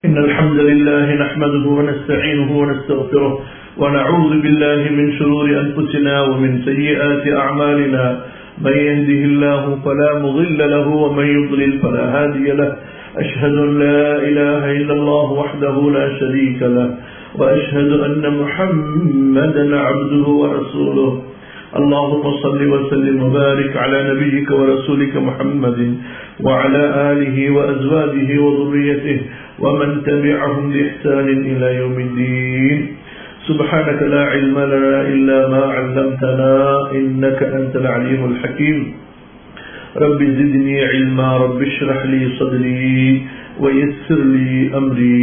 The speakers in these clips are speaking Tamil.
إن الحمد لله نحمده ونستعينه ونستغفره ونعوذ بالله من شرور أنفسنا ومن سيئات أعمالنا من يهده الله فلا مضل له ومن يضلل فلا هادي له أشهد أن لا إله إلا الله وحده لا شريك له وأشهد أن محمدا عبده ورسوله اللهم صل وسلم وبارك على نبيك ورسولك محمد وعلى آله وأزواجه وذريته ومن تبعهم بإحسان إلى يوم الدين سبحانك لا علم لنا إلا ما علمتنا إنك أنت العليم الحكيم رب زدني علما رب اشرح لي صدري ويسر لي أمري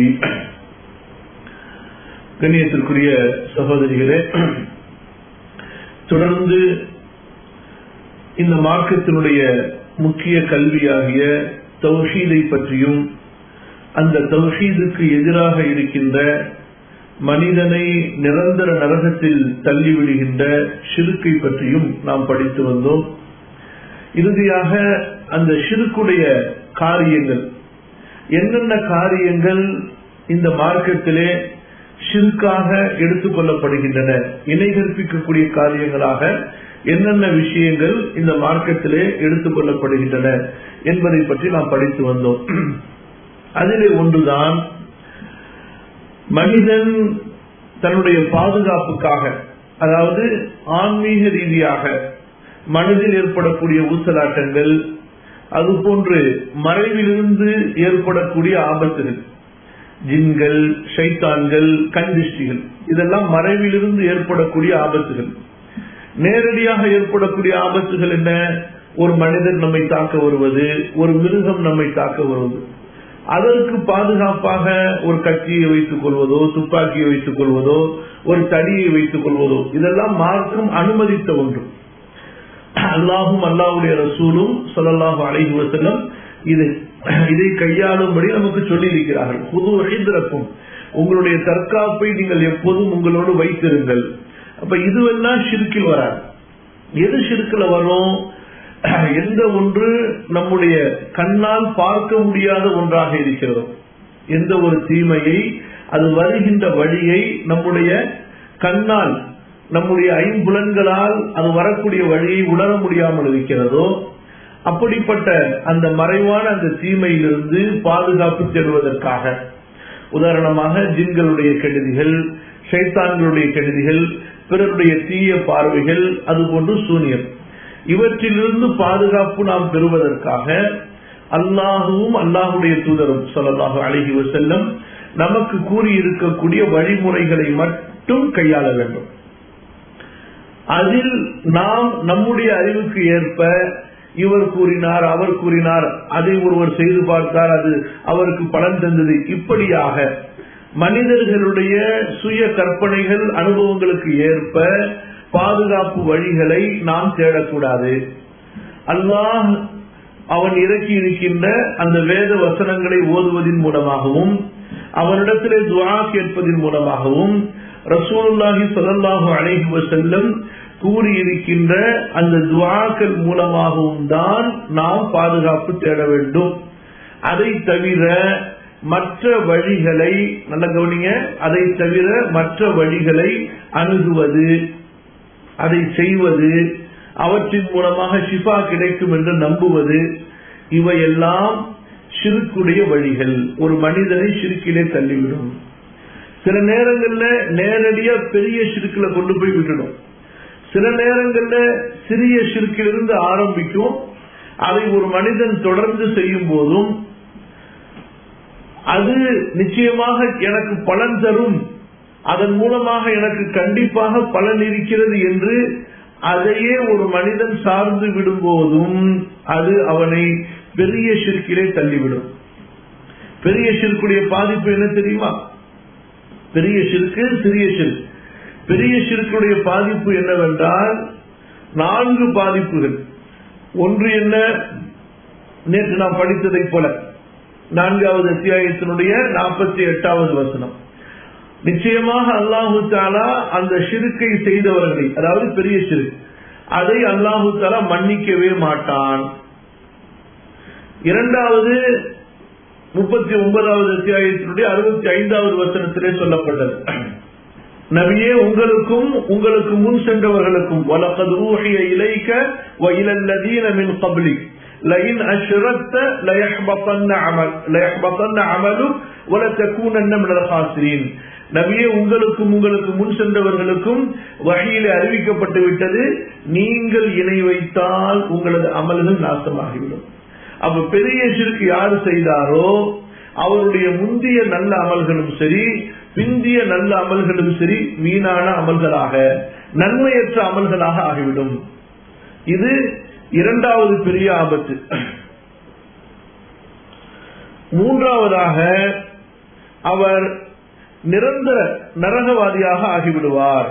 கண்ணியத்திற்குரிய சகோதரிகளே, தொடர்ந்து இந்த மார்க்கத்தினுடைய முக்கிய கல்வியாகிய தௌஹீதை பற்றியும் அந்த தௌஹீதுக்கு எதிராக இருக்கின்ற மனிதனை நிரந்தர நரகத்தில் தள்ளிவிடுகின்ற ஷிர்க்கை பற்றியும் நாம் படித்து வந்தோம். இறுதியாக அந்த ஷிர்க்குடைய காரியங்கள், என்னென்ன காரியங்கள் இந்த மார்க்கத்திலே ஷிர்காக எடுத்துக் கொள்ளப்படுகின்றன, இணை கற்பிக்கக்கூடிய காரியங்களாக என்னென்ன விஷயங்கள் இந்த மார்க்கத்திலே எடுத்துக் கொள்ளப்படுகின்றன என்பதை பற்றி நாம் படித்து வந்தோம். அதிலே ஒன்றுதான் மனிதன் தன்னுடைய பாதுகாப்புக்காக, அதாவது ஆன்மீக ரீதியாக மனதில் ஏற்படக்கூடிய ஊசலாட்டங்கள், அதுபோன்று மறைவிலிருந்து ஏற்படக்கூடிய ஆபத்துகள், ஜின்கள், ஷைத்தான்கள், கண்திஷ்டிகள், இதெல்லாம் மறைவிலிருந்து ஏற்படக்கூடிய ஆபத்துகள். நேரடியாக ஏற்படக்கூடிய ஆபத்துகள் என்ன? ஒரு மனிதன் நம்மை தாக்க வருவது, ஒரு மிருகம் நம்மை தாக்க வருவது. அதற்கு பாதுகாப்பாக ஒரு கத்தியை வைத்துக் கொள்வதோ, துப்பாக்கியை வைத்துக் கொள்வதோ, ஒரு தடியை வைத்துக் கொள்வதோ, இதெல்லாம் மார்க்கம் அனுமதித்த ஒன்று. அல்லாஹும் அல்லாஹ்வுடைய ரசூலும் ஸல்லல்லாஹு அலைஹி வஸல்லம் இதை கையாளும்படி நமக்கு சொல்லி இருக்கிறார்கள். புது ஹித்ரக்கும், உங்களுடைய தற்காப்பை நீங்கள் எப்போதும் உங்களோடு வைத்திருங்கள். அப்ப இதுவெல்லாம் ஷிர்கில் வராது. எது ஷிர்கில் வரும்? எந்த ஒன்று நம்முடைய கண்ணால் பார்க்க முடியாத ஒன்றாக இருக்கிறதோ, எந்த ஒரு தீமையை, அது வருகின்ற வழியை நம்முடைய கண்ணால், நம்முடைய ஐம்புலன்களால் அது வரக்கூடிய வழியை உணர முடியாமல் இருக்கிறதோ, அப்படிப்பட்ட அந்த மறைவான அந்த தீமையிலிருந்து பாதுகாப்பு தேடுவதற்காக, உதாரணமாக ஜின்களுடைய கெடுதிகள், ஷைத்தான்களுடைய கெடுதிகள், பிறருடைய தீய பார்வைகள், அதுபோன்று சூனியம், இவற்றிலிருந்து பாதுகாப்பு நாம் பெறுவதற்காக அல்லாஹுவும் அல்லாஹுடைய தூதரும் ஸல்லல்லாஹு அலைஹி வஸல்லம் நமக்கு கூறி இருக்கக்கூடிய வழிமுறைகளை மட்டும் கையாள வேண்டும். அதில் நாம் நம்முடைய அறிவுக்கு ஏற்ப இவர் கூறினார், அவர் கூறினார், அதை ஒருவர் செய்து பார்த்தார், அது அவருக்கு பலன் தந்தது, இப்படியாக மனிதர்களுடைய சுய கற்பனைகள், அனுபவங்களுக்கு ஏற்ப பாதுகாப்பு வழிகளை நாம் தேடக்கூடாது. அல்லாஹ் அவன் இறக்கி இருக்கின்ற அந்த வேத வசனங்களை ஓதுவதன் மூலமாகவும், அவனிடத்திலே துஆ கேட்பதன் மூலமாகவும், ரசூலுல்லாஹி ஸல்லல்லாஹு அலைஹி வஸல்லம் கூறியிருக்கின்ற அந்த துஆக்கள் மூலமாகவும் தான் நாம் பாதுகாப்பு தேட வேண்டும். அதை தவிர மற்ற வழிகளை, நல்ல கவனிங்க, அதை தவிர மற்ற வழிகளை அணுகுவது, அதை செய்வது, அவற்றின் மூலமாக ஷிஃபா கிடைக்கும் என்று நம்புவது, இவையெல்லாம் ஷிர்க்குடைய வழிகள். ஒரு மனிதனை ஷிர்க்கிலே தள்ளிவிடும். சில நேரங்கள்ல நேரடியா பெரிய ஷிர்க்குல கொண்டு போய் விட்டுடும். சில நேரங்கள்ல சிறிய ஷிர்க்கிலிருந்து ஆரம்பிக்கும். அதை ஒரு மனிதன் தொடர்ந்து செய்யும் போதும் அது நிச்சயமாக எனக்கு பலன் தரும், அதன் மூலமாக எனக்கு கண்டிப்பாக பலன் இருக்கிறது என்று அதையே ஒரு மனிதன் சார்ந்து விடும் போதும் அது அவனை பெரிய ஷிர்க்கிலே தள்ளிவிடும். பெரிய ஷிர்க்குடைய பாதிப்பு என்ன தெரியுமா? பெரிய ஷிர்க்கு, சிறிய ஷிர்க். பெரிய ஷிர்க்குடைய பாதிப்பு என்னவென்றால் 4 பாதிப்புகள். ஒன்று என்ன? நேற்று நாம் படித்ததை போல 4வது அத்தியாயத்தினுடைய 48வது வசனம், நிச்சயமாக அல்லாஹு தஆலா அந்த ஷிர்க்கை செய்தவர்களை, அதாவது பெரிய ஷிர்க், அதை அல்லாஹு தஆலா மன்னிக்கவே மாட்டான். இரண்டாவது 39வது அத்தியாயத்தினுடைய 65வது வசனத்திலே சொல்லப்பட்டது. நபியே, உங்களுக்கும் உங்களுக்கு முன் சென்றவர்களுக்கும் வலகத் ஊஹிய இலைக வ இலல் லதீன மின் கப்லிக் லஇன் அஷ்ரக்த லயஹ்பதன்ன அமலுக் வ லதகூனன்ன மினல் காசிரீன். நபியே, உங்களுக்கும் உங்களுக்கு முன் சென்றவர்களுக்கும் வஹீயிலே அறிவிக்கப்பட்டு விட்டது, நீங்கள் இணை வைத்தால் உங்களது அமல்கள் நாசமாகிவிடும். அப்ப பெரிய ஷிர்க் யாரு செய்தாரோ அவருடைய முந்திய நல்ல அமல்களும் சரி பிந்திய நல்ல அமல்களும் சரி வீணான அமல்களாக நன்மையற்ற அமல்களாக ஆகிவிடும். இது இரண்டாவது பெரிய ஆபத்து. மூன்றாவதாக அவர் நிரந்தர நரகவாதியாக ஆகிவிடுவார்.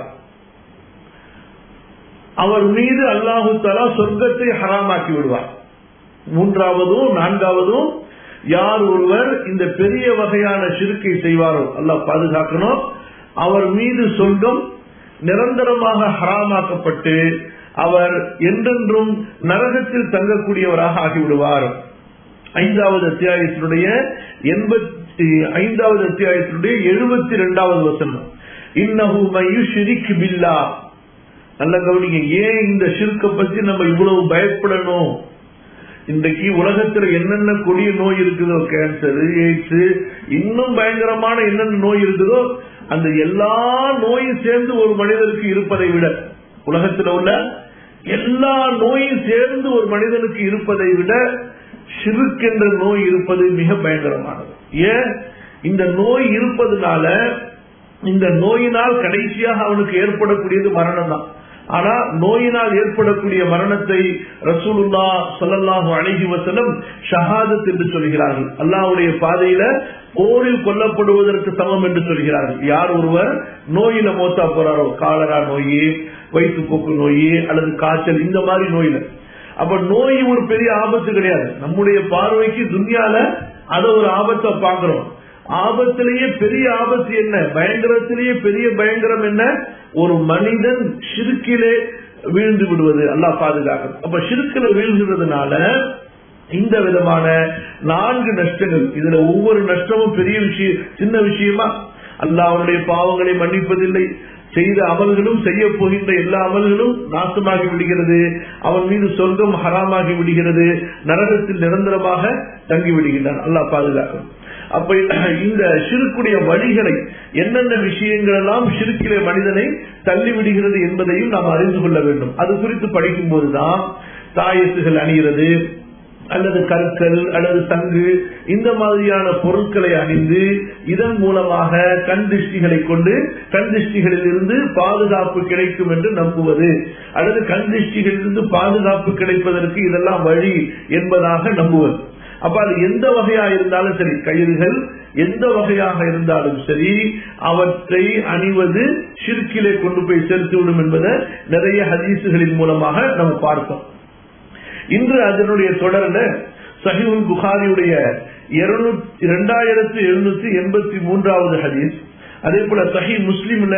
அவர் மீது அல்லாஹு தஆலா சொர்க்கத்தை ஹராமாக்கி விடுவார். மூன்றாவதும் நான்காவதும் யார் ஒருவர் இந்த பெரிய வகையான ஷிர்க்கை செய்வாரோ, அல்லாஹ் பாதுகாக்கணும், அவர் மீது சொர்க்கம் நிரந்தரமாக ஹராமாக்கப்பட்டு அவர் என்றென்றும் நரகத்தில் தங்கக்கூடியவராக ஆகிவிடுவார். 5வது அத்தியாயத்தினுடைய 72வது வசனம், இன்னஹு மய்யுஷ்ரிக் பில்லாஹ். நல்ல கவனிங்க, ஏன் இந்த ஷிர்க்கை பத்தி நம்ம இவ்வளவு பயப்படணும்? இன்றைக்கு உலகத்துல என்னென்ன கொடிய நோய் இருக்குதோ, கேன்சர், எய்ட்ஸ், இன்னும் பயங்கரமான என்னென்ன நோய் இருக்குதோ, அந்த எல்லா நோயும் சேர்ந்து ஒரு மனிதருக்கு இருப்பதை விட, உலகத்தில் உள்ள எல்லா நோயும் சேர்ந்து ஒரு மனிதனுக்கு இருப்பதை விட ஷிர்க் என்ற நோய் இருப்பது மிக பயங்கரமானது. ஏன்? இந்த நோய் இருப்பதனால, இந்த நோயினால் கடைசியாக அவனுக்கு ஏற்படக்கூடியது மரணம் தான். ஆனா நோயினால் ஏற்படக்கூடிய மரணத்தை ரசூலுல்லாஹ் ஸல்லல்லாஹு அலைஹி வஸல்லம் ஷஹாதத் என்று சொல்கிறார்கள். அல்லாஹ்வுடைய பாதையில போரில் கொல்லப்படுவதற்கு சமம் என்று சொல்கிறார்கள். யார் ஒருவர் நோயில மௌத்தா போறாரோ, காலரா நோய், வயிற்றுப்போக்கு நோய் அல்லது காய்ச்சல், இந்த மாதிரி நோயில, அப்ப நோய் ஒரு பெரிய ஆபத்து கிடையாது. நம்முடைய பார்வைக்கு துன்யால அத ஒரு ஆபத்தை பாக்குறோம். ஆபத்திலேயே பெரிய ஆபத்து என்ன, பயங்கரத்திலேயே பெரிய பயங்கரம் என்ன, ஒரு மனிதன் ஷிர்கிலே வீழ்ந்து விடுவது. அல்லாஹ் பாதுகாக்க. அப்ப ஷிர்கில வீழ்கிறதுனால இந்த விதமான 4 நஷ்டங்கள். இதுல ஒவ்வொரு நஷ்டமும் பெரிய விஷயம், சின்ன விஷயமா? அல்லாஹ் அவனுடைய பாவங்களை மன்னிப்பதில்லை, செய்த அமல்களும் செய்ய போகின்ற எல்லா அமல்களும் நாசமாகி விடுகிறது, அவன் மீது சொர்க்கம் ஹராமாகி விடுகிறது, நரகத்தில் நிரந்தரமாக தங்கி விடுகின்றான். அல்லாஹ் பாதுகாக்கும். அப்ப இந்த ஷிர்க்குடைய வழிகளை, என்னென்ன விஷயங்கள் எல்லாம் ஷிர்க்கிலே மனிதனை தள்ளி விடுகிறது என்பதையும் நாம் அறிந்து கொள்ள வேண்டும். அது குறித்து படிக்கும் போதுதான் தாயத்துகள் அணிகிறது அல்லது கற்கள் அல்லது சங்கு இந்த மாதிரியான பொருட்களை அணிந்து இதன் மூலமாக கண் திருஷ்டிகளை கொண்டு கண் திருஷ்டிகளில் இருந்து பாதுகாப்பு கிடைக்கும் என்று நம்புவது, அல்லது கண் திருஷ்டிகளில் இருந்து பாதுகாப்பு கிடைப்பதற்கு இதெல்லாம் வழி என்பதாக நம்புவது. அப்ப அது எந்த வகையா இருந்தாலும் சரி, கயிறுகள் எந்த வகையாக இருந்தாலும் சரி, அவற்றை அணிவது ஷிர்கிலே கொண்டு போய் சேர்த்துவிடும் என்பதை நிறைய ஹதீசுகளின் மூலமாக நம்ம பார்த்தோம். இன்று அதனுடைய தொடர்ல சஹீஹுல் புகாரியுடைய 2783வது ஹதீஸ், அதே போல சஹீஹ் முஸ்லிம்ல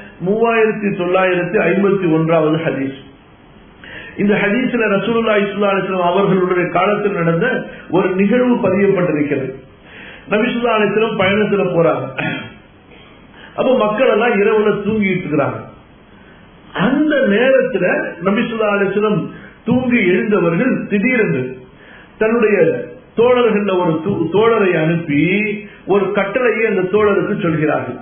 3951வது ஹதீஸ். இந்த ஹதீஸ்ல ரசூலுல்லாஹி ஸல்லல்லாஹு அலைஹி வஸல்லம் அவர்களுடைய காலத்தில் நடந்த ஒரு நிகழ்வு பதியப்பட்டிருக்கிறது. நபி ஸல்லல்லாஹு அலைஹி வஸல்லம் பயணத்துல போறாங்க. அப்ப மக்கள் எல்லாம் இரவுல தூங்கிட்டு இருக்கிறாங்க. அந்த நேரத்துல நபி ஸல்லல்லாஹு அலைஹி வஸல்லம் தூங்கி எழுந்தவர்கள் திடீரென்று தன்னுடைய தோழர்கள் ஒரு தோழரை அனுப்பி ஒரு கட்டளையை அந்த தோழருக்கு சொல்கிறார்கள்.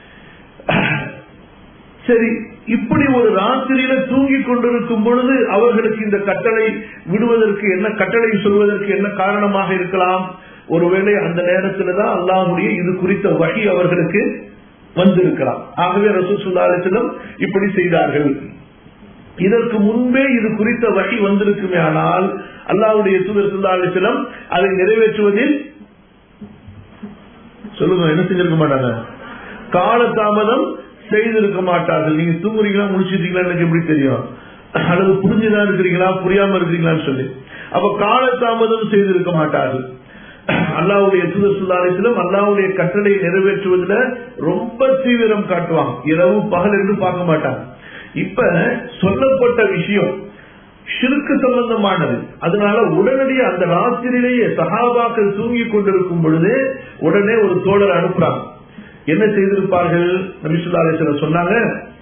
சரி, இப்படி ஒரு ராத்திரியில தூங்கி கொண்டிருக்கும் பொழுது அவர்களுக்கு இந்த கட்டளை விடுவதற்கு என்ன, கட்டளை சொல்வதற்கு என்ன காரணமாக இருக்கலாம்? ஒருவேளை அந்த நேரத்தில்தான் அல்லாஹ்வுடைய இது குறித்த வஹி அவர்களுக்கு வந்திருக்கலாம். ஆகவே ரசூல் ஸல்லல்லாஹு அலைஹி வஸல்லம் இப்படி செய்தார்கள். இதற்கு முன்பே இது குறித்த வஹி வந்திருக்குமே, ஆனால் அல்லாஹ்வுடைய தூதர் ஸல்லல்லாஹு அலைஹி வஸல்லம் அதை நிறைவேற்றுவதில் சொல்லுங்க என்ன செஞ்சிருக்க மாட்டாங்க, காலதாமதம் செய்திருக்க மாட்டார்கள். நீங்க தூங்குறீங்களா முடிச்சிட்டீங்களா எனக்கு எப்படி தெரியும், அல்லது புரிஞ்சுதான் இருக்கிறீங்களா புரியாம இருக்கிறீங்களான்னு சொல்லி. அப்ப காலதாமதம் செய்திருக்க மாட்டார்கள். அல்லாஹ்வுடைய தூதர் ஸல்லல்லாஹு அலைஹி வஸல்லம் அல்லாஹ்வுடைய கட்டளையை நிறைவேற்றுவதில் ரொம்ப தீவிரம் காட்டுவாங்க. இரவு பகல் என்று பார்க்க மாட்டாங்க. இப்ப சொல்லப்பட்ட விஷயம் ஷிர்க்கு சம்பந்தமானது. அதனால உடனடியே அந்த ராத்திரியிலேயே சஹாபாக்கள் தூங்கி கொண்டிருக்கும் பொழுது உடனே ஒரு தோழர் அனுப்புறாங்க. என்ன செய்திருப்பார்கள்? நபி ஸல்லல்லாஹு அலைஹி வஸல்லம் சொன்னாங்க,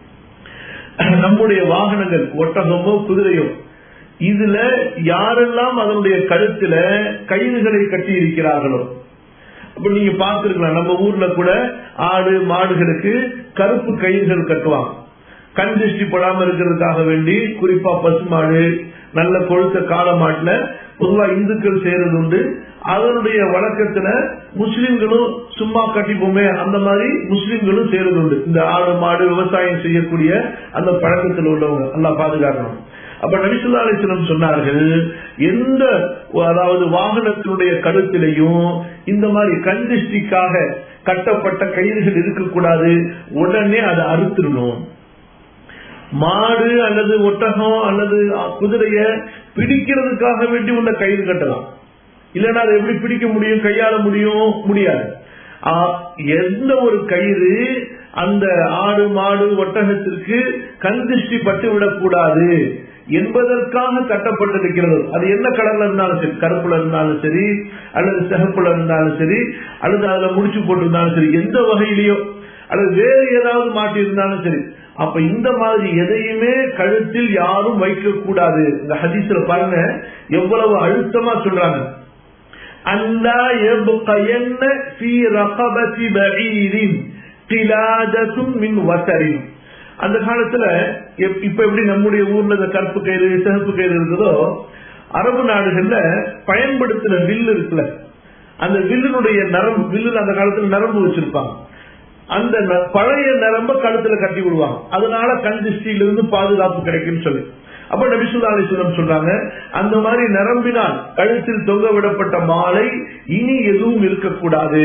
நம்முடைய வாகனங்கள் ஒட்டகமோ குதிரையோ இதுல யாரெல்லாம் அதனுடைய கழுத்துல கயிறுகளை கட்டி இருக்கிறார்களோ, அப்ப நீங்க பார்த்திருக்கலாம் நம்ம ஊர்ல கூட ஆடு மாடுகளுக்கு கருப்பு கயிறுகள் கட்டுவாங்க. கண் திருஷ்டி படாம இருக்கிறதுக்காக வேண்டி, குறிப்பா பசுமாடு நல்ல கொழுத்த காளை மாட்டுல பொதுவா இந்துக்கள் செய்யறது உண்டு. அதனுடைய வழக்கத்துல முஸ்லிம்களும் சும்மா கட்டிப்போமே அந்த மாதிரி முஸ்லிம்களும் செய்யறது உண்டு. இந்த ஆடு மாடு விவசாயம் செய்யக்கூடிய அந்த பழக்கத்தில் உள்ளவங்க அல்லாஹ் பாதுகாக்கணும். அப்ப நபி ஸல்லல்லாஹு அலைஹி வஸல்லம் சொன்னார்கள், எந்த அதாவது வாகனத்தினுடைய கழுத்திலையும் இந்த மாதிரி கண் திருஷ்டிக்காக கட்டப்பட்ட கயிறுகள் இருக்கக்கூடாது, உடனே அதை அறுத்துடணும். மாடு அல்லது ஒட்டகம் அல்லது குதிரைய பிடிக்கிறதுக்காக வேண்டி உள்ள கயிறு கட்டலாம், இல்லைன்னா அதை எப்படி பிடிக்க முடியும்? கையாள முடியாது. எந்த ஒரு கயிறு அந்த ஆடு மாடு ஒட்டகத்திற்கு கண் திருஷ்டி பட்டு விடக்கூடாது என்பதற்காக கட்டப்பட்டிருக்கிறது. அது என்ன கலர்ல இருந்தாலும் சரி, கருப்புல இருந்தாலும் சரி அல்லது சிகப்புல இருந்தாலும் சரி அல்லது அதுல முடிச்சு போட்டிருந்தாலும் சரி, எந்த வகையிலையோ அல்லது வேறு ஏதாவது மாட்டி இருந்தாலும் சரி, அப்ப இந்த மாதிரி எதையுமே கழுத்தில் யாரும் வைக்க கூடாது. இந்த ஹதீஸ்ல பாருங்க எவ்வளவு அழுத்தமா சொல்றாங்க. அல்லா யப்கயன்ன ஃபீ ரகபதி பஈரின் கிலாதத்தும் மின் வஸரின். அந்த காலத்துல இப்ப எப்படி நம்முடைய ஊர்ல இந்த கருப்பு கயிறு சிகப்பு கயிறு இருக்குதோ, அரபு நாடுகள்ல பயன்படுத்தின வில்லு இருக்குல்ல, அந்த வில்லுடைய நரம்பு, வில்லுல அந்த காலத்துல நரம்பு வச்சிருப்பாங்க, அந்த பழைய நரம்ப கழுத்துல கட்டி விடுவாங்க. அதனால கண் திருஷ்டியிலிருந்து பாதுகாப்பு கிடைக்கும் சொல்லி. அப்ப நபி ஸல்லல்லாஹு அலைஹி வஸல்லம் சொல்றாங்க, அந்த மாதிரி நரம்பினால் கழுத்தில் தொங்க விடப்பட்ட மாலை இனி எதுவும் இருக்கக்கூடாது.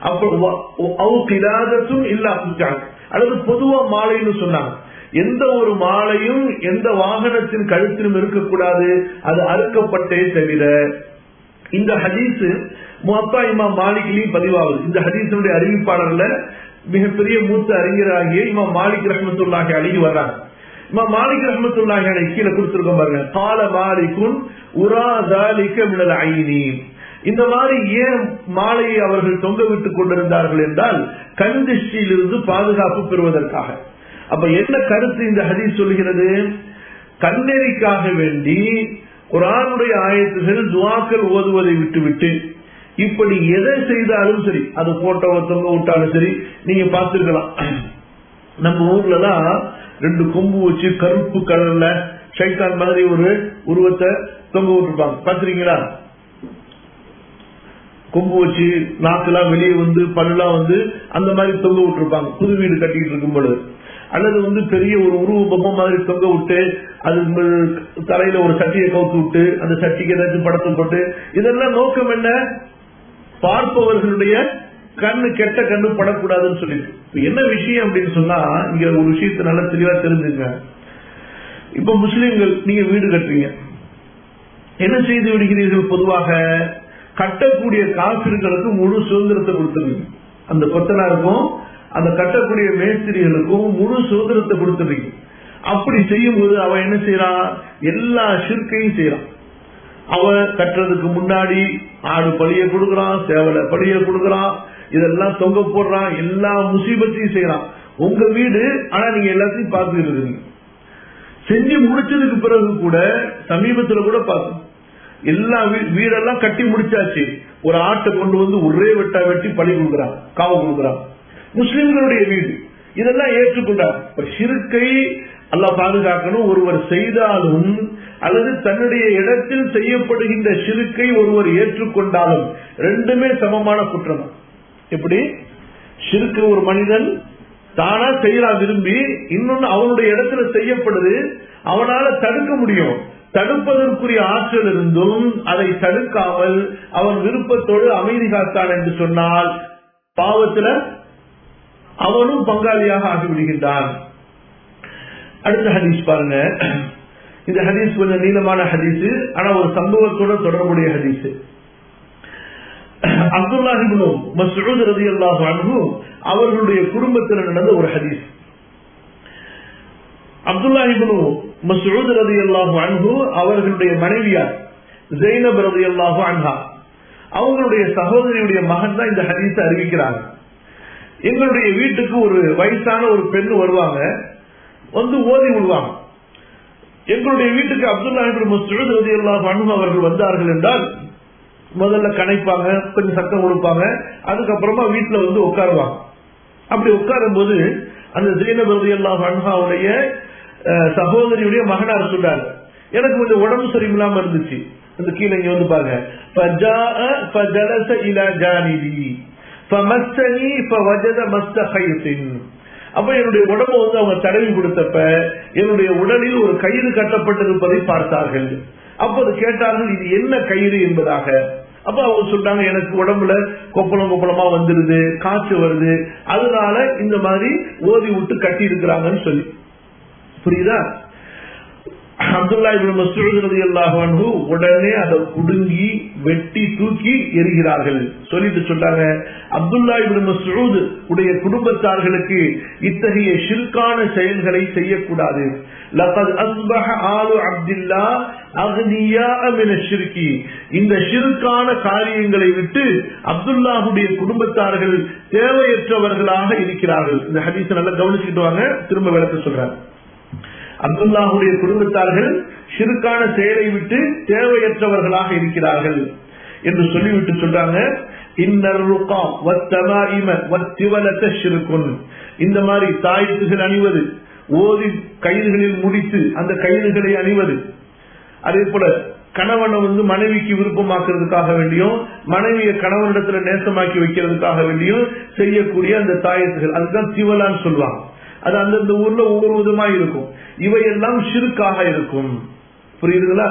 அல்லது பொதுவா மாலைன்னு சொன்னாங்க. எந்த ஒரு மாலையும் எந்த வாகனத்தின் கழுத்திலும் இருக்கக்கூடாது, அது அறுக்கப்பட்டே தவிர. இந்த ஹதீஸ் முஅத்தா இமாம் மாலிக்லயும் பதிவாகுது. இந்த ஹதீஸுடைய அறிவிப்பாளர்ல மிகப்பெரிய மூத்த அறிஞராகிய இமாம் மாலிக் ரஹ்மத்துல்லாஹி அலைஹி வர்றாங்க. இமாம் மாலிக் ரஹ்மத்துல்லாஹி அலைஹி கீழே கொடுத்திருக்கோம் பாருங்க, கால மாலிகுன் உரா ذلك من العين. இந்த மாதிரி ஏன் மாலையை அவர்கள் தொங்க விட்டுக் கொண்டிருந்தார்கள் என்றால் கண் திருஷ்டியிலிருந்து பாதுகாப்பு பெறுவதற்காக. அப்ப என்ன கருத்து இந்த ஹதீஸ் சொல்கிறது? கண்ணெறிக்காக வேண்டி குர்ஆனுடைய ஆயத்துகள் துஆக்கள் ஓதுவதை விட்டுவிட்டு இப்படி எதை செய்தாலும் சரி, அது போட்டோவை தொங்க விட்டாலும் சரி, நீங்க பார்த்திருக்கலாம் நம்ம ஊர்லதான் 2 கொம்பு வச்சு கருப்பு கலர்ல ஷைத்தான் மாதிரி ஒரு உருவத்தை தொங்க விட்டுருப்பாங்க, பாத்துறீங்களா? கொம்பு வச்சு நாக்கெல்லாம் வெளியே வந்து பல்லாம் வந்து அந்த மாதிரி தொங்க விட்டுருப்பாங்க புது வீடு கட்டிட்டு இருக்கும் பொழுது. அல்லது பெரிய ஒரு உருவ பொம்மை மாதிரி தொங்க விட்டு அது தலையில ஒரு சட்டியை கவுத்து விட்டு அந்த சட்டிக்கு ஏதாச்சும் படத்தை போட்டு, இதெல்லாம் நோக்கம் என்ன? பார்ப்பவர்களுடைய கண்ணு கெட்ட கண்ணு படக்கூடாதுன்னு சொல்லிட்டு. என்ன விஷயம் அப்படின்னு சொன்னா, இங்க ஒரு விஷயத்த நல்லா தெளிவா தெரிஞ்சுங்க. இப்ப முஸ்லிம்கள் நீங்க வீடு கட்டுறீங்க, என்ன செய்து விடுகிறீர்கள்? பொதுவாக கட்டக்கூடிய காபிர்களுக்கு முழு சுதந்திரத்தை கொடுத்துருவீங்க. அந்த கொத்தனாருக்கும் அந்த கட்டக்கூடிய மேஸ்திரிகளுக்கும் முழு சுதந்திரத்தை கொடுத்துருவீங்க. அப்படி செய்யும் போது அவன் என்ன செய்யறான்? எல்லா ஷிர்கையும் செய்யறான். அவன் கட்டுறதுக்கு முன்னாடி ஆடு பழிய கொடுக்கறான், சேவலை பழிய கொடுக்கறான், இதெல்லாம் தொங்க போடுறான், எல்லா முசீபத்தையும் செய்யறான். உங்க வீடு, ஆனா நீங்க எல்லாத்தையும் பார்த்துக்கிட்டு இருக்கீங்க. செஞ்சு முடிச்சதுக்கு பிறகு கூட சமீபத்துல கூட பார்த்தோம், எல்லா வீடெல்லாம் கட்டி முடிச்சாச்சு, ஒரு ஆட்டை கொண்டு வந்து ஒரே வெட்டா வெட்டி பழி கொடுக்குறான், காவு கொடுக்குறான். முஸ்லிம்களுடைய வீடு, இதெல்லாம் ஏற்றுக்கொண்டார். ஷிர்கை அல்லாஹ் பாதுகாக்கணும். ஒருவர் செய்தாலும் அல்லது தன்னுடைய இடத்தில் செய்யப்படுகின்ற ஷிர்கை ஒருவர் ஏற்றுக்கொண்டாலும் ரெண்டுமே சமமான குற்றம். எப்படி ஷிர்க் ஒரு மனிதன் தானா செய்யலாம் விரும்பி, இன்னொன்னு அவனுடைய இடத்துல செய்யப்படுது, அவனால தடுக்க முடியும். தடுப்பதற்குரிய ஆற்றல் இருந்தும் அதை தடுக்காமல் அவன் விருப்பத்தோடு அமைதி காத்தான் என்று சொன்னால் பாவத்துல அவனும் பங்காளியாக ஆகிவிடுகின்றான். அடுத்த ஹதீஸ் பாருங்க. இந்த ஹதீஸ் கொஞ்சம் நீளமான ஹதீஸ், ஆனா ஒரு சம்பவத்தோட தொடர்புடைய ஹதீஸ். அப்துல்லாஹ் இப்னு மஸ்ஊத் ரலியல்லாஹு அன்ஹு அவர்களுடைய குடும்பத்தில் நடந்த ஒரு ஹதீஸ். அப்துல்லாஹ் இப்னு மஸ்ஊத் ரலியல்லாஹு அன்ஹு அவர்களுடைய மனைவியார் ஸைனப் ரலியல்லாஹு அன்ஹா அவங்களுடைய சகோதரியுடைய மகன் தான் இந்த ஹதீஸை அறிவிக்கிறாங்க. எங்களுடைய வீட்டுக்கு ஒரு வயசான ஒரு பெண் வருவாங்க, வந்து ஓதி விடுவாங்க. எங்களுடைய வீட்டுக்கு அப்துல்லாஹ் இப்னு மஸ்ஊத் ரலியல்லாஹு அன்ஹு அவர்கள் வந்தார்கள் என்றால் முதல்ல கணைப்பாங்க, கொஞ்சம் சத்தம் கொடுப்பாங்க, அதுக்கப்புறமா வீட்டுல வந்து உட்காருவாங்க. அப்படி உட்காரும் போது அந்த ஸைனப் ரலியல்லாஹு அன்ஹாவுடைய சகோதரியுடைய மகனார் சொல்றாரு, எனக்கு கொஞ்சம் உடம்பு சரியில்லாம இருந்துச்சு, அந்த கீழே இங்க வந்து பாருங்க, அப்ப என்னுடைய உடம்பு வந்து அவங்க தடவி கொடுத்தப்ப என்னுடைய உடலில் ஒரு கயிறு கட்டப்பட்டிருப்பதை பார்த்தார்கள். அப்போது கேட்டார்கள், இது என்ன கயிறு என்பதாக. அப்ப அவங்க சொல்றாங்க, எனக்கு உடம்புல கொப்பளமா வந்துருது, காய்ச்சல் வருது, அதனால இந்த மாதிரி ஓதி விட்டு கட்டி இருக்கிறாங்கன்னு சொல்லி. புரியுதா? அப்துல்லாஹ் இப்னு மஸ்ஊத் ரலியல்லாஹு அன்ஹு உடனே அதை குடுங்கி வெட்டி தூக்கி எறிகிறார்கள். சொல்லிட்டு சொல்றாங்க, அப்துல்லாஹ் இப்னு மஸ்ஊத் உடைய குடும்பத்தார்களுக்கு இத்தகைய ஷிர்கான செயல்களை செய்யக்கூடாது. லகத் அஸ்பஹ ஆலு அப்துல்லாஹ் அக்னியா மின ஷிர்கி, இந்த ஷிர்கான காரியங்களை விட்டு அப்துல்லாஹுடைய குடும்பத்தார்கள் தேவையற்றவர்களாக இருக்கிறார்கள். இந்த ஹதீஸை நல்லா கவனிச்சுக்கிட்டு வாங்க, திரும்ப விளக்க சொல்றாங்க. அப்துல்லாஹுடைய குடும்பத்தார்கள் ஷிர்கான செயலை விட்டு தேவையற்றவர்களாக இருக்கிறார்கள் என்று சொல்லிவிட்டு சொல்றாங்க, இந்த மாதிரி தாயத்துகள் அணிவது, ஓதி கயிறுகளில் முடித்து அந்த கயிறுகளை அணிவது, அதே போல கணவனை வந்து மனைவிக்கு விருப்பமாக்குறதுக்காக வேண்டியும் மனைவியை கணவனிடத்துல நேசமாக்கி வைக்கிறதுக்காக வேண்டியும் செய்யக்கூடிய அந்த தாயத்துகள், அதுதான் திவலான்னு சொல்லுவாங்க. அது அந்தந்த ஊர்ல ஒவ்வொரு விதமா இருக்கும். இவையெல்லாம் ஷிர்காக இருக்கும். புரியுதுங்களா?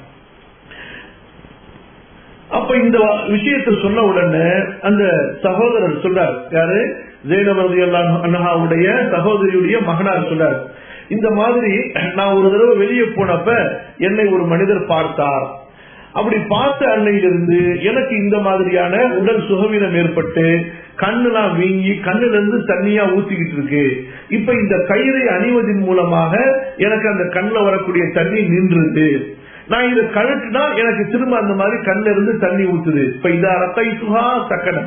அப்ப இந்த விஷயத்தை சொன்ன உடனே அந்த சகோதரர் சொல்றார், யாரு? ஸைனப் ரலியல்லாஹு அன்ஹாவுடைய சகோதரியுடைய மகனார் சொல்றார், இந்த மாதிரி நான் ஒரு தடவை வெளியே போனப்ப என்னை ஒரு மனிதர் பார்த்தார். அப்படி பார்த்த அன்னையிலிருந்து எனக்கு இந்த மாதிரியான உடல் சுகவீனம் ஏற்பட்டு கண்ணுலாம் வீங்கி கண்ணுல இருந்து தண்ணியா ஊத்திக்கிட்டு இருக்கு. இப்ப இந்த கயிறை அணிவதன் மூலமாக எனக்கு அந்த கண்ணுல வரக்கூடிய தண்ணி நின்றுது. நான் இதை கழட்டினா எனக்கு திரும்ப அந்த மாதிரி கண்ணுல இருந்து தண்ணி ஊத்துது. இப்ப இதா ரத்தைத்துஹா சக்கன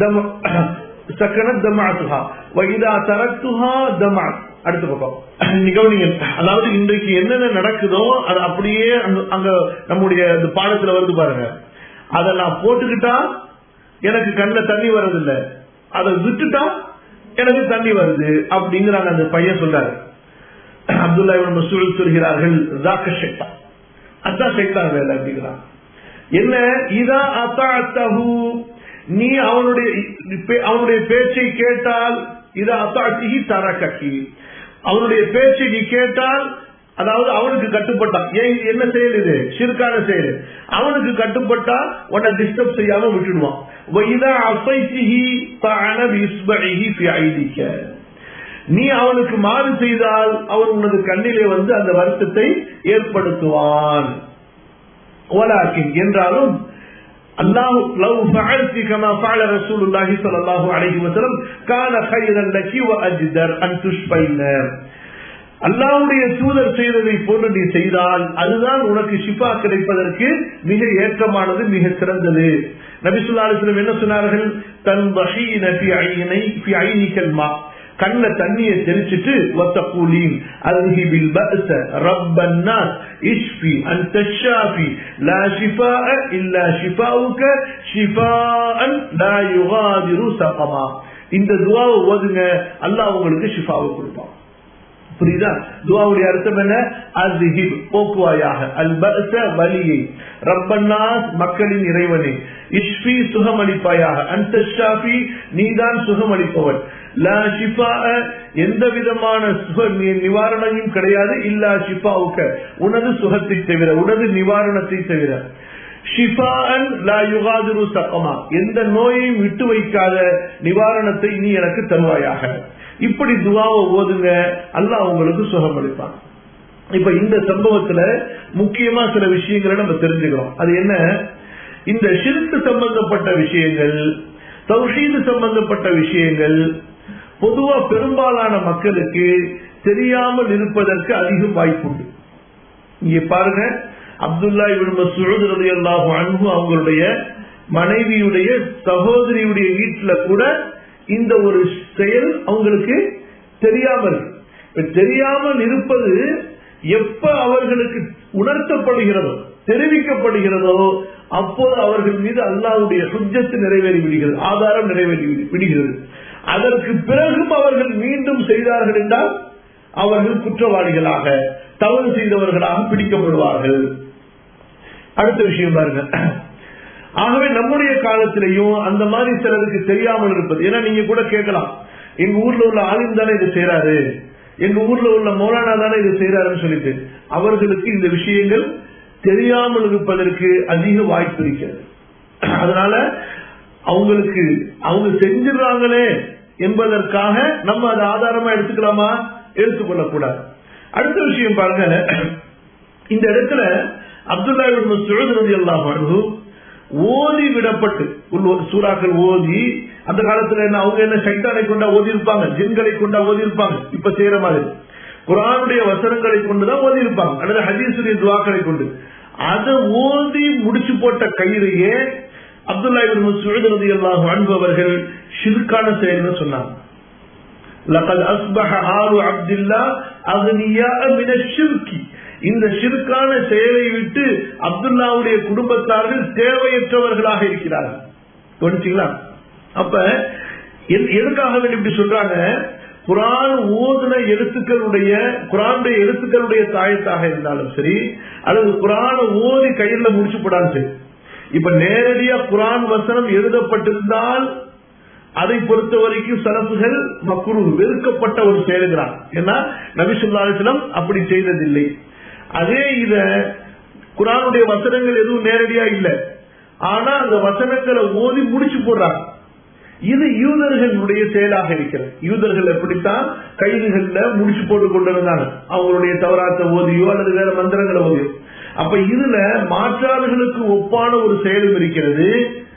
தமாத்துஹா வைதா தரத்துஹா தமா. அடுத்த பக்கம் கவனிங்க. அதாவது இன்றைக்கு என்னென்ன நடக்குதோ அது அப்படியே அங்க நம்முடைய பாடத்துல வருது பாருங்க. அதை நான் போட்டுக்கிட்டா எனக்கு கண்ணுல தண்ணி வர்றதில்லை, அதை விட்டுட்டா எனக்கு தண்ணி வருது அப்படிங்கிறாங்க அந்த பையன் சொல்றாரு. அப்துல்லாஹ் இப்னு மஸ்ஊத் சொல்கிறார்கள், அதான் ஷைத்தான் வேலை அப்படிங்கிறான். என்ன? இதா அத்தாஅத்தஹு, நீ அவனுடைய பேச்சை கேட்டால், இதா அத்தாஅத்திஹி தரககி, அவனுடைய பேச்சை நீ கேட்டால், அதாவது அவனுக்கு கட்டுப்பட்டான். என்ன செயல் இது? ஷிர்கான செயல். அவனுக்கு கட்டுப்பட்டா உன்னை டிஸ்டர்ப் செய்யாம விட்டுடுவான். நீ அவனுக்கு மாறு செய்தால் அவன் உனது கண்ணிலே வந்து அந்த வருத்தத்தை ஏற்படுத்துவான். என்றாலும் அல்லாஹ் லவ் ஃபஅல்தி கமா ஃபஅல ரசூலுல்லாஹி ஸல்லல்லாஹு அலைஹி வஸல்லம் கான கைரன் லகி வ அஜ்தர் அன் துஷ்பைன, அல்லாஹ்வுடைய தூதர் செய்ததை போன்று நீ செய்தால் அதுதான் உனக்கு ஷிஃபா கிடைப்பதற்கு மிக ஏற்றமானது, மிக சிறந்தது. நபி ஸல்லல்லாஹு அலைஹி வஸல்லம் என்ன சொன்னார்கள்? தன்பஹீன ஃபி ஐனிகல் மா, கண்ண தண்ணியை தெளிச்சிட்டு வத்தகூலீன் அல்ஹிபில் பஅஸ ரப்பன் நாஸ் இஷ்ஃபி அன்த ஷாஃபி லா ஷிஃபாஅ இல்லா ஷிஃபாஉக ஷிஃபாஅன் லா யுகாதிரு ஸகமா. இந்த துஆவை ஓதுங்க, அல்லாஹ் உங்களுக்கு ஷிஃபாவை கொடுப்பான். புரியுதா? துஆவுடைய அர்த்தம் என்ன? அல்ஹிப், போக்குவாயாக, அல் பஅஸ வலியை, ரப்பன் நாஸ் மக்களின் இறைவனே, இஷ்ஃபி சுகமளிப்பாயாக, அன்த ஷாஃபி நீதான் சுகமளிப்பவன், லா ஷிஃபாஅ எந்த விதமான நிவாரணமும் கிடையாது, இல்லா ஷிஃபாஉக உனது சுகத்தை தவிர, உனது நிவாரணத்தை தவிர, ஷிஃபாஅன் லா யுகாதிரு ஸகமா எந்த நோயையும் விட்டு வைக்காத நிவாரணத்தை நீ எனக்கு தருவாயாக. இப்படி துஆவை ஓதுங்க, அல்லாஹ் உங்களுக்கு சுகம் அளிப்பான். இப்ப இந்த சம்பவத்துல முக்கியமா சில விஷயங்களை நம்ம தெரிஞ்சுக்கிறோம். அது என்ன? இந்த ஷிர்க் சம்பந்தப்பட்ட விஷயங்கள், தௌஹீத் சம்பந்தப்பட்ட விஷயங்கள் பொதுவா பெரும்பாலான மக்களுக்கு தெரியாமல் இருப்பதற்கு அதிகம் வாய்ப்புண்டு. இங்க பாருங்க, அப்துல்லா இப்னு மஸ்ஊத் ரலியல்லாஹு அன்ஹு அவங்களுடைய மனைவியுடைய சகோதரியுடைய வீட்டுல கூட இந்த ஒரு செயல் அவங்களுக்கு தெரியாமல் தெரியாமல் இருப்பது எப்ப அவர்களுக்கு உணர்த்தப்படுகிறதோ தெரிவிக்கப்படுகிறதோ அப்போது அவர்கள் மீது அல்லாஹ்வுடைய ஹுஜ்ஜத் நிறைவேறி விடுகிறது, ஆதாரம் நிறைவேறி விடுகிறது. அதற்கு பிறகும் அவர்கள் மீண்டும் செய்தார்கள் என்றால் அவர்கள் குற்றவாளிகளாக தவறு செய்தவர்களாக பிடிக்கப்படுவார்கள். அடுத்த விஷயம் பாருங்க. ஆகவே நம்முடைய காலத்திலேயும் அந்த மாதிரி சிலருக்கு தெரியாமல் இருப்பது. ஏன்னா நீங்க கூட கேட்கலாம், எங்க ஊர்ல உள்ள ஆலிம் தானே இது செய்யறாரு, எங்க ஊர்ல உள்ள மௌலானா தானே இது செய்யறாருன்னு சொல்லிட்டு அவர்களுக்கு இந்த விஷயங்கள் தெரியாமல் இருப்பதற்கு அதிக வாய்ப்பு இருக்கிறது. அதனால அவங்களுக்கு அவங்க செஞ்சிடறாங்களே என்பதற்காக நம்ம அதை ஆதாரமா எடுத்துக்கலாமா? எடுத்துக்கொள்ளக்கூடாது. அடுத்த விஷயம் பாருங்க, இந்த இடத்துல அப்துல்லா இப்னு மஸ்ஊத் ரலியல்லாஹு அன்ஹு ஓதி விடப்பட்டு சூறாக்கள் ஓதி, அந்த காலத்துல என்ன அவங்க என்ன சைத்தானை கொண்டா ஓதி இருப்பாங்க, ஜின்களை கொண்டா ஓதி இருப்பாங்க, இப்ப செய்யற மாதிரி குர்ஆனுடைய வசனங்களை கொண்டுதான் ஓதி இருப்பாங்க, அல்லது ஹதீஸுடைய துஆக்களை கொண்டு. அதை ஓதி முடிச்சு போட்ட கயிறையே அப்துல்லா இப்னு மஸ்ஊத் ரலியல்லாஹு அன்ஹு அவர்கள் ஷிர்கான செயல்னு சொன்னாங்க. லகத் அஸ்பஹ ஆலு அப்துல்லா அக்னியா மின ஷிர்கி, இந்த ஷிர்கான செயலை விட்டு அப்துல்லாவுடைய குடும்பத்தார்கள் தேவையற்றவர்களாக இருக்கிறார்கள். புரிஞ்சுங்களா? அப்ப எதுக்காக இப்படி சொல்றாங்க? குர்ஆன் ஓதுன எழுத்துக்களுடைய குர்ஆனுடைய எழுத்துக்களுடைய தாயத்தாக இருந்தாலும் சரி, அல்லது குர்ஆன ஓதி கையில முடிச்சு போடாலும் சரி, இப்ப நேரடியா குர்ஆன் வசனம் எழுதப்பட்டிருந்தால் அதை பொறுத்த வரைக்கும் சலப்புகள் மக்ரூஹ் வெறுக்கப்பட்ட ஒரு செயல்கிறான். ஏன்னா நபி ஸல்லல்லாஹு அலைஹி வஸல்லம் அப்படி செய்ததில்லை. அதே இத குர்ஆனுடைய வசனங்கள் எதுவும் நேரடியா இல்ல, ஆனா அந்த வசனங்களை ஓதி முடிச்சு போடுறாங்க. இது யூதர்களுடைய செயலாக இருக்கிறது. யூதர்கள் எப்படித்தான் கைதுகள்ல முடிச்சு போட்டு கொண்டிருந்தாங்க, அவங்களுடைய தௌராத்தை ஓதியோ அல்லது வேற மந்திரங்களை ஓதியோ. அப்ப இதுல மாற்றாளர்களுக்கு ஒப்பான ஒரு செயலும் இருக்கிறது.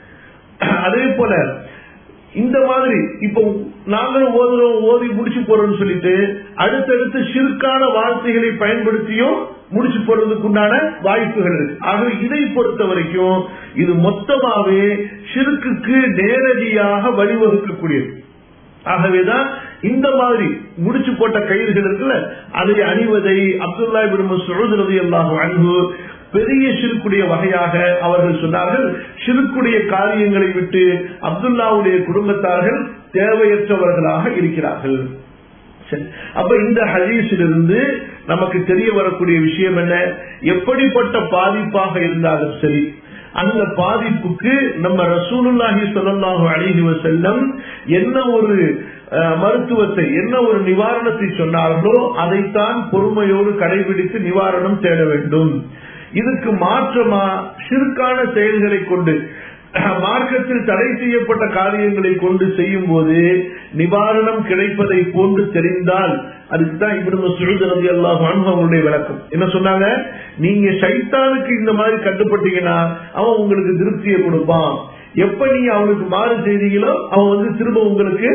அதே போல இந்த மாதிரி இப்ப நாங்களும் ஓதுறோம், ஓதி முடிச்சு போறோம்னு சொல்லிட்டு அடுத்தடுத்து ஷிர்கான வார்த்தைகளை பயன்படுத்தியும் முடிச்சு போறதுக்கு உண்டான வாய்ப்புகள் இருக்கு. ஆகவே இதை பொறுத்த வரைக்கும் இது மொத்தமாவே ஷிர்க்குக்கு நேரடியாக வழிவகுக்கக்கூடியது. ஆகவேதான் இந்த மாதிரி முடிச்சு போட்ட கயிறுகள் இருக்குல்ல, அதை அணிவதை அப்துல்லா இப்னு மஸ்ஊத் ரலியல்லாஹு அன்ஹு பெரிய ஷிர்க்குடைய வகையாக அவர்கள் சொன்னார்கள். ஷிர்க்குடைய காரியங்களை விட்டு அப்துல்லாவுடைய குடும்பத்தார்கள் தேவையற்றவர்களாக இருக்கிறார்கள். அப்ப இந்த ஹதீஸிலிருந்து நமக்கு தெரிய வரக்கூடிய விஷயம் என்ன? எப்படிப்பட்ட பாதிப்பாக இருந்தாலும் சரி, அந்த பாதிப்புக்கு நம்ம ரசூலுல்லாஹி ஸல்லல்லாஹு அலைஹி வஸல்லம் என்ன ஒரு மருத்துவத்தை, என்ன ஒரு நிவாரணத்தை சொன்னார்களோ அதைத்தான் பொறுமையோடு கடைபிடித்து நிவாரணம் தேட வேண்டும். இதுக்கு மாற்றமா ஷிர்கான செயல்களை கொண்டு, மார்க்கத்தில் தடை செய்யப்பட்ட காரியங்களை கொண்டு செய்யும் போது நிவாரணம் கிடைப்பதை போன்று தெரிந்தால் அதுக்குதான் இப்னு மஸ்ஊத் ரலியல்லாஹு அன்ஹு அவருடைய விளக்கம் என்ன சொன்னாங்க? நீங்க ஷைத்தானுக்கு இந்த மாதிரி கட்டுப்பட்டீங்கன்னா அவன் உங்களுக்கு திருப்தியை கொடுப்பான். எப்ப நீங்க அவனுக்கு மாறு செய்தீங்களோ அவன் திரும்ப உங்களுக்கு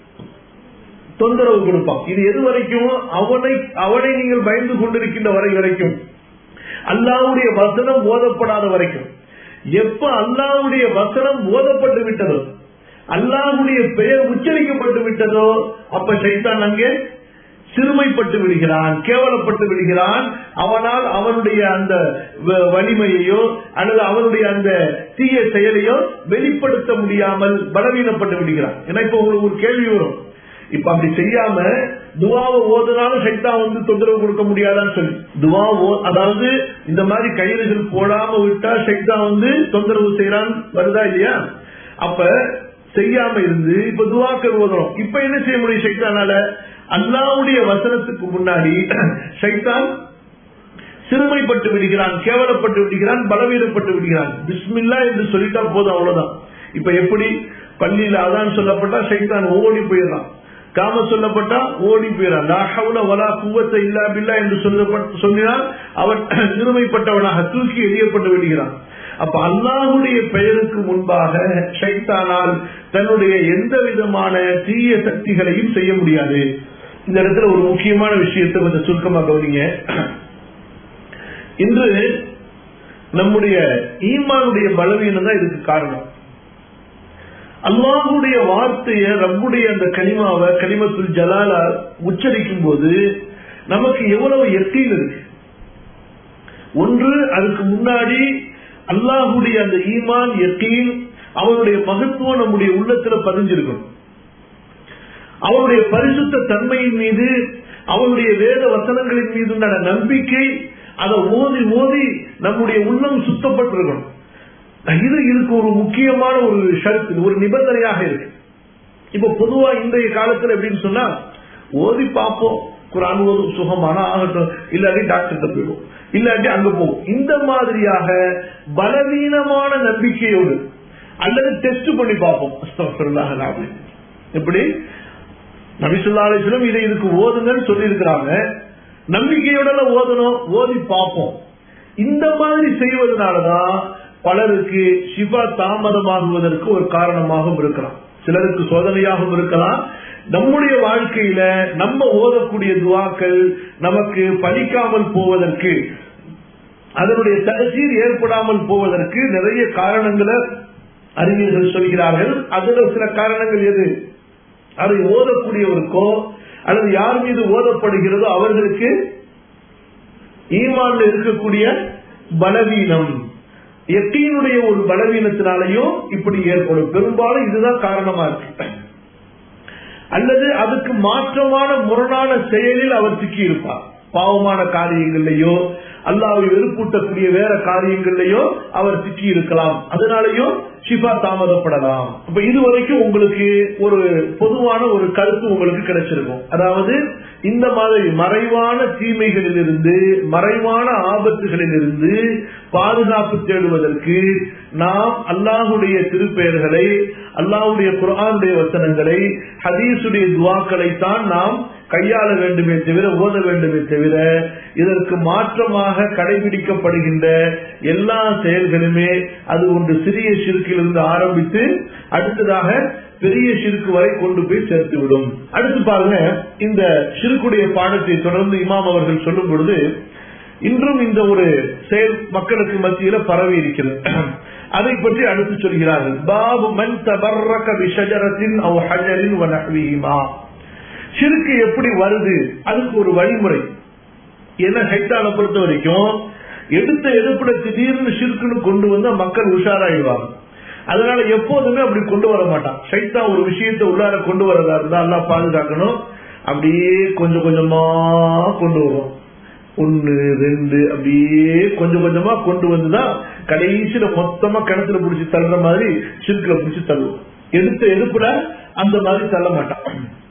தொந்தரவு கொடுப்பான். இது எது வரைக்கும்? அவனை நீங்கள் பயந்து கொண்டிருக்கின்ற வரைக்கும், அல்லாஹ்வுடைய வசனம் ஓதப்படாத வரைக்கும். எப்ப அல்லாஹ்வுடைய வசனம் ஓதப்பட்டு விட்டதோ, அல்லாஹ்வுடைய பெயர் உச்சரிக்கப்பட்டு விட்டதோ, அப்ப ஷைத்தான் அங்கே சிறுமைப்பட்டு விடுகிறான், கேவலப்பட்டு விடுகிறான். அவனால் அவனுடைய அந்த வலிமையையோ அல்லது அவனுடைய அந்த தீய செயலையோ வெளிப்படுத்த முடியாமல் பலவீனப்பட்டு விடுகிறான். ஏன்னா இப்ப உங்களுக்கு ஒரு கேள்வி வரும், இப்ப அப்படி செய்யாம துவாவை ஓதுனாலும் ஷைத்தான் தொந்தரவு கொடுக்க முடியாதான்னு சொல்லி, துவா அதாவது இந்த மாதிரி கயிறுகள் போடாம விட்டா ஷைத்தான் தொந்தரவு செய்யறான் வருதா இல்லையா? அப்ப செய்யாம இருந்து இப்ப துவாக்கள் ஓதுறோம், இப்ப என்ன செய்ய முடியும் ஷைத்தானால? அல்லாஹ்வுடைய வசனத்துக்கு முன்னாடி ஷைத்தான் சிறுமைப்பட்டு விடுகிறான், கேவலப்பட்டு விடுகிறான், பலவீனப்பட்டு விடுகிறான். பிஸ்மில்லா என்று சொல்லிட்டா போதும், அவ்வளவுதான். இப்ப எப்படி பள்ளியில அதான் சொல்லப்பட்டா ஷைத்தான் ஓடி போயிடறான், காம சொல்லப்பட்டா ஓடி போயிடறான். லா ஹவ்ல வலா குவத்த இல்லா பில்லா என்று சொன்னால் அவன் சிறுமைப்பட்டவனாக தூக்கி எறியப்பட்டு விடுகிறான். அப்ப அல்லாஹ்வுடைய பெயருக்கு முன்பாக ஷைத்தானால் தன்னுடைய எந்த விதமான தீய சக்திகளையும் செய்ய முடியாது. இந்த இடத்துல ஒரு முக்கியமான விஷயத்தை கொஞ்சம் சுருக்கமா கவனிங்க. இன்று நம்முடைய ஈமானுடைய பலவீனம் தான் இதுக்கு காரணம். அல்லாஹ்வுடைய வார்த்தையை, ரப்புடைய அந்த கலிமாவை, கலிமத்துல் ஜலாலா உச்சரிக்கும் போது நமக்கு எவ்வளவு யக்கீன் இருக்கு. ஒன்று, அதுக்கு முன்னாடி அல்லாஹ்வுடைய அந்த ஈமான், யக்கீன், அவருடைய மகத்துவம் நம்முடைய உள்ளத்துல பதிஞ்சிருக்கும். அவருடைய பரிசுத்த தன்மையின் மீது, அவருடைய வேத வசனங்களின் மீது உண்டான நம்பிக்கை, அதை ஓதி ஓதி நம்முடைய உள்ளம் சுத்தப்பட்டிருக்கணும். இதுக்கு ஒரு முக்கியமான ஒரு ஷரத்து, ஒரு நிபந்தனையாக இருக்கு. இப்ப பொதுவா இன்றைய காலத்துல எப்படின்னு சொன்னா, ஓதி பார்ப்போம், குர்ஆன் ஓதும், சுகமான ஆகட்டும், இல்லாட்டி டாக்டர்கிட்ட போயிடும், இல்லாட்டி அங்க போகும். இந்த மாதிரியாக பலவீனமான நம்பிக்கையோடு அல்லது டெஸ்ட் பண்ணி பார்ப்போம். எப்படி நபி ஸல்லல்லாஹு அலைஹி வஸல்லம் இதை இதுக்கு ஓதுங்கன்னு சொல்லி இருக்கிறாங்க, நம்பிக்கையோட ஓதணும், ஓதி பார்ப்போம். இந்த மாதிரி செய்வதனாலதான் பலருக்கு ஷிஃபா தாமதமாகுவதற்கு ஒரு காரணமாகவும் இருக்கலாம், சிலருக்கு சோதனையாகவும் இருக்கலாம். நம்முடைய வாழ்க்கையில நம்ம ஓதக்கூடிய துஆக்கள் நமக்கு பலிக்காமல் போவதற்கு, அதனுடைய தஅசீர் ஏற்படாமல் போவதற்கு நிறைய காரணங்களை அறிஞர்கள் சொல்கிறார்கள். அதுல சில காரணங்கள் எது? அதை ஓதக்கூடியவருக்கோ அல்லது யார் மீது ஓதப்படுகிறதோ அவர்களுக்கு ஈமான்ல இருக்கக்கூடிய பலவீனம், யக்கீனுடைய ஒரு பலவீனத்தினாலையும் இப்படி ஏற்படும். பெரும்பாலும் இதுதான் காரணமா இருக்கு. அல்லது அதுக்கு மாற்றமான முரணான செயலில் அவர் சிக்கி இருப்பார். பாவமான காரியங்கள்லயோ அல்லாஹ்வை வெறுப்பூட்டக்கூடிய வேற காரியங்கள்லயோ அவர் சிக்கி இருக்கலாம். அதனாலயும் ஷிஃபா தாமதப்படலாம். அப்ப இதுவரைக்கும் உங்களுக்கு ஒரு பொதுவான ஒரு கருத்து உங்களுக்கு கிடைச்சிருக்கும். அதாவது இந்த மாதிரி மறைவான தீமைகளிலிருந்து, மறைவான ஆபத்துகளிலிருந்து பாதுகாப்பு தேடுவதற்கு நாம் அல்லாஹ்வுடைய திருப்பெயர்களை, அல்லாஹ்வுடைய குர்ஆனுடைய வசனங்களை, ஹதீஸுடைய துஆக்களை தான் நாம் கையாள வேண்டுமே தவிர, ஓத வேண்டுமே தவிர, இதற்கு மாற்றமாக கடைபிடிக்கப்படுகின்ற எல்லா செயல்களுமே அது ஒன்று சிறிய ஷிர்கிலிருந்து ஆரம்பித்து அடுத்ததாக பெரிய ஷிர்க் வரை கொண்டு போய் சேர்த்துவிடும். அடுத்து பாருங்க, இந்த ஷிர்க்குடைய பாடத்தை தொடர்ந்து இமாம் அவர்கள் சொல்லும் பொழுது இன்றும் இந்த ஒரு செயல் மக்களுக்கு மத்தியில பரவி இருக்கிறது. அதை பற்றி அடுத்து சொல்கிறார்கள். பாபு மன் தபர்ரக பிஷஜரத்தின் அவ் ஹஜரின் வ நஹ்விஹிமா. ஷிர்க் எப்படி வருது, அதுக்கு ஒரு வழிமுறை. ஏன்னா ஷைத்தானை பொறுத்த வரைக்கும் எடுத்த எடுப்புல திடீர்னு ஷிர்க்குன்னு கொண்டு வந்தா மக்கள் உஷாராயிடுவாங்க. அதனால எப்போதுமே அப்படி கொண்டு வர மாட்டான். ஷைத்தான் ஒரு விஷயத்தை உள்ளார கொண்டு வரதா இருந்தா அல்லாஹ் பாதுகாக்கணும், அப்படியே கொஞ்சம் கொஞ்சமா கொண்டு வரும். 1 2 அப்படியே கொஞ்சம் கொஞ்சமா கொண்டு வந்துதான் கடைசியில மொத்தமா கிணத்துல பிடிச்சி தள்ளுற மாதிரி ஷிர்க்ல பிடிச்சி தள்ளுவோம். எடுத்த எடுப்புல அந்த மாதிரி தள்ள மாட்டான்.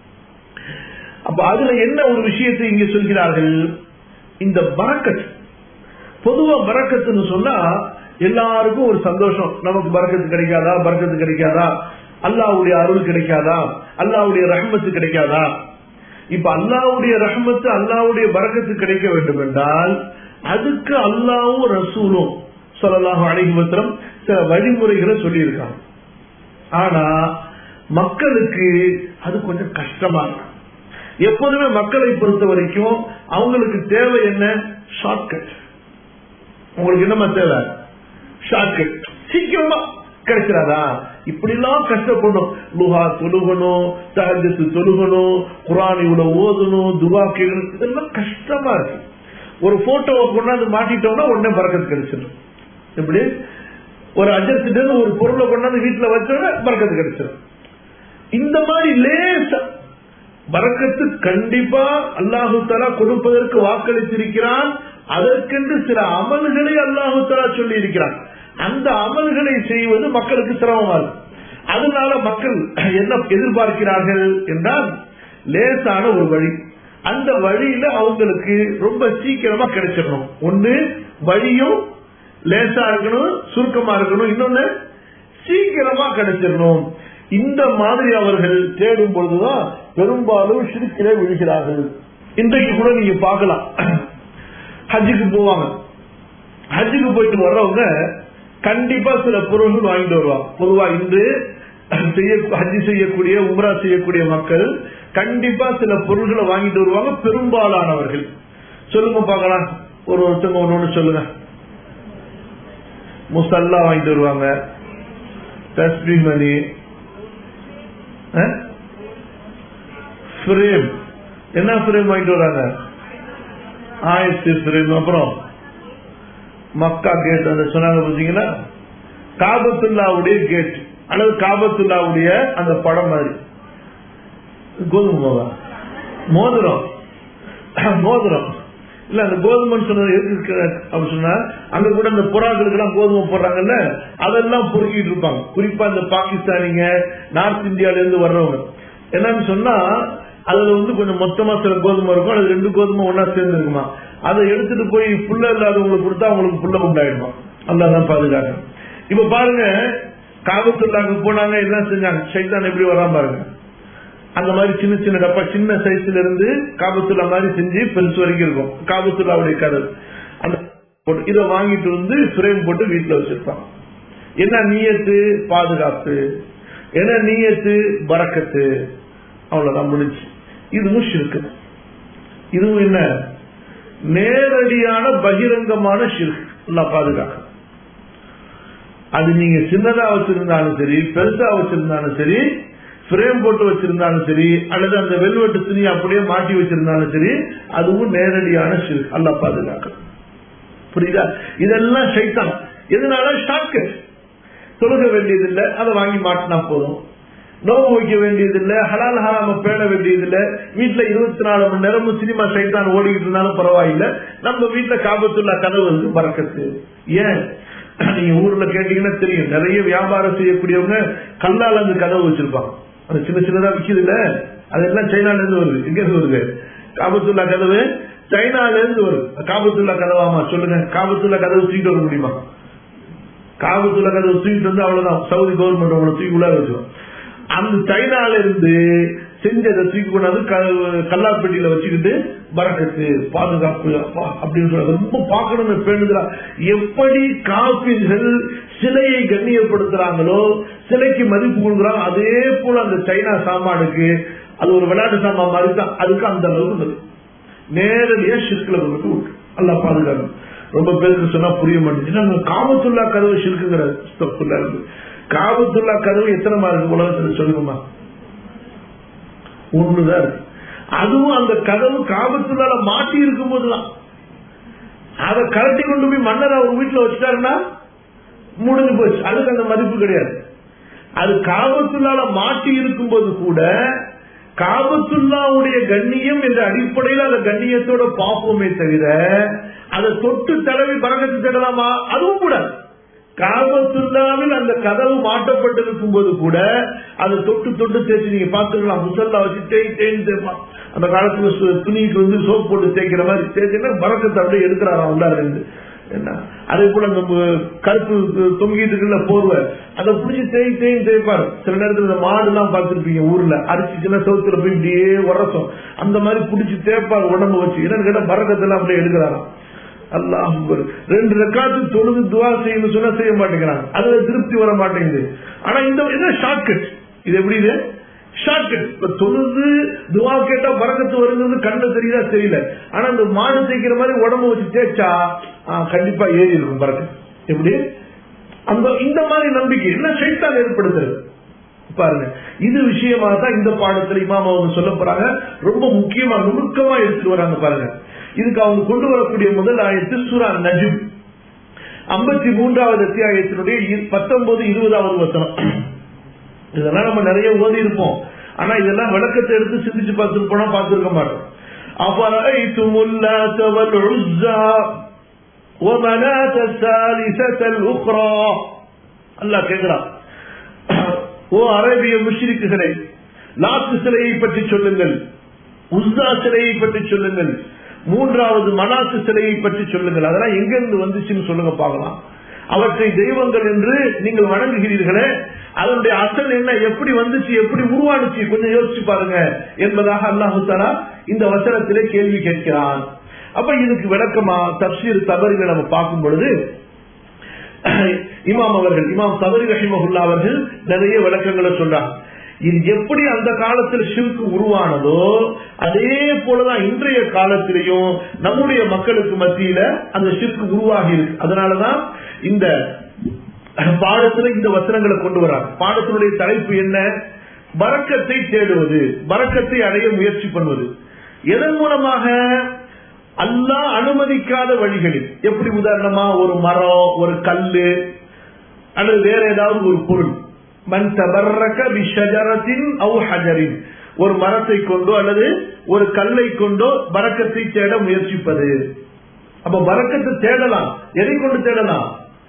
அப்ப அதுல என்ன ஒரு விஷயத்தை இங்க சொல்கிறார்கள், இந்த பரக்கத். பொதுவா பரக்கத்துன்னு சொன்னா எல்லாருக்கும் ஒரு சந்தோஷம், நமக்கு பரக்கத்து கிடைக்காதா, பரக்கத்து கிடைக்காதா, அல்லாஹ்வுடைய அருள் கிடைக்காதா, அல்லாஹ்வுடைய ரஹ்மத்து கிடைக்காதா. இப்ப அல்லாஹ்வுடைய ரஹ்மத்து, அல்லாஹ்வுடைய பரக்கத்து கிடைக்க வேண்டும் என்றால் அதுக்கு அல்லாஹ்வும் ரசூலும் ஸல்லல்லாஹு அலைஹி வஸல்லம் சில வழிமுறைகளை சொல்லி இருக்காங்க. ஆனா மக்களுக்கு அது கொஞ்சம் கஷ்டமா இருக்கு. எப்போதுமே மக்களை பொறுத்த வரைக்கும் அவங்களுக்கு தேவை என்ன? ஷார்ட்கட். உங்களுக்கு என்னமா தேவை? ஷார்ட்கட். சீக்கிரமா கிடைக்கிறாரா? இப்படி எல்லாம் கஷ்டப்படணும், லுஹா தொழுகணும், தஹஜ்ஜுத் தொழுகணும், குர்ஆன் இவ்வளவு ஓதணும், துஆ கேட்கணும், இதெல்லாம் கஷ்டமா இருக்கு. ஒரு போட்டோவை கொண்டாந்து மாட்டிட்டோம்னா உடனே பரக்கத்து கிடைச்சிடும். இப்படி ஒரு அஜர்த்திட்டு ஒரு பொருளை கொண்டாந்து வீட்டுல வச்சோன்னா பரக்கத்து கிடைச்சிடும். இந்த மாதிரி லேசா பரக்கத்து கண்டிப்பா அல்லாஹு தஆலா கொடுப்பதற்கு வாக்களித்திருக்கிறான். அதற்கென்று சில அமல்களை அல்லாஹு தஆலா சொல்லி இருக்கிறான். அந்த அமல்களை செய்வது மக்களுக்கு சிரமமா இருக்கு. அதனால மக்கள் என்ன எதிர்பார்க்கிறார்கள் என்றால் லேசான ஒரு வழி. அந்த வழியில அவங்களுக்கு ரொம்ப சீக்கிரமா கிடைச்சிடணும். ஒண்ணு வழியும் லேசா இருக்கணும், சுருக்கமா இருக்கணும், இன்னொன்னு சீக்கிரமா கிடைச்சிடணும். இந்த மாதிரி அவர்கள் தேடும் பொழுதுதான் பெரும்பாலும் ஷிர்க்கிலே விழுகிறார்கள். இன்றைக்கு கூட நீங்க பார்க்கலாம், ஹஜ்ஜுக்கு போவாங்க. ஹஜ்ஜுக்கு போயிட்டு வர்றவங்க கண்டிப்பா சில பொருள்கள் வாங்கிட்டு வருவாங்க. பொதுவா இன்று ஹஜ்ஜு செய்யக்கூடிய, உம்ரா செய்யக்கூடிய மக்கள் கண்டிப்பா சில பொருள்களை வாங்கிட்டு வருவாங்க. பெரும்பாலானவர்கள் சொல்லுங்க பார்க்கலாம், ஒருத்தவங்க ஒண்ணு சொல்லுங்க. முசல்லா வாங்கிட்டு வருவாங்க, தஸ்பீ மணி, ஃப்ரேம், என்ன ஃப்ரேம் வாங்கிட்டு வராங்க? ஆயத்து ஃப்ரேம். அப்புறம் மக்கா கேட் அந்த சொன்னாங்க பார்த்தீங்கன்னா, காபத்துல்லாவுடைய கேட் அல்லது காபத்துல்லாவுடைய அந்த படம் மாதிரி கோதுமை மோதிரம் மோதிரம் இல்ல, அந்த கோதுமை சொன்னது அப்படி சொன்னா அங்க கூட அந்த புறாக்களுக்கு எல்லாம் கோதுமை போடுறாங்கல்ல, அதெல்லாம் பொறுக்கிட்டு இருப்பாங்க. குறிப்பா இந்த பாகிஸ்தானிங்க, நார்த் இந்தியால இருந்து வர்றவங்க என்னன்னு சொன்னா, அதுல கொஞ்சம் மொத்தமா சில கோதுமை இருக்கும், அது 2 கோதுமை ஒன்னா சேர்ந்து இருக்குமா, அதை எடுத்துட்டு போய் புல்ல இல்லாதவங்களுக்கு கொடுத்தா அவங்களுக்கு புல்ல உண்டாயிடுமா. அல்லாஹ் பாதுகாக்க. இப்ப பாருங்க, காபத்துல்லாக்கு போனாங்க, என்ன செஞ்சாங்க, ஷைத்தான் எப்படி வராம பாருங்க. அந்த மாதிரி சின்ன சின்ன டப்பா, சின்ன சைஸ்ல இருந்து காபத்துல்லா மாதிரி செஞ்சு பெருசு வரைக்கும் இருக்கும் காபத்துல்லாவுடைய கதவு. அந்த இதை வாங்கிட்டு வந்து ஃப்ரேம் போட்டு வீட்டுல வச்சிருப்பாங்க. என்ன நியத்து? பாதுகாப்பு. என்ன நியத்து? பரக்கத்து. அவ்வளவுதான், முடிஞ்சு. இதுவும் ஷிர்க். இதுவும் என்ன? நேரடியான பகிரங்கமான ஷிர்க். அல்லாஹ் பாதுகாக்க. அது நீங்க சின்னதா வச்சிருந்தாலும் சரி, பெருசா வச்சிருந்தாலும் சரி, ஃப்ரேம் போட்டு வச்சிருந்தாலும் சரி, அல்லது அந்த வெல்வெட்டு துணி அப்படியே மாட்டி வச்சிருந்தாலும் சரி, அதுவும் நேரடியான ஷிர்க். அல்லாஹ் பாதுகாக்க. புரியுதா? இதெல்லாம் ஷைத்தான். எதனால? ஷார்ட்கட். தொழுக வேண்டியதில்லை, அதை வாங்கி மாட்டினா போதும். நோவு வைக்க வேண்டியதில்லை, ஹலால் ஹராம பேண வேண்டியதில்லை. வீட்டுல 24 மணி நேரமும் சினிமா ஷைத்தான் ஓடிக்கிட்டு இருந்தாலும் பரவாயில்லை, நம்ம வீட்டுல காபத்துல்லா கதவு வந்து பறக்கத்து. ஏன் நீங்க ஊர்ல கேட்டீங்கன்னா தெரியும், நிறைய வியாபாரம் செய்யக்கூடியவங்க கல்லால அந்த கதவு வச்சிருப்பாங்க. அது சின்ன சின்னதா விக்குது இல்ல, அதெல்லாம் சைனால இருந்து வருது. எங்க இருந்து வருது? காபத்துல்லா கதவு சைனால இருந்து வருது. காபத்துல்லா கதவாமா சொல்லுங்க? காபத்துல்லா கதவு தூக்கிட்டு வர முடியுமா? காபத்துல்லா கதவு தூக்கிட்டு வந்து அவ்வளவுதான், சவுதி கவர்மெண்ட் உங்களை தூக்கி உள்ள வச்சிடும். அந்த சைனால இருந்து செஞ்சதை தூக்கி கொண்டாந்து கல்லாப்பெட்டியில வச்சுக்கிட்டு பரக்கத்து, பாதுகாப்பு அப்படின்னு சொல்ல ரொம்ப பார்க்கணும்னு பேணுதா. எப்படி காபிர்கள் சிலையை கண்ணியப்படுத்துறாங்களோ, சிலைக்கு மதிப்பு கொடுக்குறாங்க, அதே போல அந்த சைனா சாமானுக்கு அது ஒரு விளையாட்டு சாமான் மாதிரி தான். அதுக்கு அந்த அளவுக்கு நேரடியா ஷிர்க்ல கொண்டு விட்டு. அல்லாஹ் பாதுகாப்பு. ரொம்ப பேருக்கு சொன்னா புரிய மாட்டேங்குது. காபத்துல்லா கதவு ஷிர்க்குங்கிறது. காபத்துல்லா கதவு எத்தனை இருக்கு உலகத்தில் சொல்லுங்கம்மா? ஒண்ணுதான் இருக்கு. அதுவும் அந்த கதவு காபத்துள்ளால மாட்டி இருக்கும் போதுதான். அதை கரட்டி கொண்டு போய் மன்னர் அவர் வீட்டுல வச்சுட்டாருன்னா முடிஞ்சு போச்சு, அதுக்கு அந்த மதிப்பு கிடையாது. அது காபத்துள்ளால மாட்டி இருக்கும் போது கூட காபத்துல்லாவுடைய கண்ணியம் என்ற அடிப்படையில் அந்த கண்ணியத்தோட பார்ப்போமே தவிர அதை தொட்டு தடவி பரக்கத்து தேடலாமா? அதுவும் கூட. காபத்துல்லாவில் அந்த கதவு மாட்டப்பட்டிருக்கும் போது கூட அதை தொட்டு தொட்டு தேய்ச்சி நீங்க பாத்துக்கலாம். முசல்லா வச்சு தேய்ன்னு தேய்ப்பான். அந்த காலத்துல துணிக்கு வந்து சோப் போட்டு தேய்க்கிற மாதிரி தேய்ச்சினா பரக்கத்தை அப்படியே எடுக்கிறாராம் உள்ளார இருந்து. என்ன அதே போல அந்த கருப்பு தொங்கிட்டு இருக்குல்ல போர்வை, அதை பிடிச்சி தேய்ப்பாரு. சில நேரத்தில் இந்த மாடு எல்லாம் பார்த்திருப்பீங்க ஊர்ல, அரிசிச்சுன்னா சவுத்துல போய் இப்படியே உரசம், அந்த மாதிரி பிடிச்சி தேய்ப்பாரு உடம்பு வச்சு. என்னன்னு கேட்டா பரக்கத்தெல்லாம் அப்படியே எடுக்கிறாராம். அல்லாஹ் 2 ரக்காத்து தொழுது துவா செய்யணும் சொன்னா செய்ய மாட்டேங்கிறாங்க, அதுல திருப்தி வர மாட்டேங்குது. ஆனா இந்த ஷார்ட்கட். இது எப்படி? இது ஷார்ட்கட். இப்ப தொழுது துவா கேட்டா பரக்கத்து வருகிறது கண்ணு தெரியுதா தெரியல, ஆனா இந்த மாடு தேய்க்கிற மாதிரி உடம்பு வச்சு தேய்ச்சா கண்டிப்பா ஏறி இருக்கும் பரக்கத்து. எப்படி? அந்த இந்த மாதிரி நம்பிக்கை எல்லாம் ஷைத்தான் ஏற்படுத்துறது பாருங்க. இது விஷயமா தான் இந்த பாடத்துல இமாம் அவங்க சொல்ல போறாங்க. ரொம்ப முக்கியமா நுணுக்கமா எடுத்துட்டு வராங்க பாருங்க. இதுக்கு அவங்க கொண்டு வரக்கூடிய முதல் ஆயத்து சூரா நஜ்ம் 53வது அத்தியாயத்தினுடைய 19-20வது வசனம். இதெல்லாம் நம்ம நிறைய ஓதி இருப்போம், ஆனா இதெல்லாம் விளக்கத்தை எடுத்து சிந்திச்சு பார்த்துருப்போம், பார்த்திருக்க மாட்டோம். அஃபரைதுமுல் லாத வல் உஸ்ஸா வ மனாத ஸாலிஸத்தல் உக்ரா. அல்லாஹ் கேக்குறான், ஓ அரேபிய முஷ்ரிக்குகளே, லாத் சிலையை பற்றி சொல்லுங்கள், உஸ்ஸா சிலையை பற்றி சொல்லுங்கள், 3வது மனாத்து சிலையை பற்றி சொல்லுங்கள். அதெல்லாம் எங்கிருந்து வந்துச்சுன்னு சொல்லுங்க பார்க்கலாம். அவற்றை தெய்வங்கள் என்று நீங்கள் வணங்குகிறீர்களே, அதனுடைய அசல் என்ன, எப்படி வந்துச்சு, எப்படி உருவானுச்சு, கொஞ்சம் யோசிச்சு பாருங்க என்பதாக அல்லாஹ் தஆலா இந்த வசனத்திலே கேள்வி கேட்கிறான். அப்ப இதுக்கு விளக்கமா தஃப்சீர் தபரிகளை நம்ம பார்க்கும் பொழுது இமாம் தபரி ரஹிமஹுல்லாஹ் அவர்கள் நிறைய விளக்கங்களை சொல்றாங்க. இது எப்படி அந்த காலத்தில் ஷிர்க் உருவானதோ அதே போலதான் இன்றைய காலத்திலையும் நம்முடைய மக்களுக்கு மத்தியில அந்த ஷிர்க் உருவாகி இருக்கு. அதனாலதான் இந்த பாடத்துல இந்த வசனங்களை கொண்டு வராங்க. பாடத்தினுடைய தலைப்பு என்ன? பரக்கத்தை தேடுவது, பரக்கத்தை அடைய முயற்சி பண்ணுவது. எதன் மூலமாக? அல்லாஹ் அனுமதிக்காத வழிகளில். எப்படி? உதாரணமா ஒரு மரம், ஒரு கல்லு அல்லது வேற ஏதாவது ஒரு பொருள். மன் தபர்ரக பிஷஜரத்தின் அவ் ஹஜரின், ஒரு மரத்தை கொண்டோ அல்லது ஒரு கல்லை கொண்டோ பரக்கத்தை தேட முயற்சிப்பது. அப்ப பரக்கத்தை தேடலாம். எதை கொண்டு தேடலாம்?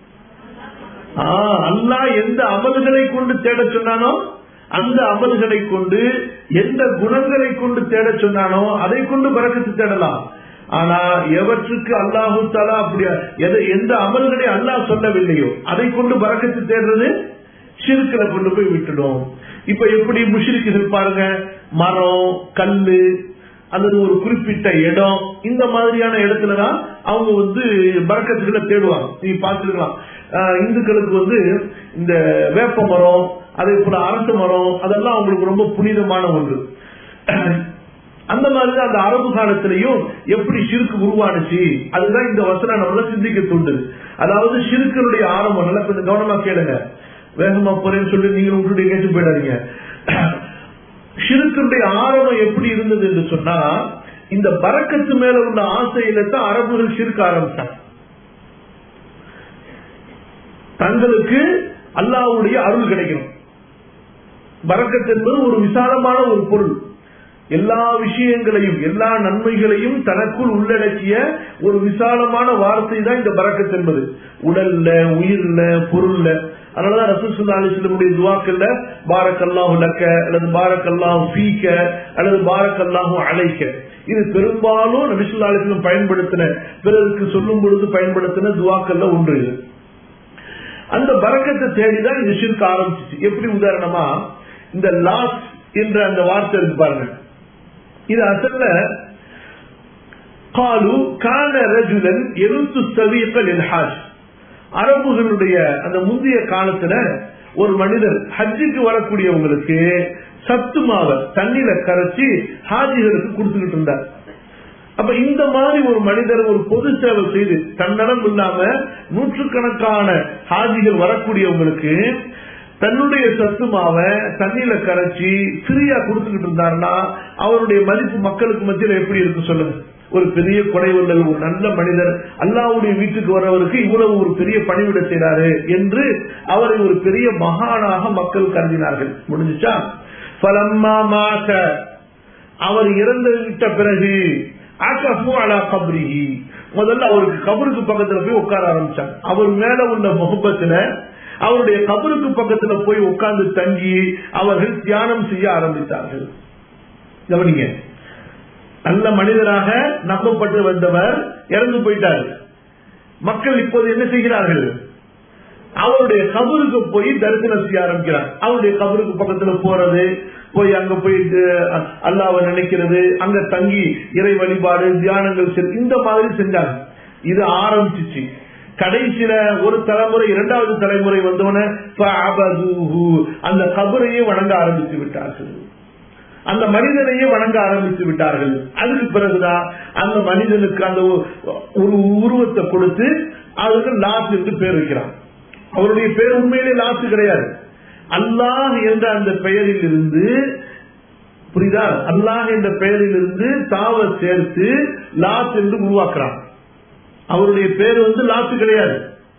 அல்லாஹ் எந்த அமல்களை கொண்டு தேட சொன்னானோ அந்த அமல்களை கொண்டு, எந்த குணங்களை கொண்டு தேட சொன்னானோ அதை கொண்டு பரக்கத்து தேடலாம். ஆனா எவற்றுக்கு அல்லாஹு தஆலா அப்படி எந்த அமல்களை அல்லாஹ் சொல்லவில்லையோ அதை கொண்டு பரக்கத்து தேடுறது ஷிர்க்ல கொண்டு போய் விட்டுடும். இப்ப எப்படி முஷ்ரிக்குகள் பாருங்க, மரம், கல்லு அல்லது ஒரு குறிப்பிட்ட இடம், இந்த மாதிரியான இடத்துலதான் அவங்க பரக்கத்துகளை தேடுவாங்க. நீங்க பார்த்துக்கலாம், இந்துக்களுக்கு இந்த வேப்ப மரம், அதே போல அரச மரம், அதெல்லாம் அவங்களுக்கு ரொம்ப புனிதமான ஒன்று. அந்த மாதிரிதான் அந்த அரபு காலத்திலையும் எப்படி ஷிர்க் உருவானுச்சு, அதுதான் இந்த வசனம் நம்மள சிந்திக்க தூண்டுது. அதாவது ஷிர்க்குடைய ஆரம்பம், நல்லா கொஞ்சம் கவனமா கேளுங்க, வேகமா போறேன்னு சொல்லி நீங்க உங்களுடைய கேட்டு போயிடாதீங்க. ஷிர்க்குடைய ஆரம்பம் எப்படி இருந்தது என்று சொன்னா, இந்த பரக்கத்து மேல உள்ள ஆசையில தான் அரபுகள் ஷிர்க் ஆரம்பிச்சாங்க. தங்களுக்கு அல்லாஹ்வுடைய அருள் கிடைக்கணும். பரக்கத் என்பது ஒரு விசாலமான ஒரு பொருள். எல்லா விஷயங்களையும், எல்லா நன்மைகளையும் தனக்குள் உள்ளடக்கிய ஒரு விசாலமான வார்த்தை தான் இந்த பரக்கத் என்பது. உடல்ல, உயிர்ல, பொருள்ல. அதனாலதான் ரசூல் ஸல்லல்லாஹு அலைஹி வஸல்லம் துஆக்கள்ல பாரக்கல்லாஹு லக்க அல்லது பாரக்கல்லாஹு ஃபீக அல்லது பாரக்கல்லாஹு அலைக, இது பெரும்பாலும் நபி ஸல்லல்லாஹு அலைஹி வஸல்லம் பயன்படுத்தின, பிறருக்கு சொல்லும் பொழுது பயன்படுத்தின துஆக்கள்ல ஒன்று. அந்த பரக்கத்தை தேடிதான் இந்த ஷிர்க் ஆரம்பிச்சிச்சு. எப்படி? உதாரணமா இந்த லாஸ் என்ற அந்த வார்த்தை இருக்கு பாருங்க, இது அசல்ல காலு கான ரஜுலன் எருத்து சவீக லில் ஹஜ். அரபுகளுடைய அந்த முந்தைய காலத்துல ஒரு மனிதர் ஹஜ்ஜுக்கு வரக்கூடியவங்களுக்கு சத்து மாவை தண்ணியில கரைச்சி ஹாஜிகளுக்கு கொடுத்துக்கிட்டு இருந்தார். அப்ப இந்த மாதிரி ஒரு மனிதர் ஒரு பொது சேவை செய்து தன்னடம் இல்லாம நூற்றுக்கணக்கான ஹாஜிகள் வரக்கூடியவங்களுக்கு தன்னுடைய சத்து மாவை தண்ணியில கரைச்சி ஃப்ரீயா கொடுத்துக்கிட்டு இருந்தாருன்னா அவருடைய மதிப்பு மக்களுக்கு மத்தியில் எப்படி இருக்கு சொல்லுங்க? ஒரு பெரிய கொடைவள்ளல், ஒரு நல்ல மனிதர், அல்லாஹ்வுடைய வீட்டுக்கு வரவருக்கு இவ்வளவு ஒரு பெரிய பணிவிட செய்றாரு என்று அவரை ஒரு பெரிய மகானாக மக்கள் கருதினார்கள். முடிஞ்சுச்சா? ஃபலம்மா மாத, அவர் இறந்து விட்ட பிறகு அகஃபு அலா கப்ரிஹி, முதல்ல அவருக்கு கபருக்கு பக்கத்துல போய் உட்கார ஆரம்பிச்சாங்க. அவர் மேல உள்ள முகப்பத்துல அவருடைய கபருக்கு பக்கத்துல போய் உட்கார்ந்து தங்கி அவர்கள் தியானம் செய்ய ஆரம்பித்தார்கள். கவனிங்க, நல்ல மனிதராக நம்பப்பட்டு வந்தவர் இறந்து போயிட்டார். மக்கள் இப்போது என்ன செய்கிறார்கள்? அவருடைய கபருக்கு போய் தரிசனம் செய்ய ஆரம்பிக்கிறார். அவருடைய கபருக்கு பக்கத்துல போறது, போய் அங்க போயிட்டு அல்லாஹ்வை நினைக்கிறது, அங்க தங்கி இறை வழிபாடு, தியானங்கள் இந்த மாதிரி செஞ்சாங்க. இது ஆரம்பிச்சிச்சு. கடைசியில ஒரு தலைமுறை, இரண்டாவது தலைமுறை வந்தவன அந்த கபரையே வணங்க ஆரம்பித்து விட்டார்கள், அந்த மனிதனையே வணங்க ஆரம்பித்து விட்டார்கள். அதுக்கு பிறகுதான் அந்த மனிதனுக்கு அந்த ஒரு உருவத்தை கொடுத்து அதுக்கு லாஸ் என்று பேர் வைக்கிறான். அவருடைய பேர் உண்மையிலே லாஸ் கிடையாது, அல்லாஹ் என்ற அந்த பெயரில் இருந்து, புரியுதா? அல்லாஹ் என்ற பெயரில் இருந்து தாவ சேர்த்து லாஸ் என்று உருவாக்குறான். அவருடைய பேர் லாஸ் கிடையாது.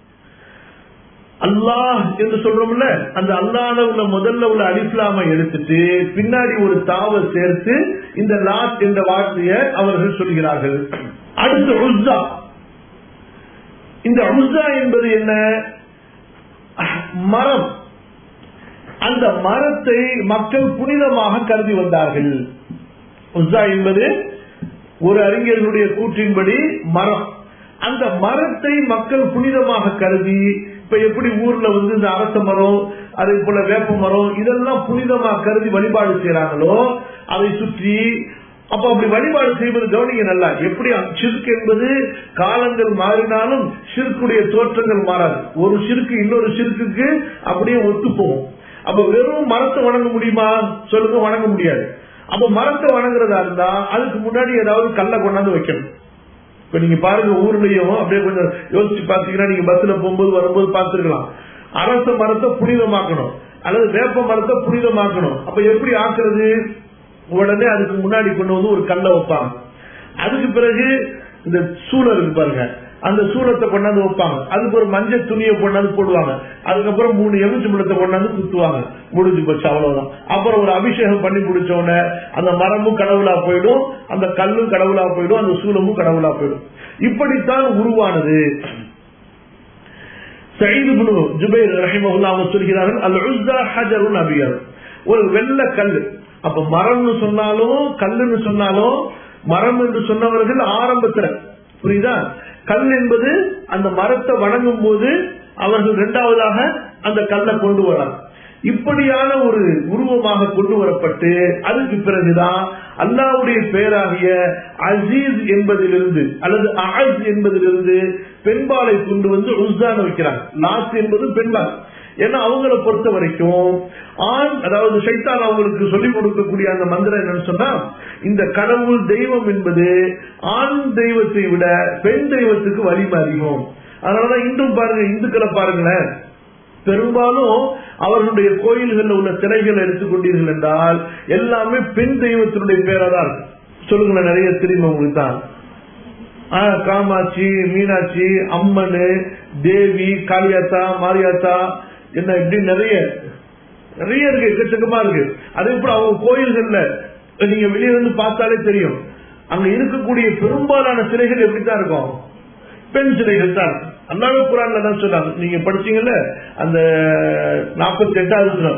அல்லாஹ் என்று சொல்றோம்ல, அந்த அல்லாஹ்ல உள்ள முதல்ல உள்ள அலிஃப்லாமை எடுத்துட்டு பின்னாடி ஒரு தாவ சேர்த்து இந்த லாஸ் என்ற வார்த்தையை அவர்கள் சொல்கிறார்கள். அடுத்து உஸ்ஸா. இந்த உஸ்ஸா என்பது என்ன? மரம். அந்த மரத்தை மக்கள் புனிதமாக கருதி வந்தார்கள். உஸ்ஸா என்பது ஒரு அறிஞர்களுடைய கூற்றின்படி மரம். அந்த மரத்தை மக்கள் புனிதமாக கருதி, இப்ப எப்படி ஊர்ல இந்த அரச மரம், அதே போல வேப்ப மரம், இதெல்லாம் புனிதமாக கருதி வழிபாடு செய்யறாங்களோ அதை சுற்றி, அப்ப அப்படி வழிபாடு செய்வது கவனிங்க நல்லா. எப்படி ஷிர்க் என்பது காலங்கள் மாறினாலும் ஷிர்க்குடைய தோற்றங்கள் மாறாது. ஒரு ஷிர்க் இன்னொரு ஷிர்க்குக்கு அப்படியே ஒத்து போகும். அப்ப வெறும் மரத்தை வணங்க முடியுமா சொல்லுங்க? வணங்க முடியாது. அப்ப மரத்தை வணங்குறதா இருந்தா அதுக்கு முன்னாடி ஏதாவது கல்லை கொண்டாந்து வைக்கணும். இப்ப நீங்க பாருங்க, ஊர்லயும் அப்படியே கொஞ்சம் யோசிச்சு பாத்தீங்கன்னா, நீங்க பஸ்ல போகும்போது வரும்போது பார்த்திருக்கலாம், அரச மரத்தை புனிதமாக்கணும் அல்லது வேப்ப மரத்தை புனிதமாக்கணும். அப்ப எப்படி ஆக்குறது? உடனே அதுக்கு முன்னாடி கொண்டு வந்து ஒரு கல்லை வைப்பாங்க. அதுக்கு பிறகு இந்த சூளம் இருக்கு பாருங்க, அந்த சூளத்தை கொண்டாந்து வைப்பாங்க. அதுக்கு ஒரு மஞ்சள் துணியை கொண்டாந்து போடுவாங்க. அதுக்கப்புறம் 3 எலுமிச்சம்பழத்தை கொண்டாந்து குத்துவாங்க. முடிஞ்சு போச்சு, அவ்வளவுதான். அப்புறம் ஒரு அபிஷேகம் பண்ணி முடிச்ச உடனே அந்த மரமும் கடவுளா போயிடும், அந்த கல்லும் கடவுளா போயிடும், அந்த சூளமும் கடவுளா போயிடும். இப்படித்தான் உருவானது. சயீத் இப்னு ஜுபைர் ரஹிமஹுல்லாஹ் அவங்க சொல்கிறார்கள், அல் உஸ்ஸா ஹஜருன் அபியர், ஒரு வெள்ள கல். அப்ப மரம்னு சொன்னாலும் கல்லுன்னு சொன்னாலும், மரம் என்று சொன்னவர்கள் ஆரம்பத்தில், புரியுதா, கல் என்பது அந்த மரத்தை வணங்கும் போது அவர்கள் இரண்டாவதாக அந்த கல்லை கொண்டு வராங்க. இப்படியான ஒரு உருவமாக கொண்டு வரப்பட்டு அதுக்கு பிறகுதான் அல்லாஹ்வுடைய பெயராகிய அசீஸ் என்பதிலிருந்து அல்லது அஅஸ் என்பதிலிருந்து பெண்பாலை கொண்டு வந்து உஸ்ஸான வைக்கிறாங்க. நாஸ் என்பது பெண்பால். ஏன்னா அவங்கள பொறுத்த வரைக்கும் ஆண், அதாவது ஷைத்தான் அவங்களுக்கு சொல்லிக் கொடுக்கக்கூடிய அந்த மந்திரம் என்னன்னு சொன்னா, இந்த கடவுள் தெய்வம் என்பது ஆண் தெய்வத்தை விட பெண் தெய்வத்துக்கு வலிமை அதிகம். அதனாலதான் இன்றும் பாருங்க, இந்துக்களை பாருங்களேன், பெரும்பாலும் அவர்களுடைய கோயில்கள் உள்ள சிலைகள் எடுத்துக்கொண்டீர்கள் என்றால் எல்லாமே பெண் தெய்வத்தினுடைய பேரா தான் இருக்கு. சொல்லுங்களேன், நிறைய தெரியுமா உங்களுக்கு தான்? காமாட்சி, மீனாட்சி, அம்மன், தேவி, காளியாத்தா, மாரியாத்தா, என்ன இப்படி நிறைய இருக்கு, எக்கச்சக்கமா இருக்கு. அதே போல அவங்க கோயில்கள்ல நீங்க வெளியே வந்து பார்த்தாலே தெரியும், அங்க இருக்கக்கூடிய பெரும்பாலான சிலைகள் எப்படித்தான் இருக்கும்? பெண் சிலைகள் தான். அல்லாஹ் குர்ஆன்ல தான் சொல்றாங்க, நீங்க படிச்சீங்கல்ல அந்த 48வது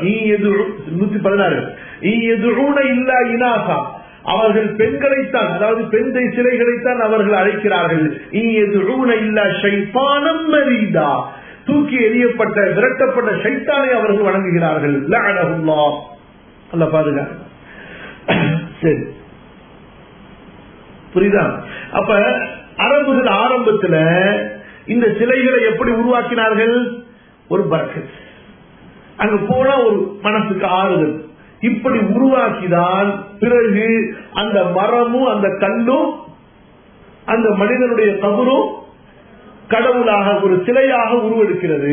116, இல்லா இனாசா, அவர்கள் பெண்களைத்தான், அதாவது பெண் சிலைகளைத்தான் அவர்கள் அழைக்கிறார்கள். இல்லா ஷைத்தானம் மரீதா, தூக்கி எறியப்பட்ட விரட்டப்பட்ட ஷைத்தானை அவர்கள் வணங்குகிறார்கள். லஅனஹுல்லாஹ், அல்லாஹ் பாதுகாக்க. சரி, புரியுதா? அப்ப அரபுகள் ஆரம்பத்துல இந்த சிலைகளை எப்படி உருவாக்கினார்கள்? ஒரு பரக்கத், அங்க போனா ஒரு மனசுக்கு ஆறுதல், இப்படி உருவாக்கிதான் பிறகு அந்த மரமும் அந்த கல்லும் அந்த மனிதனுடைய கபரும் கடவுளாக ஒரு சிலையாக உருவெடுக்கிறது.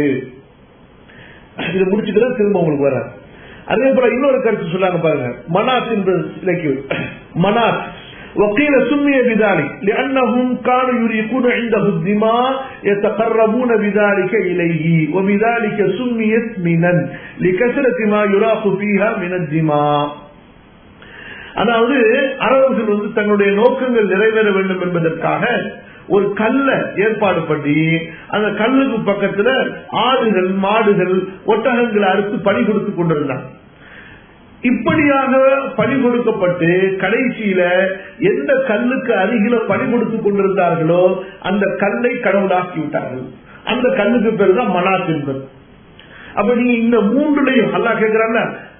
இதை முடிச்சுக்கிறது திரும்ப உங்களுக்கு வர. அதே போல இன்னொரு கருத்து சொல்லாங்க பாருங்க, மனாத் என்ற சிலைக்கு மனாத் وقيل سمي بذلك لأنهم كانوا يريقون عنده الدماء يتقربون بذلك إليه وبذلك سميت منا لكثرة ما يراق فيها من الدماء. அதாவது அரபுகள் வந்து தங்களுடைய நோக்கங்கள் நிறைவேற வேண்டும் என்பதற்காக ஒரு கல்ல ஏற்பாடு பண்ணி அந்த கல்லுக்கு பக்கத்துல ஆடுகள், மாடுகள், ஒட்டகங்களை அறுத்து பலி கொடுத்து கொண்டிருந்தாங்க. இப்படியாக பலி கொடுக்கப்பட்டு கடைசியில எந்த கல்லுக்கு அருகில பலி கொடுத்துக் கொண்டிருந்தார்களோ அந்த கல்லை கடவுளாக்கி விட்டார்கள். அந்த கல்லுக்கு பேர் தான் மனாத் என்பது. அப்ப நீங்க இந்த மூன்றுலையும் அல்லாஹ் கேட்கிறாங்க,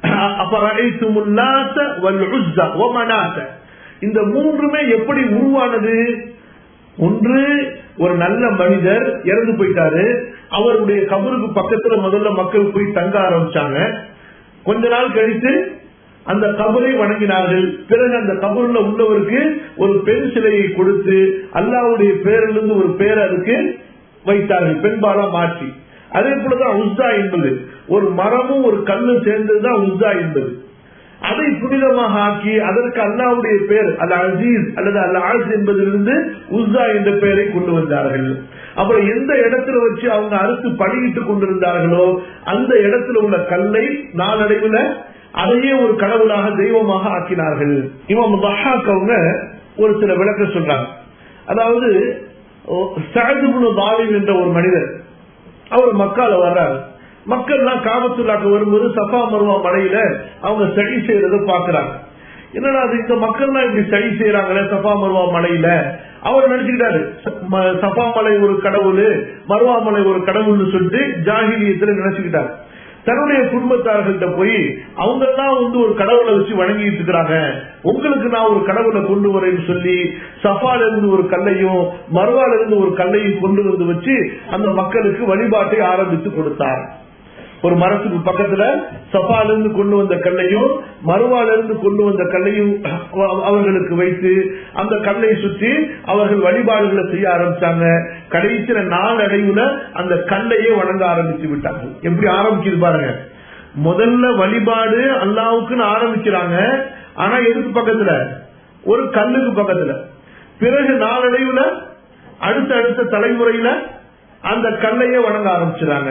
இந்த மூன்றுமே எப்படி உருவானது? ஒன்று, ஒரு நல்ல மனிதர் இறந்து போயிட்டாரு, அவருடைய கபருக்கு பக்கத்துல முதல்ல மக்கள் போய் தங்க ஆரம்பிச்சாங்க. கொஞ்ச நாள் கழித்து அந்த கபரை வணங்கினார்கள். பிறகு அந்த கபருல உள்ளவருக்கு ஒரு பெண் சிலையை கொடுத்து அல்லாஹ்வுடைய பேரிலிருந்து ஒரு பேர் அதுக்கு வைத்தார்கள், பெண்பாலா மாற்றி. அதே போலதான் உஸ்ஸா என்பது ஒரு மரமும் ஒரு கல்லும் சேர்ந்ததுதான் உஸ்ஸா என்பது. அதை புனிதமாக ஆக்கி அதற்கு அல்லாஹ்வுடைய பெயர் அல் அசீஸ் அல்லது அல் ஆஸ் என்பதிலிருந்து உஸ்ஸா என்ற பெயரை கொண்டு வந்தார்கள். அப்புறம் எந்த இடத்துல வச்சு அவங்க அறுத்து பலியிட்டுக் கொண்டிருந்தார்களோ அந்த இடத்துல உள்ள கல்லை நாளடைவில் அதையே ஒரு கடவுளாக தெய்வமாக ஆக்கினார்கள். இமாம் தஹாக் அவங்க ஒரு சில விளக்கம் சொல்றாங்க. அதாவது சஅத் இப்னு தாலிப் என்ற ஒரு மனிதர், அவர் மக்கால வர்றாரு. மக்கள்லாம் காபத்துல்லாக்கு வரும்போது சஃபா மர்வா மலையில அவங்க சரி செய்யறத பாக்குறாங்க. என்னடா அது, இந்த மக்கள்லாம் இப்படி சரி செய்யறாங்களே சஃபா மர்வா மலையில. அவர் நினைச்சுக்கிட்டாரு சஃபா மலை ஒரு கடவுள், மர்வா மலை ஒரு கடவுள்னு சொல்லிட்டு ஜாஹிலியத்துல நினைச்சுக்கிட்டாரு. தன்னுடைய குடும்பத்தார்கள்ட்ட போய் அவங்க எல்லாம் வந்து ஒரு கடவுளை வச்சு வணங்கிட்டு இருக்கிறாங்க, உங்களுக்கு நான் ஒரு கடவுளை கொண்டு வரேன்னு சொல்லி சஃபால இருந்து ஒரு கல்லையும் மர்வால இருந்து ஒரு கல்லையும் கொண்டு வந்து வச்சு அந்த மக்களுக்கு வழிபாட்டை ஆரம்பித்து கொடுத்தார். ஒரு மரத்துக்கு பக்கத்துல சஃபால இருந்து கொண்டு வந்த கல்லையும் மருவால இருந்து கொண்டு வந்த கல்லையும் அவர்களுக்கு வைத்து அந்த கல்லை சுற்றி அவர்கள் வழிபாடுகளை செய்ய ஆரம்பிச்சாங்க. கடைசியில நாளடைவுல அந்த கல்லையே வணங்க ஆரம்பித்து விட்டாங்க. எப்படி ஆரம்பிக்குது பாருங்க. முதல்ல வழிபாடு அல்லாஹ்வுக்குன்னு ஆரம்பிக்கிறாங்க. ஆனா எதுக்கு பக்கத்துல? ஒரு கல்லுக்கு பக்கத்துல. பிறகு நாளடைவுல அடுத்த தலைமுறையில அந்த கல்லையே வணங்க ஆரம்பிச்சாங்க.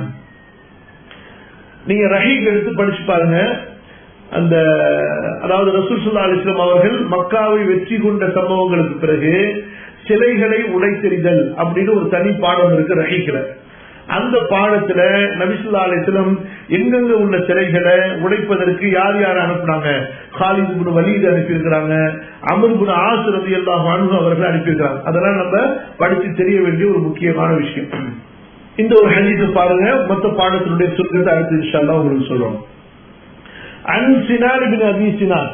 நீங்க ரஹீக் எடுத்து படிச்சு பாருங்க. அந்த அதாவது ரசூல் ஸல்லல்லாஹு அலைஹி வஸல்லம் அவர்கள் மக்காவை வெற்றி கொண்ட சம்பவங்களுக்கு பிறகு சிலைகளை உடைத்தெறிதல் அப்படின்னு ஒரு தனி பாடம் இருக்கு ரஹீக்ல. அந்த பாடத்துல நபி ஸல்லல்லாஹு அலைஹி வஸல்லம் எங்கெங்க உள்ள சிலைகளை உடைப்பதற்கு யார் யார் அனுப்புனாங்க? காலித் இப்னு வலீத் அனுப்பியிருக்கிறாங்க, அம்ர் இப்னு ஆஸ் ரலியல்லாஹு அன்ஹு அவர்கள் அனுப்பியிருக்கிறாங்க. அதெல்லாம் நம்ம படிச்சு தெரிய வேண்டிய ஒரு முக்கியமான விஷயம். இந்த ஒரு ஹதீஸை பாருங்க, மொத்த பாடத்தினுடைய சுருக்கத்தை அடுத்து இன்ஷா அல்லாஹ் உங்களுக்கு சொல்றோம். عن سنان بن ابي سنان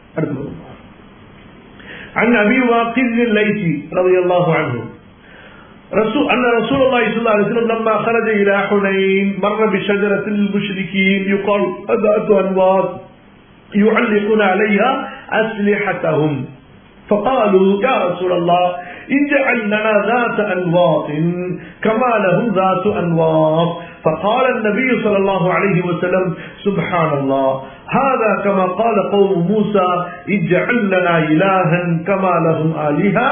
عن ابي واقد الليثي رضي الله عنه أن رسول الله صلى الله عليه وسلم لما خرج إلى حنين مر بشجرة المشركين يقال ذات أنواط يعلقون عليها أسلحتهم فقالوا يا رسول الله اجعل لنا ذات أنواط كما لهم ذات أنواط فقال النبي صلى الله عليه وسلم سبحان الله هذا كما قال قوم موسى اجعل لنا إلها كما لهم آلهة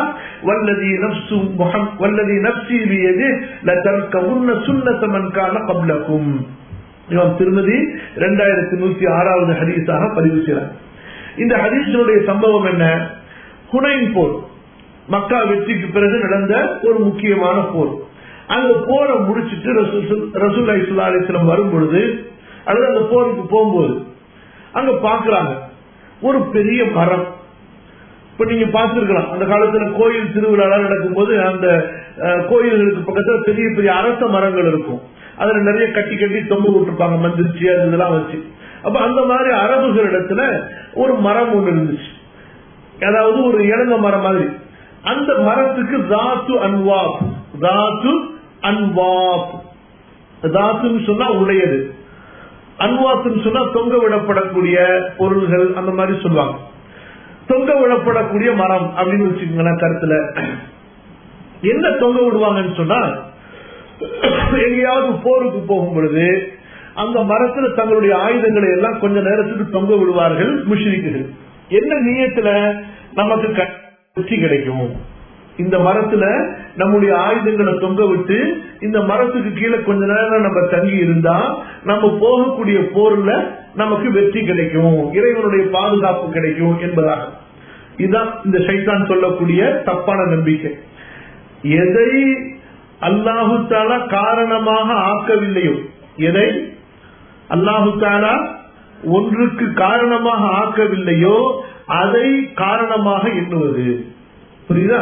والذي نفسي بيده لتركبن سنة من كان قبلكم. இமாம் திருமதி 2106வது ஹதீஸாக பதிவு செய்கிறார். இந்த ஹதீஸுடைய சம்பவம் என்ன? ஹுனைன் போர், மக்கா வெற்றிக்கு பிறகு நடந்த ஒரு முக்கியமான போர். அந்த போரை முடிச்சிட்டு ரசூலுல்லாஹி ஸல்லல்லாஹு அலைஹி வஸல்லம் வரும் பொழுது அல்லது அந்த போருக்கு போகும்போது அங்க பாக்குறாங்க ஒரு பெரிய மரம். இப்ப நீங்க பார்த்திருக்கலாம், அந்த காலத்துல கோயில் திருவிழா நடக்கும் போது அந்த கோயில்களுக்கு பக்கத்துல பெரிய பெரிய அரச மரங்கள் இருக்கும். அதுல நிறைய கட்டி கட்டி தொங்க விட்டுருப்பாங்க, மந்திரிச்சு அதெல்லாம் வச்சு. அப்ப அந்த மாதிரி அரபுகள் இடத்துல ஒரு மரம் ஒண்ணு இருந்துச்சு, அதாவது ஒரு இளங்க மரம் மாதிரி. அந்த மரத்துக்கு தாத்து அன்வாப், தாத்து அன்வாப், தாத்துன்னு சொன்னா உடையது, அன்வாத்துன்னு சொன்னா தொங்க விடப்படக்கூடிய பொருள்கள், அந்த மாதிரி சொல்லுவாங்க. தொங்க விடப்படக்கூடிய மரம் அப்படின்னு வச்சுக்கோங்களேன். கருத்துல என்ன தொங்க விடுவாங்கன்னு சொன்னா, எங்கேயாவது போருக்கு போகும் பொழுது அந்த மரத்துல தங்களுடைய ஆயுதங்களை எல்லாம் கொஞ்ச நேரத்துக்கு தொங்க விடுவார்கள் முஷ்ரிக்குகள். என்ன நியத்துல? நமக்கு வெற்றி கிடைக்கும், இந்த மரத்துல நம்முடைய ஆயுதங்களை தொங்க விட்டு இந்த மரத்துக்கு கீழே கொஞ்ச நேரம் நம்ம தங்கி இருந்தா நம்ம போகக்கூடிய போர்ல நமக்கு வெற்றி கிடைக்கும், இறைவனுடைய பாதுகாப்பு கிடைக்கும் என்பதாக. இதுதான் இந்த ஷைத்தான் சொல்லக்கூடிய தப்பான நம்பிக்கை. எதை அல்லாஹு தஆலா காரணமாக ஆக்கவில்லையோ, எதை அல்லாஹு தஆலா ஒன்றுக்கு காரணமாக ஆக்கவில்லையோ அதை காரணமாக எண்ணுவது. புரியுதா?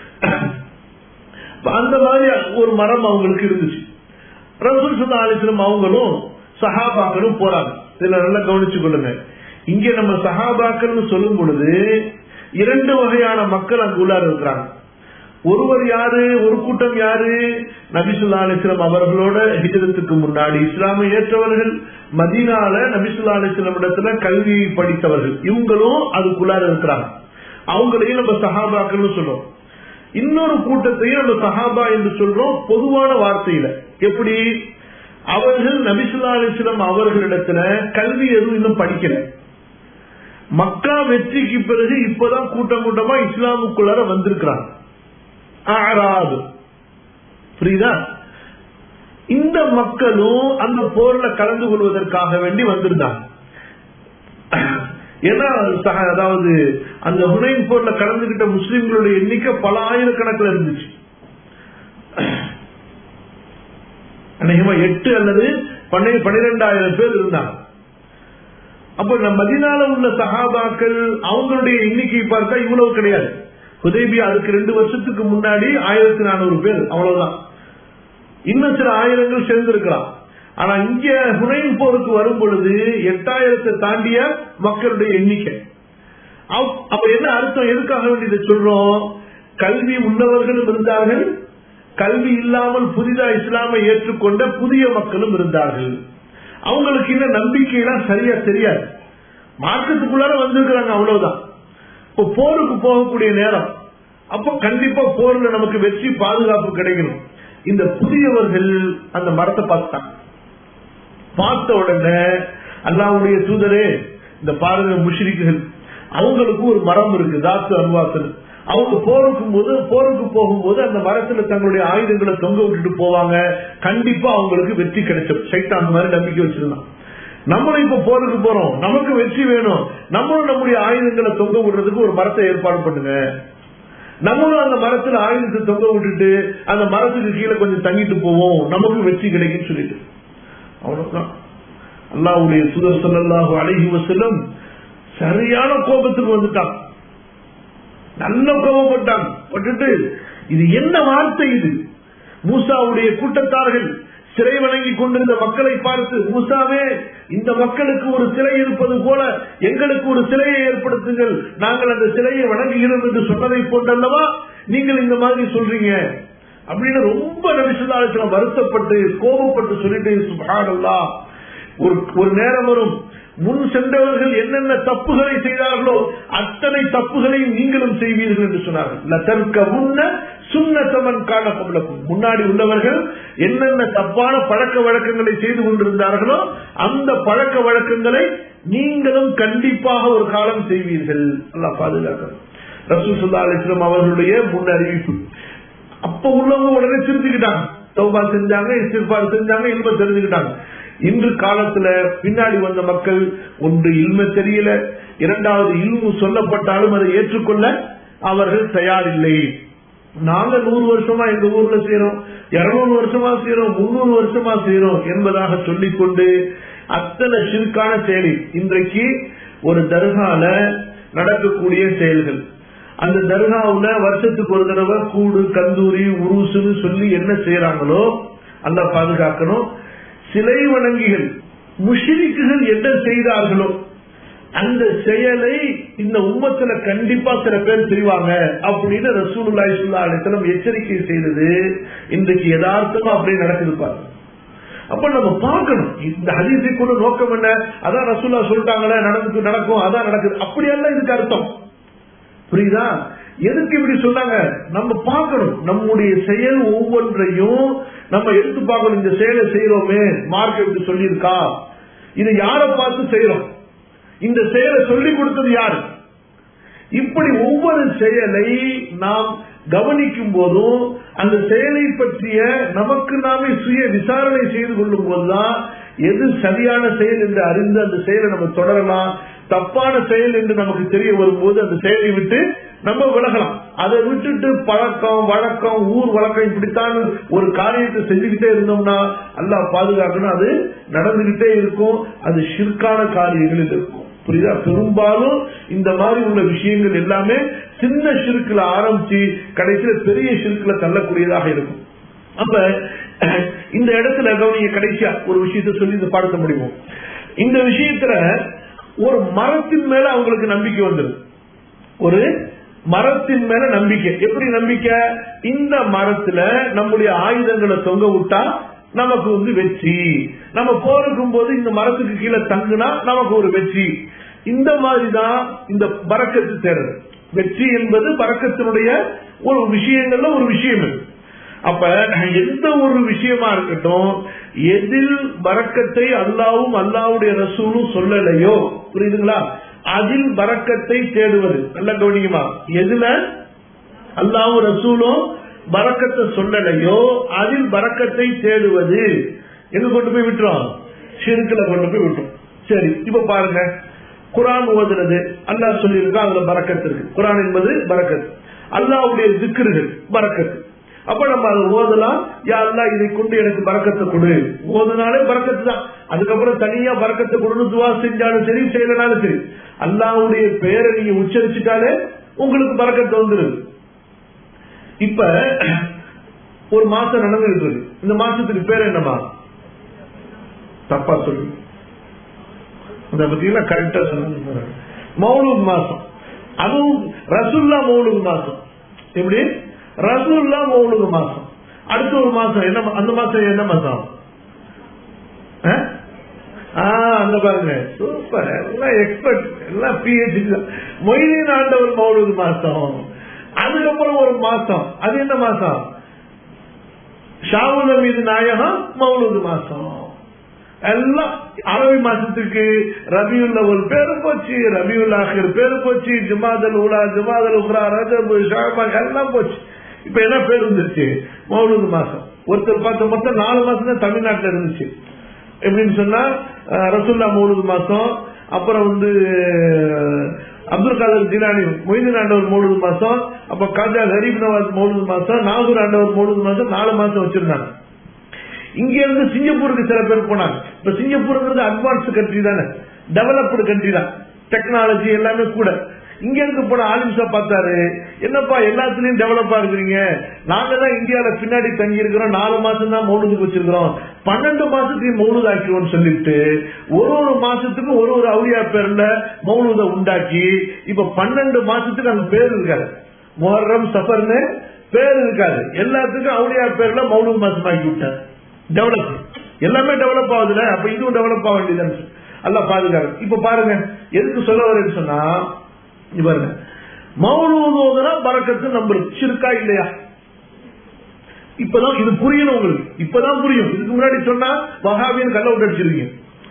அந்த மாதிரி ஒரு மரம் அவங்களுக்கு இருந்துச்சு. ரசூல் ஸல்லல்லாஹு அலைஹி வஸல்லம் அவங்களும் சஹாபாக்களும் போறாங்க. இதுல நல்லா கவனிச்சு கொள்ளுங்க. இங்க நம்ம சஹாபாக்கள் சொல்லும் பொழுது இரண்டு வகையான மக்கள் அங்கு உள்ளார இருக்கிறாங்க. ஒருவர் யாரு? ஒரு கூட்டம் யாரு? நபி ஸல்லல்லாஹு அலைஹி வஸல்லம் அவர்களோட ஹிஜ்ரத்துக்கு முன்னாடி இஸ்லாமை ஏற்றவர்கள், மதீனால நபி ஸல்லல்லாஹு அலைஹி வஸல்லம் இடத்துல கல்வியை படித்தவர்கள். இவங்களும் அதுக்குள்ளார இருக்கிறாங்க. அவங்களையும் நம்ம சஹாபாக்கள் சொல்றோம். இன்னொரு கூட்டத்தையும் நம்ம சஹாபா என்று சொல்றோம் பொதுவான வார்த்தையில. எப்படி? அவர்கள் நபி ஸல்லல்லாஹு அலைஹி வஸல்லம் அவர்களிடத்துல கல்வி எதுவும் இன்னும் படிக்கல. மக்கா வெற்றிக்கு பிறகு இப்பதான் கூட்டம் கூட்டமா இஸ்லாமுக்குள்ளார வந்திருக்கிறாங்க. ஆராது, புரியுதா? இந்த மக்களும் அந்த போர்ல கலந்து கொள்வதற்காக வேண்டி வந்திருந்தாங்க. ஏன்னா அதாவது அந்த ஹுனைன் போர்ல கலந்துகிட்ட முஸ்லிம்களுடைய எண்ணிக்கை பல ஆயிரக்கணக்கில் இருந்துச்சு. அநேகமா 8 அல்லது 12,000 பேர் இருந்தாங்க. அப்ப நம்ம மதீனால உள்ள சஹாபாக்கள் அவங்களுடைய எண்ணிக்கை பார்த்தா இவ்வளவு கிடையாது. ஹுதைபியா அதுக்கு 2 வருஷத்துக்கு முன்னாடி 1400 பேர், அவ்வளவுதான். இன்னும் சில ஆயிரங்கள் சேர்ந்திருக்கலாம். ஆனா இங்க ஹுனைன் போருக்கு வரும் பொழுது 8000 தாண்டிய மக்களுடைய எண்ணிக்கை. அப்ப என்ன அர்த்தம்? எதுக்காக வேண்டியதை சொல்றோம்? கல்வி உள்ளவர்களும் இருந்தார்கள், கல்வி இல்லாமல் புதிதா இஸ்லாமை ஏற்றுக்கொண்ட புதிய மக்களும் இருந்தார்கள். அவங்களுக்கு இன்னும் நம்பிக்கையெல்லாம் சரியா தெரியாது. மார்க்கத்துக்குள்ளார வந்திருக்கிறாங்க, அவ்வளவுதான். இப்போ போருக்கு போகக்கூடிய நேரம், அப்போ கண்டிப்பா போர்ல நமக்கு வெற்றி பாதுகாப்பு கிடைக்கணும். இந்த புதியவர்கள் அந்த மரத்தை பார்த்தாங்க. பார்த்த உடனே அல்லாஹ்வுடைய தூதரே, இந்த பாருங்க முஷ்ரிக்குகள், அவங்களுக்கு ஒரு மரம் இருக்கு, தாத்து அன்வாசல். அவங்க போருக்கு போகும்போது அந்த மரத்துல தங்களுடைய ஆயுதங்களை தொங்க விட்டுட்டு போவாங்க. கண்டிப்பா அவங்களுக்கு வெற்றி கிடைச்சோம். சைத்தான் அந்த மாதிரி நம்பிக்கை வச்சிருந்தான். நம்மளும் இப்ப போருக்கு போறோம், நமக்கு வெற்றி வேணும், நம்மளும் நம்முடைய ஆயுதங்களை தொங்க விடுறதுக்கு ஒரு மரத்தை ஏற்பாடு பண்ணுங்க. நம்மளும் அந்த மரத்துல ஆயுதத்தை தொங்க விட்டுட்டு அந்த மரத்துக்கு கீழே கொஞ்சம் தங்கிட்டு போவோம், நமக்கு வெற்றி கிடைக்குன்னு சொல்லிட்டு அவ்வளவுதான். அல்லாஹ்வுடைய தூதர் ஸல்லல்லாஹு அலைஹி வஸல்லம் சரியான கோபத்துக்கு வந்துட்டான். நல்ல கோபப்பட்டாங்க. பட்டுட்டு இது என்ன வார்த்தை இது? மூசாவுடைய கூட்டத்தார்கள் சிறை வணங்கி கொண்டிருந்த மக்களை பார்த்து, மூசாவே, இந்த மக்களுக்கு ஒரு சிலை இருப்பது போல எங்களுக்கு ஒரு சிலையை ஏற்படுத்துங்கள், நாங்கள் அந்த சிலையை வணங்குகிறோம் என்று சொன்னதை போன்றல்லவா நீங்கள் இந்த மாதிரி சொல்றீங்க அப்படின்னு ரொம்ப நபி ஸல்லல்லாஹு அலைஹி வஸல்லம் வருத்தப்பட்டு கோபப்பட்டு சொல்லிட்டு, சுப்ஹானல்லாஹ், ஒரு நேரம் வரும், முன் சென்றவர்கள் என்னென்ன தப்புகளை செய்தார்களோ அத்தனை தப்புகளையும் நீங்களும் செய்வீர்கள் என்று சொன்னார்கள். முன்னாடி உள்ளவர்கள் என்னென்ன தப்பான பழக்க வழக்கங்களை செய்து கொண்டிருந்தார்களோ அந்த பழக்க வழக்கங்களை நீங்களும் கண்டிப்பாக ஒரு காலம் செய்வீர்கள். அல்லாஹ் பாதுகாக்கிறார். ரசூல் ஸல்லல்லாஹு அலைஹி வஸல்லம் அவர்களுடைய முன் அறிவிப்பு. அப்ப உள்ளவங்க உடனே தெரிஞ்சுக்கிட்டாங்க, தௌபா செஞ்சாங்க, இஸ்திக்பார் செஞ்சாங்க, இல்ம தெரிஞ்சுக்கிட்டாங்க. இன்று காலத்துல பின்னாடி வந்த மக்கள், ஒன்று இல்ம தெரியல, இரண்டாவது இல்மு சொல்லப்பட்டாலும் அதை ஏற்றுக்கொள்ள அவர்கள் தயாரில்லை. நாங்க 100 வருஷமா எங்க ஊர்ல செய்யறோம், 200 வருஷமா செய்யறோம், 300 வருஷமா செய்யறோம் என்பதாக சொல்லிக்கொண்டு அத்தனை ஷிர்கான செயலில் இன்றைக்கு ஒரு தர்கால நடக்கக்கூடிய செயல்கள். அந்த தர்காவுல வருஷத்துக்கு ஒரு தடவை கூடு, கந்தூரி, உருசுன்னு சொல்லி என்ன செய்யறாங்களோ அல்லாஹ் பாதுகாக்கணும். சிலை வணங்கிகள் முஷ்ரிக்குகள் என்ன செய்தார்களோ அந்த செயலை இந்த உம்மத்துல கண்டிப்பா சில பேர் செய்வாங்க அப்படின்னு ரசூலுல்லாஹி ஸல்லல்லாஹு அலைஹி வஸல்லம் எச்சரிக்கை செய்தது இன்றைக்கு யதார்த்தமா அப்படி நடக்குது. அப்ப நம்ம பார்க்கணும், இந்த ஹதீஸை கூட நோக்கம் என்ன, அதான் ரசூலுல்லாஹ் சொல்லிட்டாங்களே நடக்கும், அதான் நடக்குது, அப்படியெல்லாம் இதுக்கு அர்த்தம். புரியுதா? எதுக்கு இப்படி சொன்னாங்க? நம்ம பார்க்கணும், நம்முடைய செயல் ஒவ்வொன்றையும் நம்ம எடுத்து பார்க்கணும். இந்த செயலை செய்யறோமே, மார்க் எப்படி சொல்லியிருக்கா, இதை யாரை பார்த்து செய்யறோம், இந்த செயலை சொல்லிக் கொடுத்தது யாரு, இப்படி ஒவ்வொரு செயலை நாம் கவனிக்கும் போதும் அந்த செயலை பற்றிய நமக்கு நாமே சுய விசாரணை செய்து கொள்ளும் போதுதான் எது சரியான செயல் என்று அறிந்து அந்த செயலை நம்ம தொடரலாம். தப்பான செயல் என்று நமக்கு தெரிய வரும்போது அந்த செயலை விட்டு நம்ம விலகலாம். அதை விட்டுட்டு பழக்கம் வழக்கம் ஊர் வழக்கம் இப்படித்தான் ஒரு காரியத்தை செஞ்சுக்கிட்டே இருந்தோம்னா அல்லாஹ் பாதுகாக்கணும், அது நடந்துகிட்டே இருக்கும், அது ஷிர்கான காரியங்கள் இருக்கும். புரியுதா? பெரும்பாலும் இந்த மாதிரி உள்ள விஷயங்கள் எல்லாமே சின்ன ஷிர்க்ல ஆரம்பிச்சு கடைசியில பெரிய ஷிர்க்ல தள்ளக்கூடியதாக இருக்கும். அப்ப இந்த இடத்துல கவனிய கடைசியா ஒரு விஷயத்த சொல்லி இந்த பாடத்த முடியும். இந்த விஷயத்துல ஒரு மரத்தின் மேல அவங்களுக்கு நம்பிக்கை வந்தது. ஒரு மரத்தின் மேல நம்பிக்கை. எப்படி நம்பிக்கை? இந்த மரத்துல நம்முடைய ஆயுதங்களை தொங்க விட்டா நமக்கு வெற்றி, நம்ம போருக்கும் போது இந்த மரத்துக்கு கீழே தங்குனா நமக்கு ஒரு வெற்றி. இந்த மாதிரிதான் இந்த பரக்கத்து தேடுறது. வெற்றி என்பது பரக்கத்தினுடைய ஒரு விஷயங்கள்ல ஒரு விஷயம். அப்ப எந்த ஒரு விஷயமா இருக்கட்டும், எதில் பரக்கத்தை அல்லாவும் அல்லாவுடைய ரசூலும் சொல்லலையோ, புரியுதுங்களா, அதில் பரக்கத்தை தேடுவது. நல்ல கவனிக்குமா, எதுல அல்லாவும் ரசூலும் பரக்கத்தை சொல்லலையோ அதில் பரக்கத்தை தேடுவது எங்க கொண்டு போய் விட்டுரும்? ஷிர்க்ல கொண்டு போய் விட்டுரும். சரி, இப்ப பாருங்க, குர்ஆன் ஓதுறது அல்லாஹ் சொல்லியிருக்கா, அதுல பரக்கத்து இருக்கு. குர்ஆன் என்பது பரக்கத்து, அல்லாஹ்வுடைய திக்ருகள் பரக்கத்து. அப்ப நம்ம அதை ஓதலாம், யா அல்லாஹ் இதை கொண்டு எனக்கு பரக்கத்தை கொடு, ஓதுனாலே பரக்கத்து தான். அதுக்கப்புறம் தனியா பரக்கத்தை கொடுன்னு துவா செஞ்சாலும் சரி, செய்யலனாலும் சரி, அல்லாஹ்வுடைய பெயரை நீங்க உச்சரிச்சுட்டாலே உங்களுக்கு பரக்கத்து வந்துருது. இப்ப ஒரு மாசம் நடந்துட்டு இருக்கு, இந்த மாசத்துக்கு பேர் என்னமா? தப்பா சொல்லு, அதை பத்தி கரெக்டா சொல்லுங்க. மௌலூத் மாசம், அதுவும் ரசூல்லா மௌலூத் மாசம். எப்படி? ரசூல்லா மௌலூத் மாசம். அடுத்த ஒரு மாசம் என்ன? அந்த மாசம் என்ன மாசம்? அந்த பாருங்க சூப்பர், எல்லாம் எக்ஸ்பர்ட், எல்லாம் PhD. மொய்தீன் ஆண்டவர் மௌலூது மாசம், அதுக்கப்புறம் ஒரு மாசம், அது என்ன மாசம்? ஷாவுல் மீது நாயகம் மௌலூது மாசம். எல்லாம் அரபி மாசத்துக்கு ரபியுல் அவ்வல் பேரு போச்சு, ரபியுல் ஆஹிர் பேரு போச்சு, ஜுமாதல் ஊலா, ஜுமாதல் உக்ரா, ரஜப், ஷஅபான் எல்லாம் போச்சு. இப்ப என்ன பேர் வந்துருச்சு? மௌலூது மாசம். ஒருத்தர் பார்த்த மொத்தம் 4 மாசம் தான் தமிழ்நாட்டில் இருந்துச்சு. எப்படின்னு சொன்னா ரசூல்லா மௌலூது மாசம், அப்புறம் அப்துல் காதர் ஜிலானி மொய்தீன் ஆண்டவர் மௌலூது மாசம், அப்ப காஜா கரீப் நவாஸ் மௌலூது மாசம், நாகூர் ஆண்டவர் மௌலூது மாசம், 4 மாசம் வச்சிருந்தாங்க. இங்க இருந்து சிங்கப்பூருக்கு சில பேர் போனாங்க. இப்ப சிங்கப்பூருங்கிறது அட்வான்ஸ் கண்ட்ரி தானே, டெவலப்டு கண்ட்ரி தான், டெக்னாலஜி எல்லாமே கூட. இங்க இருந்து போன ஆலிம்ஸா பார்த்தாரு, என்னப்பா எல்லாத்துலயும் டெவலப்பா இருக்கிறீங்க, நாங்க தான் இந்தியாவில பின்னாடி தங்கி இருக்கிறோம், 4 மாசம் தான் மௌலூதுக்கு வச்சிருக்கிறோம், 12 மாசத்துக்கு மௌலூது ஆக்கிடுவோம் சொல்லிட்டு ஒரு மாசத்துக்கு ஒரு அவுலியா பேர்ல மௌலூத உண்டாக்கி, இப்ப 12 மாசத்துக்கு அந்த பேர் இருக்காது, முஹர்ரம் சஃபர்னு பேர் இருக்காது, எல்லாத்துக்கும் அவுலியா பேர்ல மௌலூது மாசம் ஆக்கி விட்டார். டெவலப் எல்லாமே டெவலப் ஆகுதுல, அப்ப இதுவும் டெவலப் ஆக வேண்டியது எல்லாம் பாதுகாப்பு. இப்ப பாருங்க எதுக்கு சொல்ல வரேன்னு சொன்னா, பாருங்க மௌலூது பரக்கத்து நம்புறது ஷிர்கா இல்லையா? இப்பதான் இது புரியணும் உங்களுக்கு, இப்பதான் புரியும். இதுக்கு முன்னாடி சொன்னா வஹாபியன் கல்ல விட்டு அடிச்சிருக்கீங்க.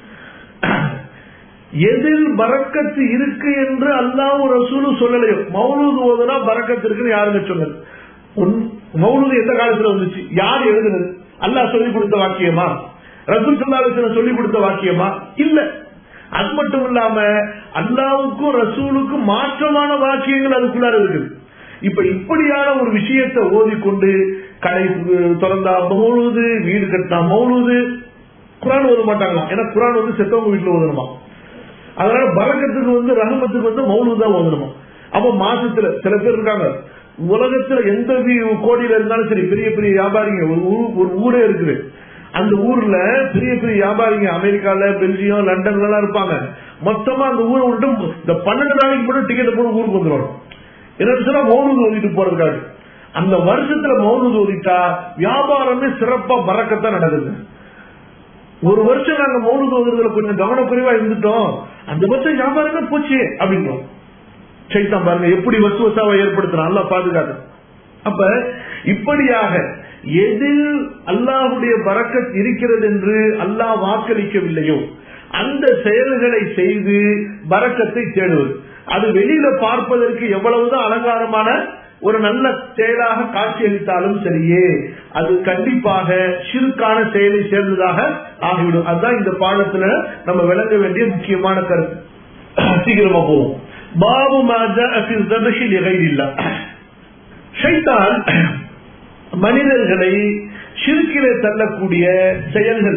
எதில் பரக்கத்து இருக்கு என்று அல்லாஹ்வும் ரசூலும் சொல்லலையோ, மௌலூது ஓதுனா பரக்கத்து இருக்குன்னு யாருங்க சொன்னது? மௌலூது எந்த காலத்துல வந்துச்சு? யார் எழுதுனது? அல்லாஹ் சொல்லிக் கொடுத்த வாக்கியமா? ரசூல் ஸல்லல்லாஹு அலைஹி வஸல்லம் சொல்லிக் கொடுத்த வாக்கியமா? இல்ல. அது மட்டும் இல்லாம அல்லாஹ்வுக்கும் ரசூலுக்கும் மாற்றமான வாக்கியங்கள் அதுக்குள்ளார இருக்குது. இப்ப இப்படியான ஒரு விஷயத்தை ஓதிக்கொண்டு கடை திறந்தா மௌலூது, வீடு கட்டினா மௌலூது, குர்ஆன் ஓத மாட்டாங்களாம். ஏன்னா குர்ஆன் செத்தவங்க வீட்டுல ஓதணுமா, அதனால பரக்கத்துக்கு ரஹமத்துக்கு மௌலூது தான் ஓதணுமா. அப்ப மாசத்துல சில பேர் இருக்காங்க, உலகத்துல எந்த கோடியில இருந்தாலும் சரி, பெரிய பெரிய வியாபாரிங்க, ஒரு ஊரே இருக்குது, அந்த ஊர்ல பெரிய பெரிய வியாபாரிங்க அமெரிக்கால, பெல்ஜியம், லண்டன்ல எல்லாம் இருப்பாங்க. மொத்தமா அந்த ஊரை விட்டு இந்த 12 நாளைக்கு மட்டும் டிக்கெட் போட்டு ஊருக்கு வந்துடுவாங்க. என்ன சொன்னா மௌலூது ஓதிட்டு போறதுக்காக. அந்த வருஷத்துல மௌலூது ஓதிட்டா வியாபாரமே சிறப்பா பரக்கத்தான் நடக்குது. ஒரு வருஷம் நாங்க மௌலூது ஓதுறதுல கொஞ்சம் கவனக்குறைவா இருந்துட்டோம், அந்த வருஷம் வியாபாரமே போச்சு அப்படின்றோம். சைத்தான் பாருங்க எப்படி வசுவசாவை ஏற்படுத்துறான், அல்லாஹ் பாதுகாக்க. அப்ப இப்படியாக எதில் அல்லாஹ்வுடைய பரக்கத் இருக்கிறது என்று அல்லாஹ் வாக்களிக்கவில்லையோ அந்த செயல்களை செய்து பரக்கத்தை தேடுவது, அது வெளியில பார்ப்பதற்கு எவ்வளவுதான் அலங்காரமான ஒரு நல்ல செயலாக காட்சியளித்தாலும் சரியே, அது கண்டிப்பாக ஷிர்கான செயலை சேர்ந்ததாக ஆகிவிடும். அதுதான் இந்த பாடத்துல நம்ம விளங்க வேண்டிய முக்கியமான கருத்து. சீக்கிரமா போவோம். பாபு மாஜா ஃபில் ذبح لغير الله. ஷைத்தான் மனிதர்களை ஷிர்கிலே தள்ளக்கூடிய செயல்கள்,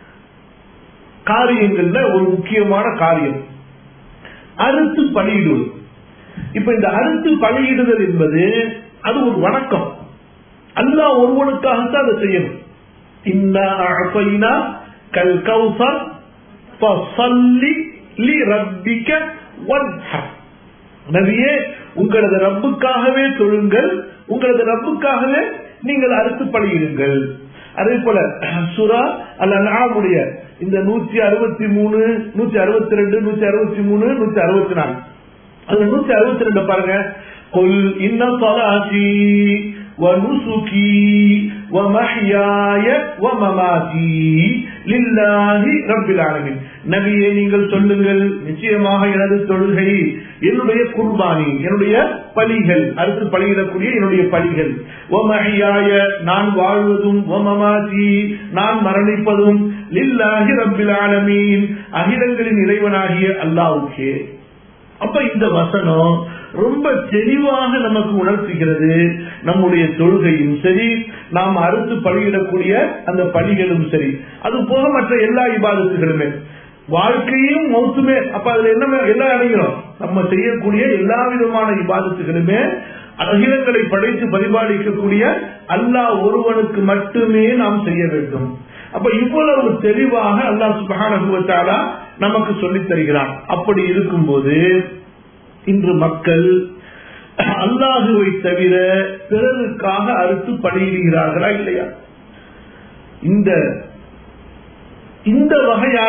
காரியங்கள்ல ஒரு முக்கியமான காரியம் அறுத்து பலியிடுவது. இப்ப இந்த அறுத்து பலியிடுதல் என்பது அது ஒரு வணக்கம். அல்லாஹ் ஒருவனுக்காகத்தான் அதை செய்யணும். இன்னா அஅதைனா கல் கௌஸர் ஃபஸல்லி லிரப்பிக வன்ஹர். நபியே, உங்களது ரப்புக்காகவே தொழுங்கள், உங்களது ரப்புக்காகவே நீங்கள் அறுத்து பலியிடுங்கள். அதே போல சூரா அல்-அன்ஆமுடைய இந்த 163, 162, 163, 164, அதுல 162 பாருங்க. குல் இன்ன ஸலாத்தி வ நுசுகி வ மஹ்யாய வ மமாதி லில்லாஹி ரப்பில் ஆலமீன். நபியே, நீங்கள் சொல்லுங்கள், நிச்சயமாக எனது தொழுகை, என்னுடைய குர்பானி, என்னுடைய பலிகள், அறுத்து பலியிடக்கூடிய என்னுடைய பலிகள், வ மஹ்யாய நான் வாழ்வதும், வ மமாதி நான் மரணிப்பதும், லில்லாஹி ரப்பில் ஆலமீன் அகிலங்களின் இறைவனாகிய அல்லாஹ்வுக்கே. அப்ப இந்த வசனம் ரொம்ப தெளிவாக நமக்கு உணர்த்துகிறது, நம்முடைய தொழுகையும் சரி, நாம் அறுத்து பலியிடக்கூடிய அந்த பலிகளும் சரி, அது போக மற்ற எல்லா இபாதத்துகளுமே, வாழ்க்கையும் மௌத்துமே. அப்ப அதுல என்ன எல்லாம் அடைகிறோம், நம்ம செய்யக்கூடிய எல்லா விதமான இபாதத்துகளுமே அகிலங்களை படைத்து பரிபாலிக்கக்கூடிய அல்லாஹ் ஒருவனுக்கு மட்டுமே நாம் செய்ய வேண்டும். அப்ப இவ்வளவு தெளிவாக அல்லாஹ் சுப்ஹானஹு வ தஆலா நமக்கு சொல்லித் தருகிறான். அப்படி இருக்கும்போது இன்று மக்கள் அல்லாஹுவை தவிர பிறருக்காக அறுத்து பலியிடுகிறார்களா இல்லையா? இந்த வகையான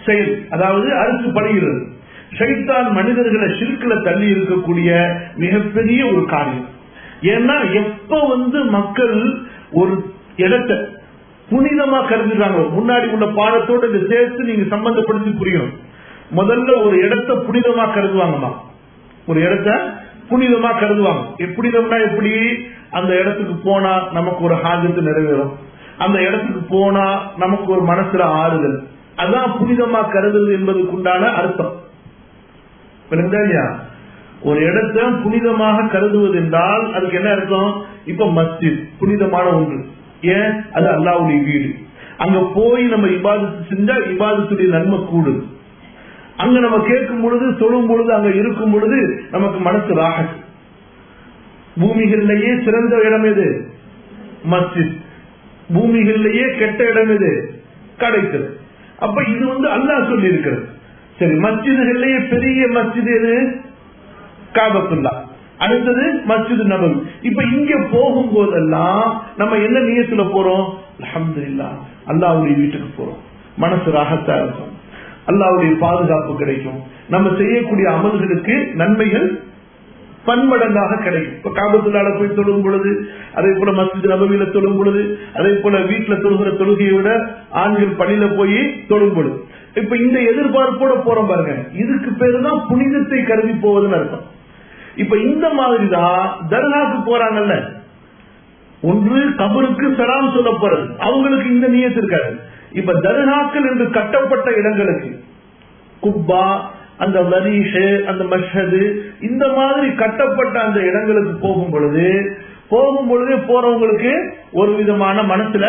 செயல், அதாவது அறுத்து படுகிறது. ஷைத்தான் மனிதர்களை ஷிர்க்ல தள்ளி இருக்கக்கூடிய மிகப்பெரிய ஒரு காரியம். ஏன்னா எப்ப மக்கள் ஒரு இடத்தை புனிதமா கருதுறாங்க, முன்னாடி உள்ள பாடத்தோட இதை சேர்த்து நீங்க சம்பந்தப்படுத்தி புரியும். முதல்ல ஒரு இடத்தை புனிதமா கருதுவாங்கம்மா, ஒரு இடத்த புனிதமா கருதுவாங்க. புனிதம்னா எப்படி? அந்த இடத்துக்கு போனா நமக்கு ஒரு ஹாஜத்து நிறைவேறும், அந்த இடத்துக்கு போனா நமக்கு ஒரு மனசுல ஆறுதல், அதான் புனிதமா கருதுறது என்பதுக்குண்டான அர்த்தம். ஒரு இடத்தை புனிதமாக கருதுவது என்றால் அதுக்கு என்ன அர்த்தம்? இப்ப மஸ்ஜித் புனிதமான ஒன்று, ஏன்? அது அல்லாஹ்வுடைய வீடு. அங்க போய் நம்ம இபாதத்து செஞ்சா இபாதத்துடைய நன்மை கூடுது. அங்க நம்ம கேட்கும் பொழுது சொல்லும் பொழுது அங்க இருக்கும் பொழுது நமக்கு மனசு ராஹத். பூமிகளிலேயே சிறந்த இடம் எது? மஸ்ஜித். பூமிகளிலேயே கெட்ட இடம் எது? கிடைக்கிறது. அப்ப இது அல்லாஹ் சொல்லி இருக்கிறது. சரி, மஸ்ஜிதுகளிலேயே பெரிய மஸ்ஜித் எது? காபத்துல்லா. அடுத்தது மஸ்ஜித் நபவி. இப்ப இங்க போகும் போதெல்லாம் நம்ம என்ன நியத்துல போறோம்? அல்ஹம்துலில்லாஹ் அல்லாஹ்வுடைய வீட்டுக்கு போறோம், மனசு ராஹத்தா இருக்கும், அல்லாஹ்வுடைய பாதுகாப்பு கிடைக்கும், நம்ம செய்யக்கூடிய அமல்களுக்கு நன்மைகள் பன்மடங்காக கிடைக்கும். இப்ப காபத்துல்லால போய் தொழும் பொழுது, அதே போல மஸ்ஜித் நபவியில தொழும் பொழுது, அதே போல வீட்டுல தொழுகிற தொழுகையை விட ஆண்கள் பள்ளியில போய் தொழும் பொழுது, இப்ப இந்த எதிர்பார்ப்போட போறோம் பாருங்க, இதுக்கு பேரு தான் புனிதத்தை கருதி போவதுன்னு அர்த்தம். இப்ப இந்த மாதிரிதான் தர்காவுக்கு போறாங்கல்ல, ஒன்று கபருக்கு சலாம் சொல்ல போறது, அவங்களுக்கு இந்த நியத்து இருக்காது. இப்ப தர்காக்கள் என்று கட்டப்பட்ட இடங்களுக்கு, குப்பா, அந்த வரீஷ், அந்த மஷ்ஹது, இந்த மாதிரி கட்டப்பட்ட அந்த இடங்களுக்கு போகும் பொழுது போறவங்களுக்கு ஒரு விதமான மனசுல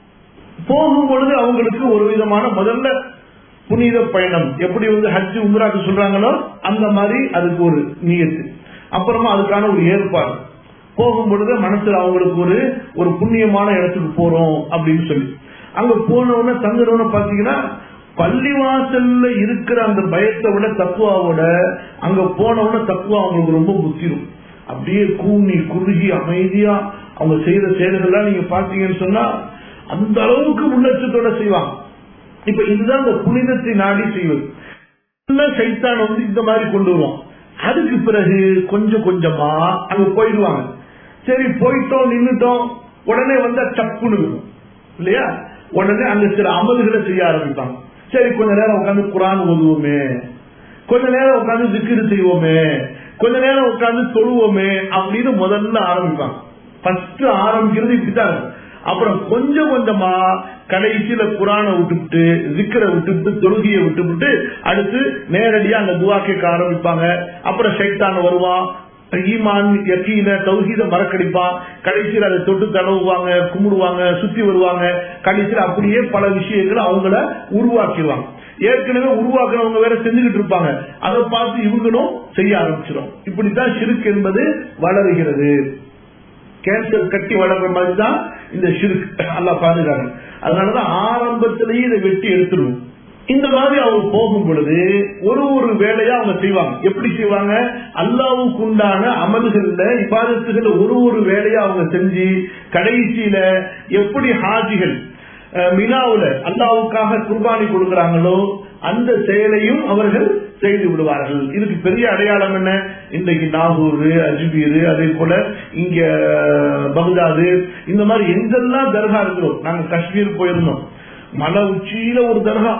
போகும் பொழுது அவங்களுக்கு ஒரு விதமான முதல்ல புனித பயணம் எப்படி ஹஜ் உம்ராக்கு சொல்றாங்களோ அந்த மாதிரி அதுக்கு ஒரு நியத்து, அப்புறமா அதுக்கான ஒரு ஏற்பாடு. போகும் பொழுது மனசுல அவங்களுக்கு ஒரு புண்ணியமான இடத்துக்கு போறோம் அப்படின்னு சொல்லி அங்க போனவன தங்குறவன பாத்தீங்கன்னா பள்ளிவாசல்ல இருக்கிற அந்த பயத்தை விட தக்குவாவோட அங்க போனவன தக்குவா அவங்களுக்கு ரொம்ப முத்திரும். அப்படியே கூனி குறுகி அமைதியா அவங்க செய்யற செயல்கள்லாம் நீங்க பாத்தீங்கன்னு சொன்னா அந்த அளவுக்கு உள்ளட்சத்தோட செய்வாங்க. இப்ப இதுதான் இந்த புனிதத்தை நாடி செய்வது. சைத்தான் இந்த மாதிரி கொண்டு வருவான். அதுக்கு பிறகு கொஞ்சம் கொஞ்சமா அங்க போயிடுவாங்க. சரி போயிட்டோம் நின்றுட்டோம், உடனே வந்தா சப்புன்னு இருக்கும் இல்லையா, உடனே அங்க சில அமல்களை செய்ய ஆரம்பிப்பாங்க. சரி கொஞ்ச நேரம் உட்காந்து குர்ஆன் ஓதுவோமே, கொஞ்ச நேரம் உட்காந்து திக்ர் செய்வோமே, கொஞ்ச நேரம் உட்காந்து தொழுவோமே அப்படின்னு முதல்ல ஆரம்பிப்பாங்க. ஃபர்ஸ்ட் ஆரம்பிக்கிறது இப்படிதான். அப்புறம் கொஞ்சம் கொஞ்சமா கடைசியில குர்ஆனை விட்டுவிட்டு திக்ரை விட்டுவிட்டு தொழுகையை விட்டுவிட்டு அடுத்து நேரடியா அந்த துஆ கேட்க ஆரம்பிப்பாங்க. அப்புறம் ஷைத்தான் வருவான், ஈமான் யகீன தௌஹீத மறக்கடிப்பான். கடைசியில் அதை தொட்டு தடவுவாங்க, கும்பிடுவாங்க, சுத்தி வருவாங்க. கடைசியில் அப்படியே பல விஷயங்களை அவங்கள உருவாக்கிடுவாங்க. ஏற்கனவே உருவாக்குறவங்க வேற செஞ்சுக்கிட்டு இருப்பாங்க, அதை பார்த்து இவங்களும் செய்ய ஆரம்பிச்சிடும். இப்படித்தான் ஷிர்க் என்பது வளருகிறது. கேன்சர் கட்டி வளர்ற மாதிரி தான் இந்த ஷிர்க். அல்லாஹ் பாதுகாப்பு. அதனாலதான் ஆரம்பத்திலேயே இதை வெட்டி எடுத்துடும். இந்த மாதிரி அவங்க போகும் பொழுது ஒரு வேலையா அவங்க செய்வாங்க. எப்படி செய்வாங்க? அல்லாஹ்வுக்கு உண்டான அமல்கள்ல இபாதத்துகள் ஒரு வேலையா அவங்க செஞ்சு கடைசியில எப்படி ஹாஜிகள் மினாவுல அல்லாஹ்வுக்காக குர்பானி கொடுக்கிறாங்களோ அந்த செயலையும் அவர்கள் செய்து விடுவார்கள். இதுக்கு பெரிய அடையாளம் என்ன? இன்றைக்கு நாகூர், அஜ்மீர், அதே போல இங்க பக்தாது, இந்த மாதிரி எங்கெல்லாம் தர்கா இருக்கிறோம். நாங்க காஷ்மீர் போயிருந்தோம், மலை உச்சியில ஒரு தர்கா.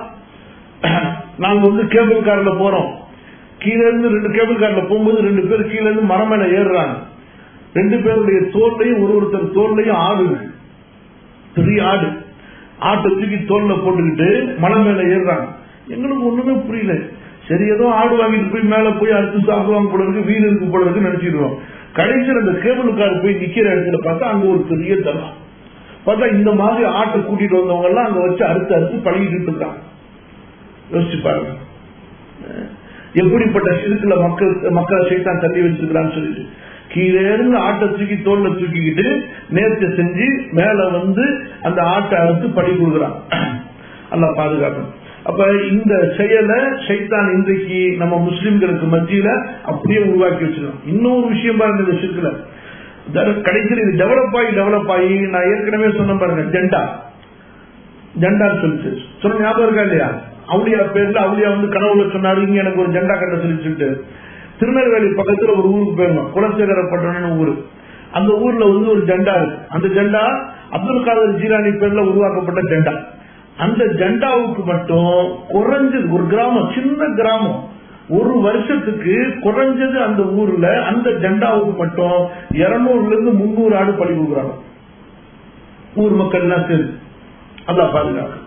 நாங்க கேபிள் கார்ல போறோம், கீழே இருந்து 2 கேபிள் கார்ல போகும்போது 2 பேர் கீழே இருந்து மரம் மேல ஏறுறாங்க. 2 பேருடைய தோல்லையும் ஒருத்தர் தோல்லையும் ஆடு, பெரிய ஆடு, ஆட்டை தூக்கி தோல்ல போட்டுக்கிட்டு மலை மேல ஏறுறாங்க. எங்களுக்கு ஒண்ணுமே புரியல. சரி ஏதோ ஆடு வாங்கிட்டு போய் மேல போய் அடுத்து சாப்பிடுவாங்க போல இருக்கு, வீடு இருக்கு போல இருக்கு நினைச்சிடுவோம். கடைசியில் அந்த கேபிள் கார் போய் நிக்கிற இடத்துல பார்த்தா அங்க ஒரு பெரிய தர்கா. பார்த்தா இந்த மாதிரி ஆட்டை கூட்டிட்டு வந்தவங்க எல்லாம் அங்க வச்சு அறுத்து பழகிட்டு இருக்காங்க. யோசிச்சு பாருங்க எப்படிப்பட்ட ஷிர்க்ல மக்களை ஷைத்தான் தள்ளி வச்சிருக்கிறான்னு சொல்லிட்டு. கீழே இருந்து ஆட்டை தூக்கி தோல்ல தூக்கிக்கிட்டு நேர்த்தி செஞ்சு மேல அந்த ஆட்டை அறுத்து பழி கொடுக்குறான். அல்லாஹ் பாதுகாக்கணும். அப்ப இந்த செயலை ஷைத்தான் இன்றைக்கு நம்ம முஸ்லிம்களுக்கு மத்தியில அப்படியே உருவாக்கி வச்சிருக்கோம். இன்னொரு விஷயம் பாருங்க, இந்த ஷிர்க்ல கடைசியில் இது டெவலப் ஆகி நான் ஏற்கனவே சொன்ன பாருங்க, ஜெண்டா சொல்லிச்சு சொன்ன ஞாபகம் இருக்கா இல்லையா? அவுளியா பேர்ல அவுளியா கனவுல சொன்னாரு, இங்க எனக்கு ஒரு ஜெண்டா கட்ட சொல்லிட்டு திருநெல்வேலி பக்கத்துல ஒரு ஊருக்கு போயிருந்தோம், குலசேகரப்பட்டணம் ஊரு. அந்த ஊர்ல ஒரு ஜெண்டா இருக்கு. அந்த ஜெண்டா அப்துல் காதர் ஜீலானி பேர்ல உருவாக்கப்பட்ட ஜெண்டா. அந்த ஜெண்டாவுக்கு மட்டும் குறைஞ்சது ஒரு கிராமம், சின்ன கிராமம், ஒரு வருஷத்துக்கு குறைஞ்சது அந்த ஊர்ல அந்த ஜெண்டாவுக்கு மட்டும் 200 to 300 ஆடு பலி கொடுக்குறாங்க. ஊர் மக்கள் எல்லாம் சேர்ந்து. அல்லாஹ் பாதுகாக்க.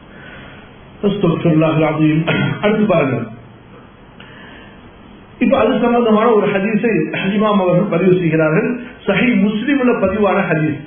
அடுத்து பாருங்க, இப்ப அது சம்பந்தமான ஒரு ஹதீஸை இமாம் அவர்கள் பதிவு செய்கிறார்கள். சஹீஹ் முஸ்லிம்ல பதிவான ஹதீஸ்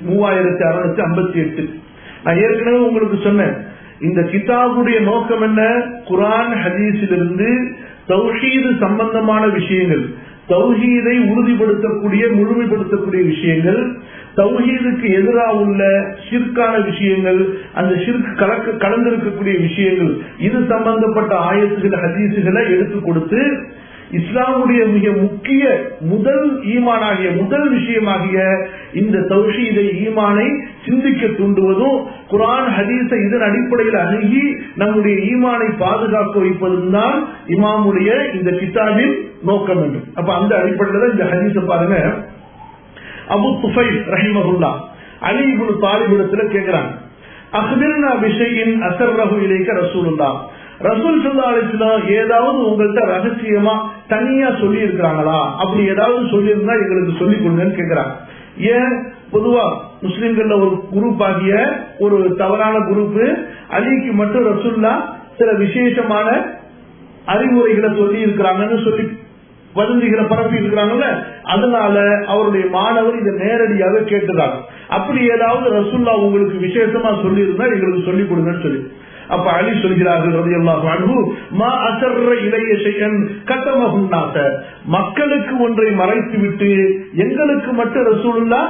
3658. நான் ஏற்கனவே உங்களுக்கு சொன்னேன், இந்த கிதாபுடைய நோக்கம் என்ன? குர்ஆன் ஹதீஸிலிருந்து தௌஹீது சம்பந்தமான விஷயங்கள், தௌஹீதை உறுதிப்படுத்தக்கூடிய முழுமைப்படுத்தக்கூடிய விஷயங்கள், தௌஹீதுக்கு எதிராக உள்ள ஷிர்கான விஷயங்கள், அந்த ஷிர்க் கலந்திருக்கக்கூடிய விஷயங்கள், இது சம்பந்தப்பட்ட ஆயத்துகள் ஹதீஸுகளை எடுத்து கொடுத்து இஸ்லாமுடைய மிக முக்கிய முதல் ஈமானாகிய முதல் விஷயமாகிய இந்த தௌஹீதை ஈமானை சிந்திக்க தூண்டுவதும், குர்ஆன் ஹதீஸை இதன் அடிப்படையில் அணுகி நம்முடைய ஈமானை பாதுகாக்க வைப்பதும் தான் இமாமுடைய இந்த கிதாபின் நோக்கம் என்று. அப்ப அந்த அடிப்படையில் இந்த ஹதீஸை பாருங்க. அபு துஃபைல் ரஹிமஹுல்லாஹ் அலி இப்னு தாலிப் இடத்துல கேக்குறாங்க, அக்பிர்னா பிஷைஇன் அஸர்ரஹு இலைக ரசூலுல்லாஹ், ரசூல் ஸல்லல்லாஹு அலைஹி வஸல்லம் ஏதாவது உங்கள்கிட்ட ரகசியமா தனியா சொல்லி இருக்கிறாங்களா? அப்படி ஏதாவது சொல்லி இருந்தா எங்களுக்கு சொல்லிக் கொடுங்கன்னு கேட்கிறாங்க. ஏன்? பொதுவா முஸ்லிம்கள்ல ஒரு குரூப் ஆகிய ஒரு தவறான குரூப் அலிக்கு மட்டும் ரசூல்லா சில விசேஷமான அறிவுரைகளை சொல்லி இருக்கிறாங்கன்னு சொல்லி வதந்திகளை பரப்பி இருக்கிறாங்கல்ல, அதனால அவருடைய மாணவர் இதை நேரடியாக கேட்டுறாங்க. அப்படி ஏதாவது ரசூல்லா உங்களுக்கு விசேஷமா சொல்லி இருந்தா எங்களுக்கு சொல்லிக் கொடுங்கன்னு சொல்லி. அப்ப அலி சொல்கிறார்கள் ரலியல்லாஹு அன்ஹு, மா அஸர்ர இலைய ஷைஅன் கதமஹு நாஸ, மக்களுக்கு ஒன்றை மறைத்துவிட்டு எங்களுக்கு மட்டும் ரசூலுல்லாஹ்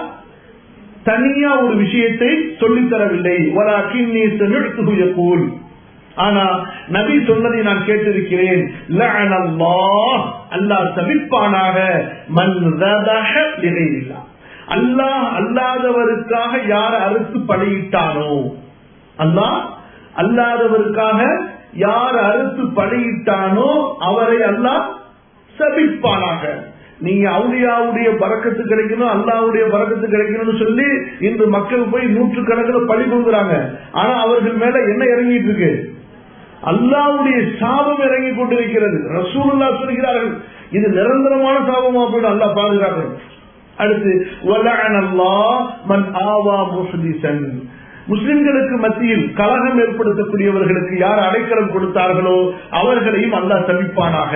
தனியா ஒரு விஷயத்தை சொல்லித் தரவில்லை. வலாகின்னி சமிஅ்துஹு யகூல், ஆனா நபி சொன்னதை நான் கேட்டிருக்கிறேன். லஅனல்லாஹ், அல்லாஹ் சபிப்பானாக, மன் ஸபஹ லிகைரில்லாஹ், அல்லாஹ் அல்லாதவருக்காக யார் அறுத்து பலியிட்டானோ, அல்லாஹ் அல்லாதவருக்காக யார் அறுத்து பலியிட்டானோ அவரை அல்லாஹ் சபிப்பானாக. நீங்க அவுலியாவுடைய பரக்கத்து கிடைக்கணும், அல்லாஹ்வுடைய பரக்கத்து கிடைக்கணும்னு சொல்லி இன்று மக்கள் போய் 100 கணக்கில் பலி கொடுக்குறாங்க. ஆனா அவர்கள் மேல என்ன இறங்கிட்டு இருக்கு? அல்லாஹ்வுடைய சாபம் இறங்கி கொண்டிருக்கிறது. ரசூலுல்லாஹ் சொல்கிறார்கள், இது நிரந்தரமான சாபமா போயிடும், அல்லாஹ் பாதுகாக்கணும். அடுத்து வலஅனல்லாஹ் மன் ஆவா முஹ்திஸன், முஸ்லிம்களுக்கு மத்தியில் கலகம் ஏற்படுத்தக்கூடியவர்களுக்கு யார் அடைக்கலம் கொடுத்தார்களோ அவர்களையும் அல்லாஹ் சபிப்பானாக.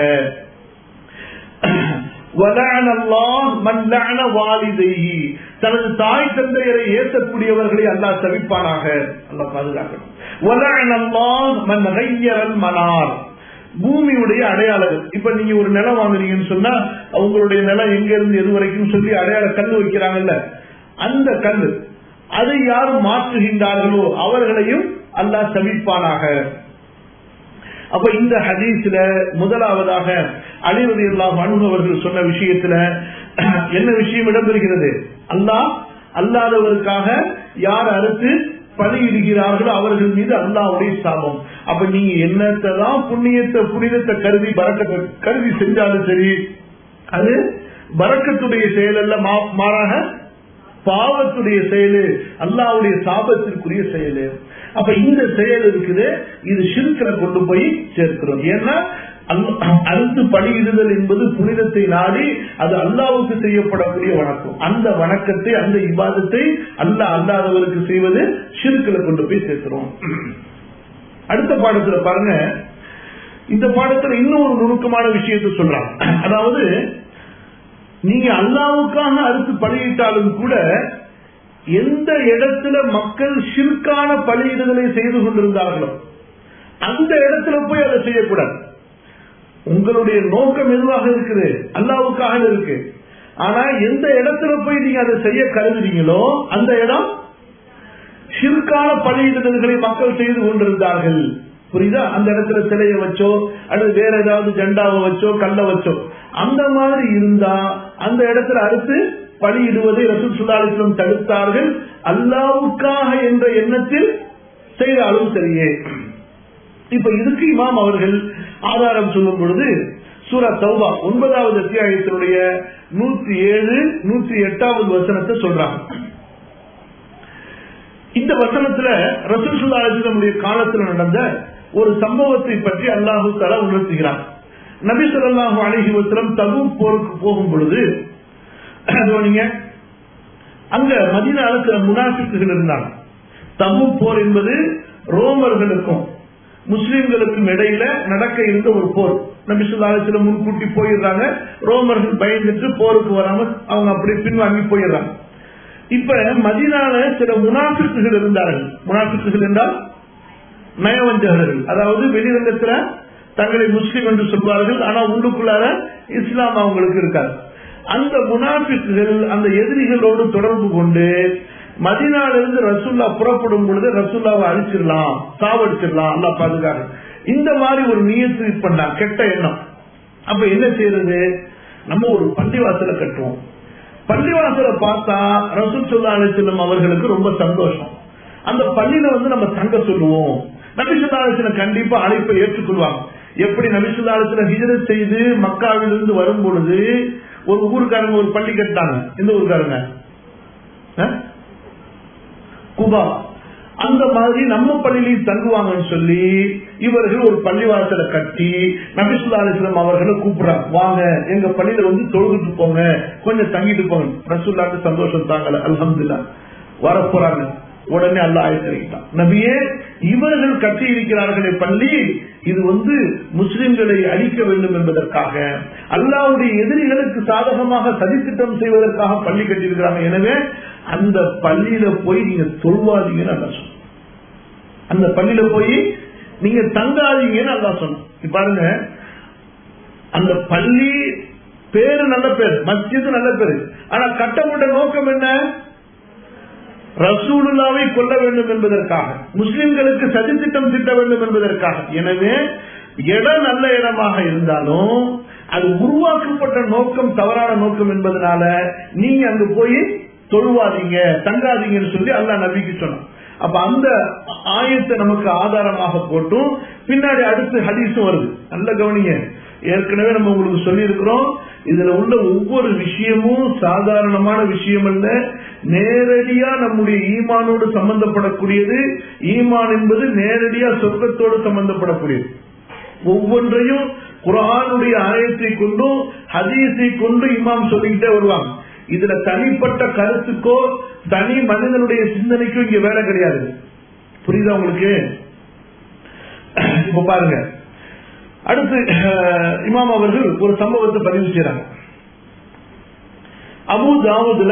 வலஅனல்லாஹ் மன் லஅன வாலிதைஹி, தனது தாய் தந்தையரை ஏற்றக்கூடியவர்களை அல்லாஹ் சபிப்பானாக, அல்லாஹ் பாதுகாக்கணும். வலஅனல்லாஹ் மன் கய்யரல் மனார், பூமியுடைய அடையாளங்கள். இப்ப நீங்க ஒரு நிலம் வாங்குறீங்கன்னு சொன்னா அவங்களுடைய நிலம் எங்க இருந்து எது வரைக்கும் சொல்லி அடையாள கல்லு வைக்கிறாங்கல்ல, அந்த கல்லு அதை யார் மாற்றுகின்றார்களோ அவர்களையும் அல்லாஹ் சபிப்பானாக. அப்ப இந்த ஹதீஸ்ல முதலாவதாக அலி ரலியல்லாஹு அன்ஹு அவர்கள் சொன்ன விஷயத்துல என்ன விஷயம் இடம்பெறுகிறது? அல்லாஹ் அல்லாதவருக்காக யார் அறுத்து பலியிடுகிறார்களோ அவர்கள் மீது அல்லாஹ்வுடைய சாபம். அப்ப நீங்க என்னத்தான் புனிதத்தை கருதி பரக்கத்தை கருதி செஞ்சாலும் சரி, அது பரக்கத்துடைய செயல் அல்ல, மாறாக பாவத்துடைய செயலு, அல்லாஹ்வுடைய சாபத்திற்குரிய செயலு. அப்ப இந்த செயல் இருக்குது, இது ஷிர்க்ல கொண்டு போய் சேர்க்கிறோம். ஏன்னா அறுத்து பலியிடுதல் என்பது புனிதத்தை நாடி அது அல்லாஹ்வுக்கு செய்யப்படக்கூடிய வணக்கம். அந்த வணக்கத்தை, அந்த இபாதத்தை அல்லாஹ் அல்லாதவருக்கு செய்வது ஷிர்க்ல கொண்டு போய் சேர்க்கிறோம். அடுத்த பாடத்துல பாருங்க, இந்த பாடத்துல இன்னும் ஒரு நுணுக்கமான விஷயத்தை சொல்றாங்க. அதாவது நீங்க அல்லாஹ்வுக்காக அறுத்து பலியிட்டாலும் கூட எந்த இடத்துல மக்கள் ஷிர்கான பலியிடுதலை செய்து கொண்டிருந்தார்களோ அந்த இடத்துல போய் அதை செய்யக்கூடாது. உங்களுடைய நோக்கம் எதுவாக இருக்குது? அல்லாஹ்வுக்காக இருக்கு. ஆனா எந்த இடத்துல போய் நீங்க அதை செய்ய கருதுறீங்களோ அந்த இடம் ஷிர்கான பலியிடுதல்களை மக்கள் செய்து கொண்டிருந்தார்கள். புரியுதா? அந்த இடத்துல சிலையை வச்சோ அல்லது வேற ஏதாவது ஜெண்டாவை வச்சோ கல்ல வச்சோ அந்த மாதிரி இருந்தா அந்த இடத்துல அறுத்து பலியிடுவதை ரசூல் ஸல்லல்லாஹு அலைஹி வஸல்லம் தடுத்தார்கள். அல்லாஹ்வுக்காக என்ற எண்ணத்தில் செய்தாலும் சரியே. இப்ப இதுக்கு இமாம் அவர்கள் ஆதாரம் சொல்லும் பொழுது சூரா தௌபா 9வது அத்தியாயத்தினுடைய 107, 108வது வசனத்தை சொல்றாங்க. இந்த வசனத்துல ரசூல் ஸல்லல்லாஹு அலைஹி வஸல்லம் காலத்தில் நடந்த ஒரு சம்பவத்தை பற்றி அல்லாஹ் தஆலா உணர்த்துகிறார். நபி ஸல்லல்லாஹு அலைஹி வஸல்லம் தபூக் போருக்கு போகும் பொழுது அங்க மதீனால சில முனாஃபிக்குகள் இருந்தாங்க. தபூக் போர் என்பது ரோமர்களுக்கும் முஸ்லிம்களுக்கும் இடையில நடக்க இருந்த ஒரு போர். நபி ஸல்லல்லாஹு அலைஹி வஸல்லம் முன்கூட்டி போயிடுறாங்க. ரோமர்கள் பயந்துட்டு போருக்கு வராம அவங்க அப்படியே பின்வாங்கி போயிடுறாங்க. இப்ப மதீனால சில முனாஃபிக்குகள் இருந்தார்கள். முனாஃபிக்குகள் என்றால் நயவஞ்சகர்கள், அதாவது வெளிரங்கத்துல தங்களை முஸ்லிம் என்று சொல்வார்கள், ஆனா உள்ளுக்குள்ளார இஸ்லாம் அவங்களுக்கு இருக்காது. அந்த முனாஃபிக்குகள் அந்த எதிரிகளோடு தொடர்பு கொண்டு மதீனாவிலிருந்து ரசூல்லா புறப்படும் பொழுது ரசூல்லாவை அழிச்சிடலாம், சாவடிச்சிடலாம், அல்லாஹ் பாதுகாக்க, இந்த மாதிரி ஒரு நியத்து பண்ணா, கெட்ட எண்ணம். அப்ப என்ன செய்யறது? நம்ம ஒரு பள்ளிவாசலை கட்டுவோம். பள்ளிவாசலை பார்த்தா ரசூல் ஸல்லல்லாஹு அலைஹி வஸல்லம் அவர்களுக்கு ரொம்ப சந்தோஷம். அந்த பள்ளியில நம்ம தங்க சொல்லுவோம். நபி ஸல்லல்லாஹு அலைஹி வஸல்லம் கண்டிப்பா அழைப்பை ஏற்றுக்கொள்வாங்க. எப்படி நபி ஸல்லல்லாஹு அலைஹி வஸல்லம் ஹிஜ்ரத் செய்து மக்காவிலிருந்து வரும் பொழுது ஒரு ஊருக்காரங்க ஒரு பள்ளி கட்டாங்க. இந்த ஊருக்காரங்க குபா, அந்த மாதிரி நம்ம பள்ளியிலையும் தங்குவாங்கன்னு சொல்லி இவர்கள் ஒரு பள்ளிவாசலை கட்டி நபி ஸல்லல்லாஹு அலைஹி வஸல்லம் அவர்களை கூப்பிடுறாங்க, வாங்க எங்க பள்ளியில தொழுதுட்டு போங்க, கொஞ்சம் தங்கிட்டு போங்க. ரசூலுல்லாஹ்க்கு சந்தோஷம் தாங்கல, அல்ஹம்துலில்லாஹ் வரப்போறாங்க. உடனே அல்லாஹ் ஆயத்திட்டான், நபியே இவர்கள் கட்டி இருக்கிறார்களே பள்ளி, இது முஸ்லிம்களை அழிக்க வேண்டும் என்பதற்காக, அல்லாஹ்வுடைய எதிரிகளுக்கு சாதகமாக சதித்திட்டம் செய்வதற்காக பள்ளி கட்டியிருக்கிறாங்க. எனவே அந்த பள்ளியில போய் நீங்க தொழுவாதீங்கன்னு அல்லாஹ் சொன்னான். அந்த பள்ளியில போய் நீங்க தங்காதீங்கன்னு அல்லாஹ் சொன்னான். பாருங்க, அந்த பள்ளி பேரு நல்ல பேரு, மஸ்ஜித் நல்ல பேரு, ஆனா கட்டப்பட்ட நோக்கம் என்ன? ரசூலுல்லாவை கொல்ல வேண்டும் என்பதற்காக, முஸ்லிம்களுக்கு சதித்திட்டம் திட்ட வேண்டும் என்பதற்காக. எனவே இடம் நல்ல இடமாக இருந்தாலும் அது உருவாக்கப்பட்ட நோக்கம் தவறான நோக்கம் என்பதனால நீங்க அங்கு போய் தொழுவாதீங்க, தங்காதீங்கன்னு சொல்லி அல்லாஹ் நபிக்கு சொன்னான். அப்ப அந்த ஆயத்தை நமக்கு ஆதாரமாக போட்டும் பின்னாடி அடுத்து ஹதீஸும் வருது. நல்ல கவனிங்க, ஏற்கனவே நம்ம உங்களுக்கு சொல்லி இருக்கிறோம், இதுல உள்ள ஒவ்வொரு விஷயமும் சாதாரணமான விஷயம் அல்ல, நேரடியா நம்முடைய ஈமானோடு சம்பந்தப்படக்கூடியது. ஈமான் என்பது நேரடியா சொர்க்கத்தோடு சம்பந்தப்படக்கூடியது. ஒவ்வொன்றையும் குர்ஆனுடைய ஆயத்தை கொண்டும் ஹதீஸை கொண்டு இமாம் சொல்லிக்கிட்டே வருவாங்க. இதுல தனிப்பட்ட கருத்துக்கோ தனி மனிதனுடைய சிந்தனைக்கோ இங்க வேலை கிடையாது. புரியுதா உங்களுக்கு? இப்ப பாருங்க, அடுத்து இமாம் அவர்கள் ஒரு சம்பவத்தை பதிவு செய்யறாங்க. அபூ தாவூதுல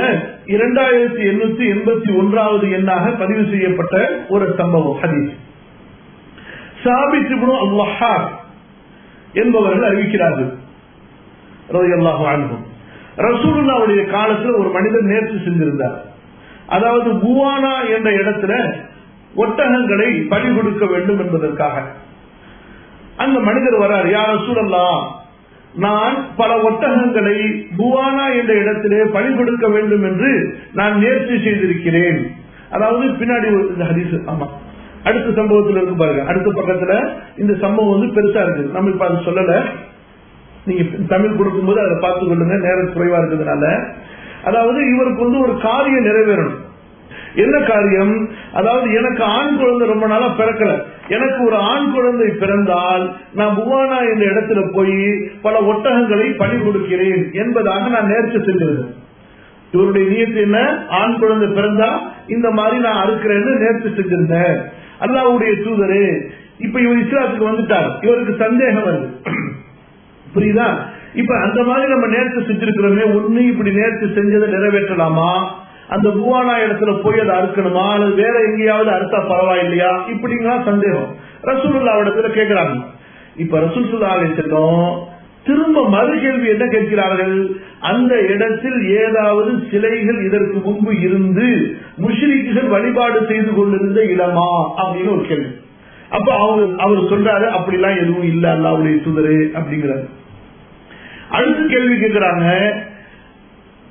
2881வது எண்ணாக பதிவு செய்யப்பட்ட ஒரு சம்பவம் ஹதீஸ். சாபித் இப்னு அல்-வஹ்ஹாக் என்பவர்கள் அறிவிக்கிறார்கள், ரலியல்லாஹு அன்ஹு, ரசூலுல்லாஹ்வுடைய காலத்தில் ஒரு மனிதர் நேர்ச்சி செஞ்சிருந்தார். அதாவது புவானா என்ற இடத்துல ஒட்டகங்களை பலி கொடுக்க வேண்டும் என்பதற்காக அந்த மனிதர் வரார். யா ரசூலல்லாஹ், நான் பல ஒட்டகங்களை புவானா என்ற இடத்திலே பலி கொடுக்க வேண்டும் என்று நான் நேர்ச்சி செய்திருக்கிறேன். அதாவது பின்னாடி இந்த ஹதீஸ், ஆமா அடுத்த சம்பவத்தில் இருக்கு பாருங்க, அடுத்த பக்கத்துல இந்த சம்பவம் பெருசா இருக்கு, நம்ம இப்ப அது சொல்லல, நீங்க தமிழ் கொடுக்கும்போது அதை பார்த்துக் கொள்ளுங்க, நேரம் குறைவா இருக்கிறதுனால. அதாவது இவருக்கு ஒரு காரியம் நிறைவேறணும். என்ன காரியம்? அதாவது எனக்கு ஆண் குழந்தை ரொம்ப நாளா பிறக்கல, எனக்கு ஒரு ஆண் குழந்தை பிறந்தால் நான் புவானா என்ற இடத்துல போய் பல ஒட்டகங்களை பலி கொடுக்கிறேன் என்பதாக நான் நேர்ச்சி செஞ்சிருந்தேன். இவருடைய நியத்து என்ன? ஆண் குழந்தை பிறந்தா இந்த மாதிரி நான் அறுக்கிறேன்னு நேர்ச்சி செஞ்சிருந்தேன். அல்லாஹ்வுடைய தூதரே, இப்ப இவர் இஸ்லாத்துக்கு வந்துட்டார், இவருக்கு சந்தேகம் வருது, புரியுதா? இப்ப அந்த மாதிரி நம்ம நேர்ச்சி செஞ்சிருக்கிறோமே, ஒண்ணு இப்படி நேர்ச்சி செஞ்சதை நிறைவேற்றலாமா, அந்த புவானா இடத்துல போய் அதை அறுக்கணுமா, அல்லது வேற எங்கேயாவது அறுத்தா பரவாயில்லையா, இப்படிங்களா சந்தேகம் ரசூலுல்லாஹ் இடத்துல கேட்கிறாங்க. இப்ப ரசூல் ஸல்லல்லாஹு அலைஹி வஸல்லம் திரும்ப மறுகேள்வி என்ன கேட்கிறார்கள்? அந்த இடத்தில் ஏதாவது சிலைகள் இதற்கு முன்பு இருந்து முஷ்ரிக்குகள் வழிபாடு செய்து கொண்டிருந்த இடமா அப்படின்னு ஒரு கேள்வி. அப்ப அவர் சொல்றாரு, அப்படிலாம் எதுவும் இல்ல அல்லாஹ்வுடைய தூதரே அப்படிங்கிறாரு. அடுத்த கேள்வி கேட்கிறாங்க,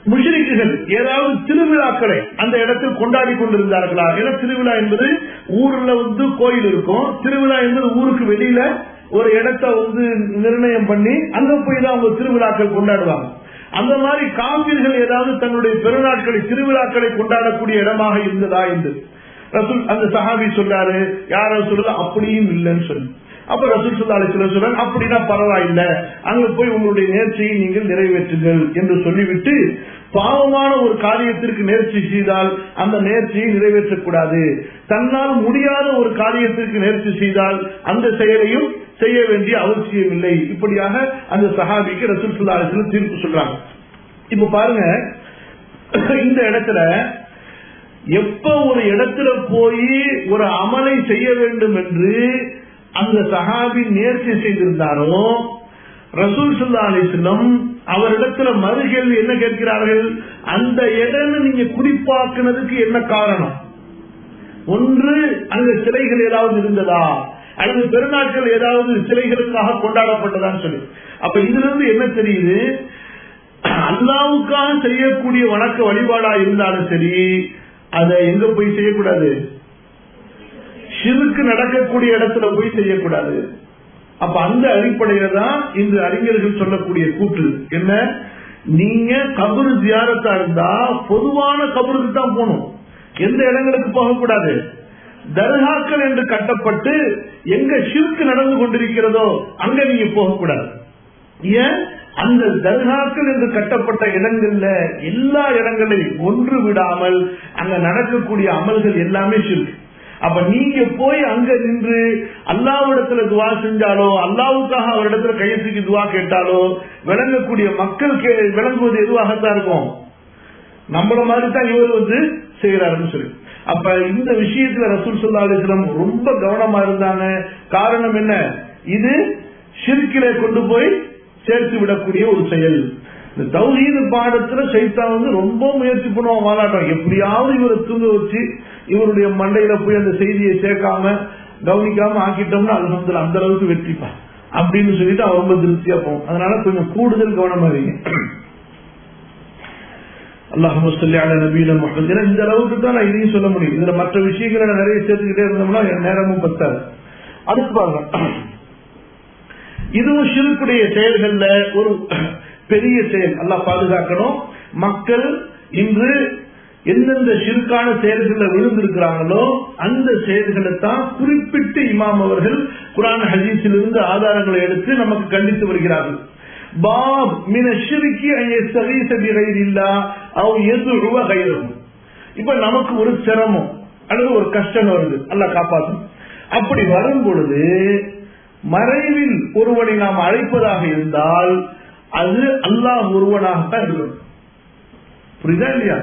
முஷ்ரிக்குகள் ஏதாவது திருவிழாக்களை அந்த இடத்தில் கொண்டாடி கொண்டிருந்தார்களா? ஏன்னா திருவிழா என்பது ஊர்ல கோயில் இருக்கும், திருவிழா என்பது ஊருக்கு வெளியில ஒரு இடத்தை நிர்ணயம் பண்ணி அங்க போய் தான் அவங்க திருவிழாக்கள் கொண்டாடுவாங்க. அந்த மாதிரி காபிர்கள் ஏதாவது தன்னுடைய பெருநாட்களை திருவிழாக்களை கொண்டாடக்கூடிய இடமாக இருந்ததா என்று ரசூல் அந்த சஹாபி சொல்றாரு. யாரும் சொல்றது அப்படியும் இல்லைன்னு சொல்லி. அப்ப ரசூல் ஸல்லல்லாஹு அலைஹி வஸல்லம் சொல்றாங்க, அப்படின்னா பரவாயில்லை, அங்க போய் உங்களுடைய நேர்ச்சியை நீங்கள் நிறைவேற்றுங்கள் என்று சொல்லிவிட்டு, பாவமான ஒரு காரியத்திற்கு நேர்ச்சி செய்தால் அந்த நேர்ச்சியை நிறைவேற்றக்கூடாது, தன்னால் முடியாத ஒரு காரியத்திற்கு நேர்ச்சி செய்தால் அந்த செயலையும் செய்ய வேண்டிய அவசியம் இல்லை. இப்படியாக அந்த சஹாபிக்கு ரசூல் ஸல்லல்லாஹு அலைஹி வஸல்லம் தீர்ப்பு சொல்றாங்க. இப்ப பாருங்க, இந்த இடத்துல எப்ப ஒரு இடத்துல போய் ஒரு அமலை செய்ய வேண்டும் என்று அந்த சஹாபி நேர்ச்சி செய்திருந்தாரோ, ரசூல் ஸல்லல்லாஹு அலைஹி வஸல்லம் அவரிடத்துல மறுகேள்வி என்ன கேட்கிறார்கள்? அந்த இடம் நீங்க குறிப்பாக்குனதுக்கு என்ன காரணம்? ஒன்று, அங்க சிலைகள் ஏதாவது இருந்ததா, அல்லது பெருநாட்கள் ஏதாவது சிலைகளுக்காக கொண்டாடப்பட்டதான்னு சொல்லி. அப்ப இதுல இருந்து என்ன தெரியுது? அல்லாஹ்வுக்காக செய்யக்கூடிய வணக்க வழிபாடா இருந்தாலும் சரி, அதை எங்க போய் செய்யக்கூடாது? ஷிர்க் நடக்கக்கூடிய இடத்துல போய் செய்யக்கூடாது. அப்ப அந்த அடிப்படையில தான் இந்த அறிஞர்கள் சொல்லக்கூடிய கூற்று என்ன? நீங்க கபரு ஜியாரத்தா இருந்தா பொதுவான கபருக்கு தான் போகணும், எந்த இடங்களுக்கு போகக்கூடாது. தர்காக்கள் என்று கட்டப்பட்டு எங்க ஷிர்க் நடந்து கொண்டிருக்கிறதோ அங்க நீங்க போகக்கூடாது. ஏன்? அந்த தர்காக்கள் என்று கட்டப்பட்ட இடங்கள்ல எல்லா இடங்களையும் ஒன்று விடாமல் அங்க நடக்கக்கூடிய அமல்கள் எல்லாமே ஷிர்க். அப்ப நீங்க போய் அங்க நின்று அல்லாஹ்விடத்துல துவா செஞ்சாலோ, அல்லாஹ்வுக்காக அவரிடத்துல கையெழுத்துக்கு துவா கேட்டாலோ விளங்கக்கூடிய மக்கள் விளங்குவது எதுவாகத்தான் இருக்கும்? நம்மள மாதிரி தான் இவர் செய்யறாருன்னு சொல்லி. அப்ப இந்த விஷயத்துல ரசூல் ஸல்லல்லாஹு அலைஹி வஸல்லம் ரொம்ப கவனமா இருந்தாங்க. காரணம் என்ன? இது ஷிர்கிலே கொண்டு போய் சேர்த்து விடக்கூடிய ஒரு செயல். இந்த தௌஹீத் பாடத்துல ஷைத்தான் ரொம்ப முயற்சி பண்ணுவான், வாழாட்டம். எப்படியாவது இவரை தூங்க வச்சு இவருடைய மண்டையில போய் அந்த செய்தியை சேர்க்காம கவனிக்காம ஆக்கிட்டோம்னா அல்ஹம்துலில்லாஹ் அந்த அளவுக்கு வெற்றிப்பா அப்படின்னு சொல்லிட்டு அவன் ரொம்ப திருப்தியா போகும். அதனால கொஞ்சம் கூடுதல் கவனமா இருங்க. அல்லாஹும்ம ஸல்லி அலா நபியினா முஹம்மத். இந்த அளவுக்கு தான் நான் இதையும் சொல்ல முடியும். இதுல மற்ற விஷயங்களை நிறைய சேர்த்துக்கிட்டே இருந்தோம்னா நேரமும் பத்தாது. அடுத்து பாருங்க, இதுவும் ஷிர்க்குடைய செயல்கள்ல ஒரு பெரிய செயல். அல்லாஹ் பாதுகாக்கணும். மக்கள் இன்று எந்தெந்த ஷிர்கான செயல்களை விழுந்திருக்கிறாங்களோ அந்த செயல்களை தான் குறிப்பிட்டு இமாம் அவர்கள் குர்ஆன் ஹதீஸில் இருந்து ஆதாரங்களை எடுத்து நமக்கு கண்டித்து வருகிறார்கள். பாப் மின ஷிர்கி அன் யஸ்தகீஸ பிகைரில்லாஹ் அவ் யதுஉ கைரஹு. இப்ப நமக்கு ஒரு சிரமம் அல்லது ஒரு கஷ்டம் வருது, அல்லாஹ் காப்பாற்றும். அப்படி வரும் பொழுது மறைவில் ஒருவனை நாம் அழைப்பதாக இருந்தால் அது அல்லாஹ் ஒருவனாகத்தான் இருக்கும். புரியுதா இல்லையா?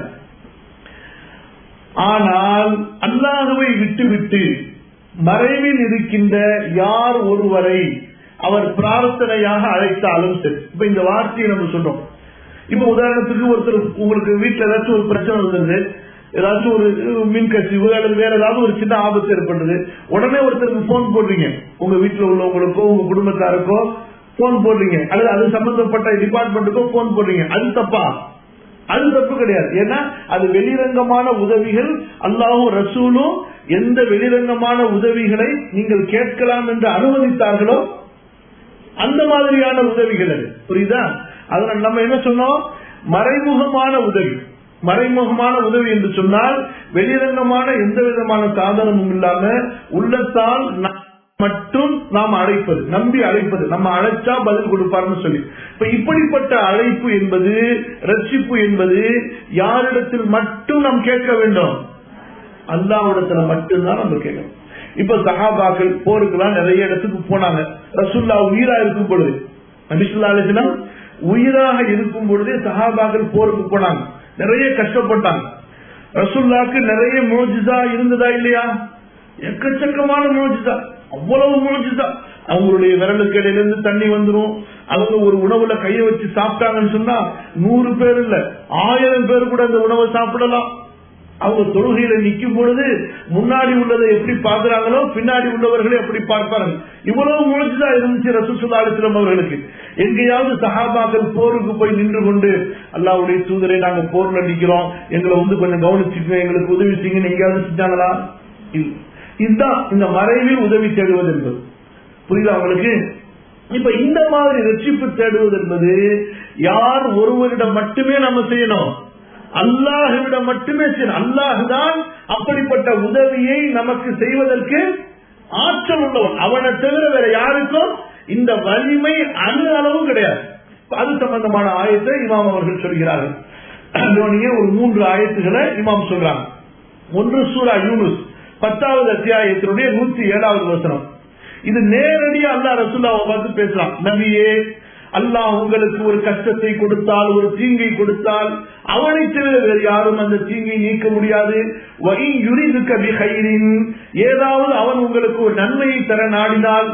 ஆனால் அல்லாஹ்வை விட்டுவிட்டு மறைவில் இருக்கின்ற யார் ஒருவரை அவர் பிரார்த்தனையாக அழைத்தாலும் சரி. இப்ப இந்த வார்த்தையை நம்ம சொல்றோம். இப்ப உதாரணத்துக்கு ஒருத்தர் உங்களுக்கு வீட்டுல ஏதாச்சும் ஒரு பிரச்சனை வந்தது, ஏதாச்சும் ஒரு மின் கசிவு அல்லது வேற ஏதாவது ஒரு சின்ன ஆபத்து ஏற்படுது, உடனே ஒருத்தருக்கு போன் போடுறீங்க, உங்க வீட்டுல உள்ளவங்களுக்கோ உங்க குடும்பத்தாருக்கோ போன் போடுறீங்க, அல்லது அது சம்பந்தப்பட்ட டிபார்ட்மெண்ட்டுக்கோ போன் போடுறீங்க. அது தப்பா? அது தப்பு கிடையாது. ஏன்னா அது வெளிரங்கமான உதவிகள். அல்லாஹ்வும் ரசூலும் எந்த வெளிரங்கமான உதவிகளை நீங்கள் கேட்கலாம் என்று அனுமதித்தார்களோ அந்த மாதிரியான உதவிகள் அது. புரியுதா? அதனால நம்ம என்ன சொன்னோம்? மறைமுகமான உதவி. மறைமுகமான உதவி என்று சொன்னால் வெளிரங்கமான எந்த விதமான சாதனமும் இல்லாம உள்ளத்தால் மட்டும் நாம் அழைப்பது, நம்பி அழைப்பது. நம்ம அழைச்சா பதில் கொடுப்பார்னு சொல்லி. இப்ப இப்படிப்பட்ட அழைப்பு என்பது, ரட்சிப்பு என்பது யாரிடத்தில் மட்டும் நாம் கேட்க வேண்டும்? அல்லாஹ்விடத்துல மட்டும்தான் நம்ம கேட்கணும். இப்ப சஹாபாக்கள் போருக்குலாம் நிறைய இடத்துக்கு போனாங்க. ரசூலுல்லாஹ் உயிரா இருக்கும் பொழுது, நபி ஸல்லல்லாஹு அலைஹி வஸல்லம் உயிராக இருக்கும் பொழுதே சஹாபாக்கள் போருக்கு போனாங்க, நிறைய கஷ்டப்பட்டாங்க. ரசூலுல்லாஹ்க்கு நிறைய முஜிஸா இருந்ததா இல்லையா? எக்கச்சக்கமான முஜிஸா, அவ்வளவு முஜிஸா. அவங்களுடைய விரலுக்கு இடையிலிருந்து தண்ணி வந்துடும். அவங்க ஒரு உணவுல கையை வச்சு சாப்பிட்டாங்கன்னு சொன்னா 100 பேர் இல்ல 1000 பேர் கூட அந்த உணவை சாப்பிடலாம். அவங்க தொழுகையில நிற்கும் பொழுது முன்னாடி உள்ளதை எப்படி பார்க்கிறாங்களோ பின்னாடி உள்ளவர்களை எப்படி பார்ப்பார்கள். இவ்வளவு முயற்சிதான் இருந்துச்சு ரசூல் ஸல்லல்லாஹு அலைஹி வஸல்லம் அவர்களுக்கு. எங்கேயாவது சஹாபாக்கள் போருக்கு போய் நின்று கொண்டு அல்லாஹ்வுடைய தூதரை நாங்க போர்ல நிக்கிறோம், எங்களை கொஞ்சம் கவனிச்சுக்கங்க, எங்களுக்கு உதவி செய்யுங்க எங்கேயாவது செஞ்சாங்களா? இதுதான் இந்த மறைவில் உதவி தேடுவது என்பது. புரியுதா உங்களுக்கு? இப்ப இந்த மாதிரி ரட்சிப்பு தேடுவது என்பது யார் ஒருவரிடம் மட்டுமே நம்ம செய்யணும், அல்லாஹ்விடம் மட்டுமே செய்யணும். அல்லாஹ்தான் அப்படிப்பட்ட உதவியை நமக்கு செய்வதற்கு ஆற்றல் உள்ளவன். அவனை தவிர வேற யாருக்கும் இந்த வலிமை அணு அளவும் கிடையாது. அது சம்பந்தமான ஆயத்தை இமாம் அவர்கள் சொல்கிறார்கள். ஒரு 3 ஆயத்துகளை இமாம் சொல்றாங்க. ஒன்று சூரா யூனுஸ் 10வது அத்தியாயத்தினுடைய 107வது வசனம். இது நேரடியா அல்லாஹ் ரசூலுல்லாஹை பார்த்து பேசலாம். நபியே, அல்லாஹ் உங்களுக்கு ஒரு கஷ்டத்தை கொடுத்தால், ஒரு தீங்கை கொடுத்தால், அவனை தவிர வேறு யாரும் அந்த தீங்கை நீக்க முடியாது. ஏதாவது அவன் உங்களுக்கு ஒரு நன்மையை தர நாடினால்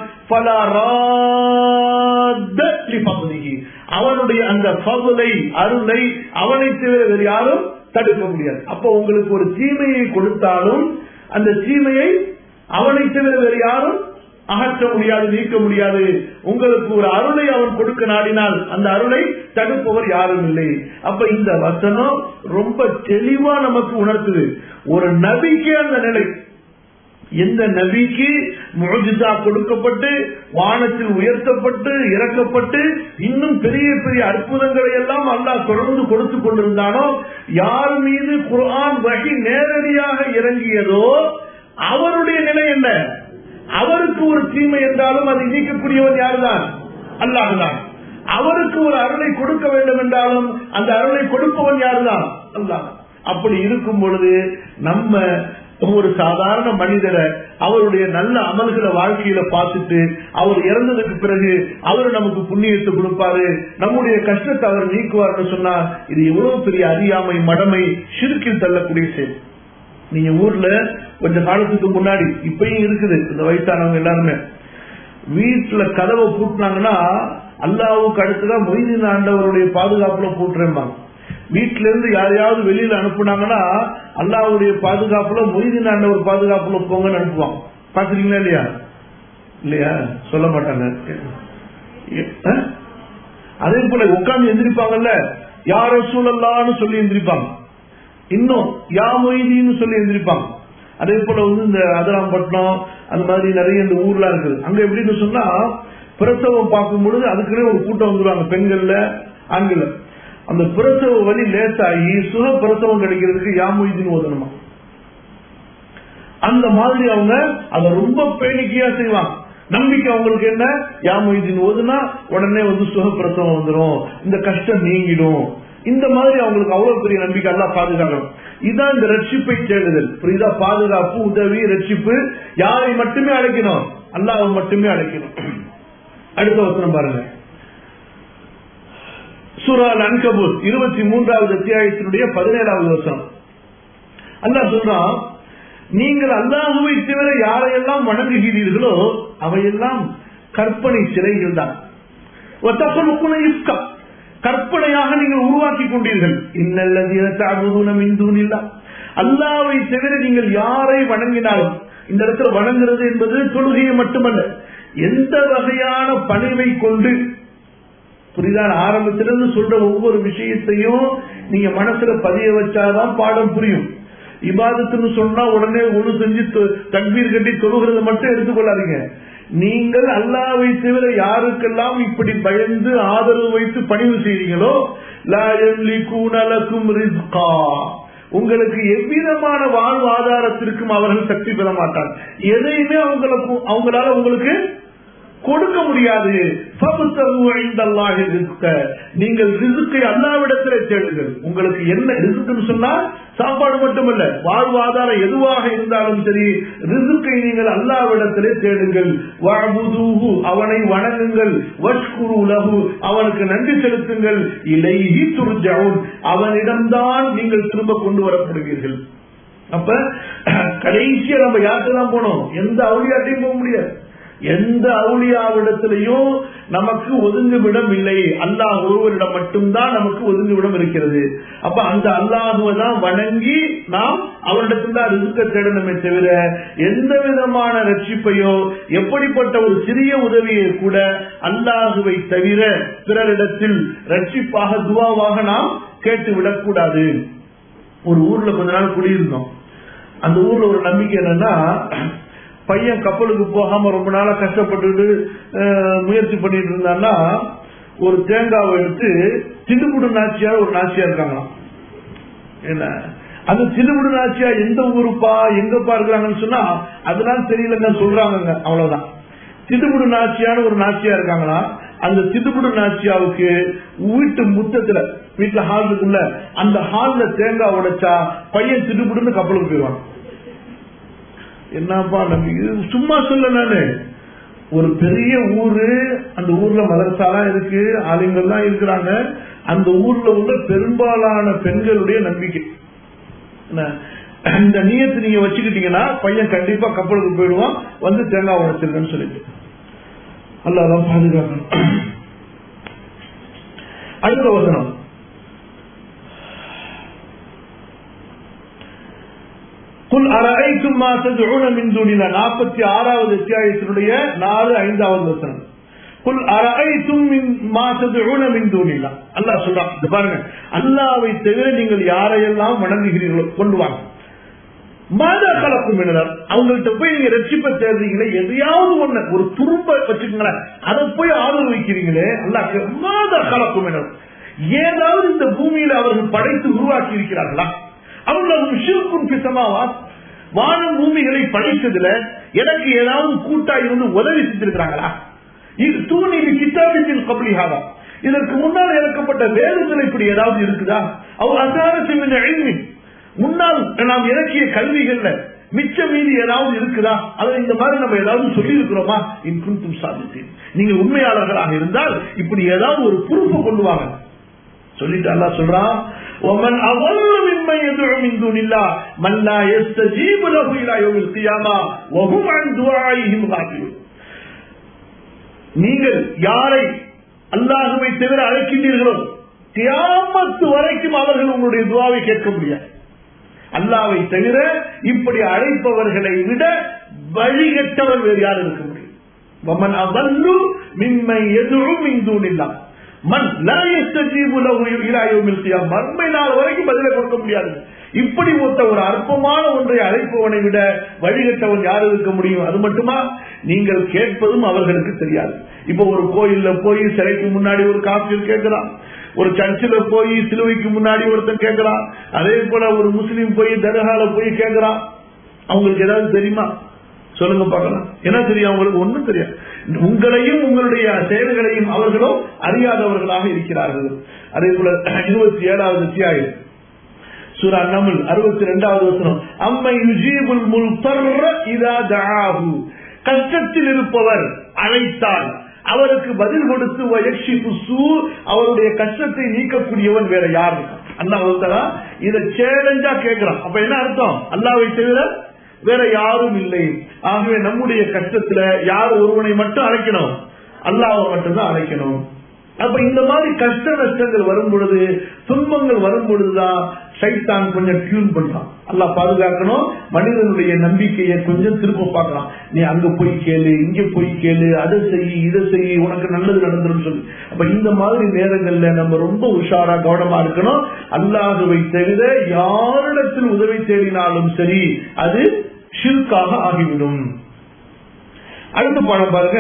அவனுடைய அந்த அருளை அவனை தவிர வேறு யாரும் தடுக்க முடியாது. அப்ப உங்களுக்கு ஒரு தீமையை கொடுத்தாலும் அந்த தீமையை அவனை தவிர வேறு யாரும் அகற்ற முடியாது, நீக்க முடியாது. உங்களுக்கு ஒரு அருளை அவன் கொடுக்க நாடினால் அந்த அருளை தடுப்பவர் யாரும் இல்லை. அப்ப இந்த வசனம் ரொம்ப தெளிவா நமக்கு உணர்த்துது. ஒரு நபிக்கு அந்த நிலை, எந்த நபிக்கு முஅஜிஸா கொடுக்கப்பட்டு வானத்தில் உயர்த்தப்பட்டு இறக்கப்பட்டு இன்னும் பெரிய பெரிய அற்புதங்களை எல்லாம் அல்லாஹ் தொடர்ந்து கொடுத்து கொண்டிருந்தானோ, யார் மீது குர்ஆன் வஹி நேரடியாக இறங்கியதோ அவருடைய நிலை என்ன? அவருக்கு ஒரு தீமை என்றாலும் அதை நீக்கக்கூடியவன் யாருதான்? அல்லாஹ்தான். அவருக்கு ஒரு அருளை கொடுக்க வேண்டும் என்றாலும் அந்த அருளை கொடுப்பவன் யாருதான்? அல்லாஹ். அப்படி இருக்கும் பொழுது நம்ம ஒரு சாதாரண மனிதரை அவருடைய நல்ல அமல்களை வாழ்க்கையில பார்த்துட்டு அவர் இறந்ததுக்கு பிறகு அவர் நமக்கு புண்ணியத்தை கொடுப்பாரு, நம்முடைய கஷ்டத்தை அவர் நீக்குவார்னு சொன்னா இது எவ்வளவு பெரிய அறியாமை, மடமை, ஷிர்கில் தள்ளக்கூடிய செயல். நீங்க ஊர்ல கொஞ்ச காலத்துக்கு முன்னாடி, இப்பயும் இருக்குது, இந்த வயசானவங்க எல்லாருமே வீட்டுல கதவை பூட்டினாங்கன்னா அல்லாஹ்வுக்கு அடுத்துதான் மொய்தீன் ஆண்டவருடைய பாதுகாப்புல பூட்டுறேன்பாங்க. வீட்டுல இருந்து யாரையாவது வெளியில அனுப்புனாங்கன்னா அல்லாஹ்வுடைய பாதுகாப்புல மொய்தீன் ஆண்டவர் பாதுகாப்புல போங்கன்னு அனுப்புவாங்க. பாத்துறீங்களா இல்லையா? இல்லையா? சொல்ல மாட்டாங்க. அதே போல உட்கார்ந்து எந்திரிப்பாங்கல்ல, யா ரசூலல்லாஹ்னு சொல்லி எந்திரிப்பாங்க, இன்னும் யா மொய்தீன்னு சொல்லி எந்திரிப்பாங்க. அதே போல இந்த அதராம்பட்டினம் அந்த மாதிரி நிறைய இந்த ஊர்லாம் இருக்குது. அங்க எப்படின்னு சொன்னா பிரசவம் பார்க்கும் பொழுது அதுக்குன்னே ஒரு கூட்டம் வந்துருவாங்க, பெண்கள்ல ஆண்கள். அந்த பிரசவ வலி லேசாகி சுக பிரசவம் கிடைக்கிறதுக்கு யா மொய்தீன் ஓதணுமா. அந்த மாதிரி அவங்க அதை ரொம்ப பேணிக்கையா செய்வாங்க. நம்பிக்கை அவங்களுக்கு என்ன? யா மொய்தீன் ஓதுனா உடனே சுக பிரசவம் வந்துடும், இந்த கஷ்டம் நீங்கிடும். இந்த மாதிரி அவங்களுக்கு அவ்வளவு பெரிய நம்பிக்கை. அல்லாஹ் பாதுகாக்கணும். இதுதான் இந்த ரட்சிப்பை தேடுதல். புரியுதா? பாதுகாப்பு, உதவி, ரட்சிப்பு யாரை மட்டுமே அழைக்கணும்? அல்லாஹ்வை மட்டுமே அழைக்கணும். அடுத்த வசனம் பாருங்க, சூரா அன்கபூத் 23வது அத்தியாயத்தினுடைய 17வது வசனம். அல்லாஹ் சொல்றான், நீங்கள் அல்லாஹ்வை தவிர யாரையெல்லாம் வணங்குகிறீர்களோ அவையெல்லாம் கற்பனை சிலைகள் தான். கற்பனையாக நீங்கள் உருவாக்கி கொண்டீர்கள். அல்லாஹ்வை தவிர நீங்கள் யாரை வணங்கினாலும், இந்த இடத்துல வணங்குறது என்பது தொழுகையை மட்டுமல்ல, எந்த வகையான பணிவை கொண்டு, புரியுதா? ஆரம்பத்திலிருந்து சொல்ற ஒவ்வொரு விஷயத்தையும் நீங்க மனசுல பதிய வச்சாதான் பாடம் புரியும். இபாதத்துன்னு சொன்னா உடனே ஒழு செஞ்சு தக்பீர் கட்டி தொழுகிறது மட்டும் எடுத்துக்கொள்ளாதீங்க. நீங்கள் அல்லாஹ்வை தவிர யாருக்கெல்லாம் இப்படி பயந்து ஆதரவு வைத்து பணிவு செய்றீங்களோ, லா யம்லிகூன லகும் ரிஸ்கா, உங்களுக்கு எவ்விதமான வாழ்வாதாரத்திற்கும் அவர்கள் சக்தி பெற மாட்டார். எதையுமே அவங்களால உங்களுக்கு கொடுக்க முடியாது. நீங்கள் ரிஸ்கை அல்லாஹ்விடத்திலே தேடுங்கள். உங்களுக்கு என்ன ரிஸ்க்னு சொன்னா சாப்பாடு மட்டுமல்ல, வாழ்வாதாரம் எதுவாக இருந்தாலும் சரி, ரிஸ்கை நீங்கள் அல்லாஹ்விடத்திலே தேடுங்கள். வஅபுதுஹு, அவனை வணங்குங்கள். வஷ்குரு லஹு, அவனுக்கு நன்றி செலுத்துங்கள். இலைஹி துர்ஜஊன், அவனிடம்தான் நீங்கள் திரும்ப கொண்டு வரப்படுவீர்கள். அப்ப கடைசியா நம்ம யார்கிட்ட தான் போனோம்? எந்த அவுலியாட்டையும் போக முடியாது, எந்த அவுலியாவிடத்திலையும் நமக்கு ஒதுங்குவிடம் இல்லை. அல்லாஹ் ஒருவரிடம் மட்டும்தான் நமக்கு ஒதுங்குவிடம் இருக்கிறது. அப்ப அந்த அல்லாஹுவை தான் வணங்கி நாம் அவரிடத்தில் தான் ரிஸ்க தேடணுமே தவிர எந்த விதமான ரட்சிப்பையோ எப்படிப்பட்ட ஒரு சிறிய உதவியை கூட அல்லாஹுவை தவிர பிறரிடத்தில் ரட்சிப்பாக துவாவாக நாம் கேட்டுவிடக் கூடாது. ஒரு ஊர்ல கொஞ்ச நாள் குடியிருந்தோம். அந்த ஊர்ல ஒரு நம்பிக்கை என்னன்னா, பையன் கப்பலுக்கு போகாம ரொம்ப நாளா கஷ்டப்பட்டு முயற்சி பண்ணிட்டு இருந்தான்னா ஒரு தேங்காவை எடுத்து சிடுபுடு நாச்சியார் ஒரு நாச்சியா இருக்காங்களாம். என்ன அந்த சிடுபுடு நாச்சியா எந்த ஊருப்பா எங்கப்பா இருக்கிறாங்கன்னு சொன்னா அதெல்லாம் தெரியலங்க சொல்றாங்க. அவ்வளவுதான். சிடுபுடு நாச்சியான்னு ஒரு நாச்சியா இருக்காங்களா. அந்த சிடுபுடு நாச்சியாவுக்கு வீட்டு முத்தத்துல வீட்டுல ஹால் இருக்குல்ல, அந்த ஹால்ல தேங்காய் உடைச்சா பையன் சிடுபுடுன்னு கப்பலுக்கு போயிடுவாங்க. என்னப்பா நம்பிக்கை? சும்மா சொல்ல நானு. ஒரு பெரிய ஊரு, அந்த ஊர்ல மதரசாலாம் இருக்கு, ஆளுங்கள் தான் இருக்கிறாங்க. அந்த ஊர்ல உள்ள பெரும்பாலான பெண்களுடைய நம்பிக்கை இந்த நியத்து நீங்க வச்சுக்கிட்டீங்கன்னா பையன் கண்டிப்பா கப்பலுக்கு போயிடுவான், வந்து தேங்காய் உடைச்சிருக்கன்னு சொல்லிட்டு அல்லாஹ் பாதுகாக்கணும். அடுத்த வசனம் குல் அரஐதும் மா ததுஊன மின் தூனில்லா 46வது அத்தியாயத்தினுடைய 4-5வது வசனம். குல் அரஐதும் மா ததுஊன மின் தூனில்லா. அல்லாஹ் சொல்றான், இது பாருங்க, அல்லாஹ்வை தவிர நீங்கள் யாரையெல்லாம் வணங்குகிறீர்களோ கொண்டு வாங்க. மாதா கலக்கும் என்றார். அவங்கள்ட்ட போய் நீங்க ரட்சிப்ப தேடுறீங்களே, எதையாவது ஒண்ணு ஒரு துரும்ப வச்சுக்கீங்களேன், அதை போய் ஆதரவு வைக்கிறீங்களே, அல்லாஹ் மாதா கலக்கும் என்றார். ஏதாவது இந்த பூமியில அவர்கள் படைத்து உருவாக்கி இருக்கிறார்களா? அவர்களும் ஷிர்குன் ஃபி ஸமாவாத், வானம் பூமிகளை படைத்ததுல எனக்கு ஏதாவது கூட்டா இருந்து உதவி செஞ்சிருக்கிறாங்களா? இது தூணி கிதாபின் கப்லிஹாதா, இதற்கு முன்னால் இறக்கப்பட்ட வேதத்தில் இப்படி ஏதாவது இருக்குதா? அவர் அசாரத்தின் இல்மி, முன்னால் நாம் இறக்கிய கல்விகள்ல மிச்ச மீதி ஏதாவது இருக்குதா? அதை இந்த மாதிரி நம்ம ஏதாவது சொல்லி இருக்கிறோமா? இன் குன்தும் சாதித்தேன், நீங்க உண்மையாளர்களாக இருந்தால் இப்படி ஏதாவது ஒரு பொறுப்பை கொண்டு வாங்க சொல்லிட்டு அல்லாஹ் சொல்றான், ومن اضل ممن يدعو من دون الله من لا يستجيب له الى يوم القيامه وهم عن دعائهم غافلون. நீங்கள் யாரை அல்லாஹ்வை தவிர அழைக்கின்றீர்களோ கியாமத் வரைக்கும் அவர்கள் உங்களுடைய துஆவை கேட்க முடியாது. அல்லாஹ்வை தவிர இப்படி அழைப்பவர்களை விட வழிகட்டவர் வேறு யார் இருக்க முடியும்? ومن اضل ممن يدعو من دون الله மன் லா யஸ்தஜீபு லஹு இலா யௌமில் கியாமah, மறுமை நாள் வரைக்கும் பதிலை கொடுக்க முடியாது. இப்படி ஒரு அற்பமான ஒன்றை அழைப்பவனை விட வழிகட்டவன் யார் இருக்க முடியும்? அது மட்டுமா, நீங்கள் கேட்பதும் அவர்களுக்கு தெரியாது. இப்ப ஒரு கோயில்ல போய் சிலைக்கு முன்னாடி ஒரு காஃபிர் கேட்கிறான், ஒரு சர்ச்சில் போய் சிலுவைக்கு முன்னாடி ஒருத்தன் கேட்கிறான், அதே போல ஒரு முஸ்லீம் போய் தர்கால போய் கேட்கிறான். அவங்களுக்கு ஏதாவது தெரியுமா? சொல்லுங்க பார்க்கலாம். என்ன தெரியும் அவங்களுக்கு? ஒண்ணும் தெரியாது. உங்களையும் உங்களுடைய செயல்களையும் அவர்களும் அறியாதவர்களாக இருக்கிறார்கள். அதே போல 27வது அத்தியாயம் சூரா நம்ல் 62வது வசனம், அம்மை யுஜீபுல் முல்தர்ர இதா தஆஹு, கஷ்டத்தில் இருப்பவர் அழைத்தால் அவருக்கு பதில் கொடுத்து வயக்ஷிஃபு ஸூ, அவருடைய கஷ்டத்தை நீக்கக்கூடியவன் வேற யார்? அல்லாஹ் தஆலா இத சேலஞ்சா கேட்கிறான். அப்ப என்ன அர்த்தம்? அல்லாஹ்வை தவிர வேற யாரும் இல்லை. ஆகவே நம்முடைய கஷ்டத்துல யார் ஒருவனை மட்டும் அழைக்கணும்? அல்லாஹ்வை மட்டும்தான் அழைக்கணும். அப்ப இந்த மாதிரி கஷ்ட நஷ்டங்கள் வரும் பொழுது, துன்பங்கள் வரும் பொழுதுதான் சைத்தான் கொஞ்சம் டியூன் பண்றான். அல்லாஹ் பாதுகாக்கணும். மனிதனுடைய நம்பிக்கையை கொஞ்சம் திரும்ப பார்க்கலாம். நீ அங்க போய் கேளு, இங்க போய் கேளு, அதை செய், இதை செய், உனக்கு நல்லது நடந்துரும் சொல்லு. அப்ப இந்த மாதிரி நேரங்கள்ல நம்ம ரொம்ப உஷாரா கவனமா இருக்கணும். அல்லாஹ்வை தவிர யாரிடத்தில் உதவி தேடினாலும் சரி, அது ஷிர்காக ஆகிவிடும். அடுத்த பாடம் பாருங்க.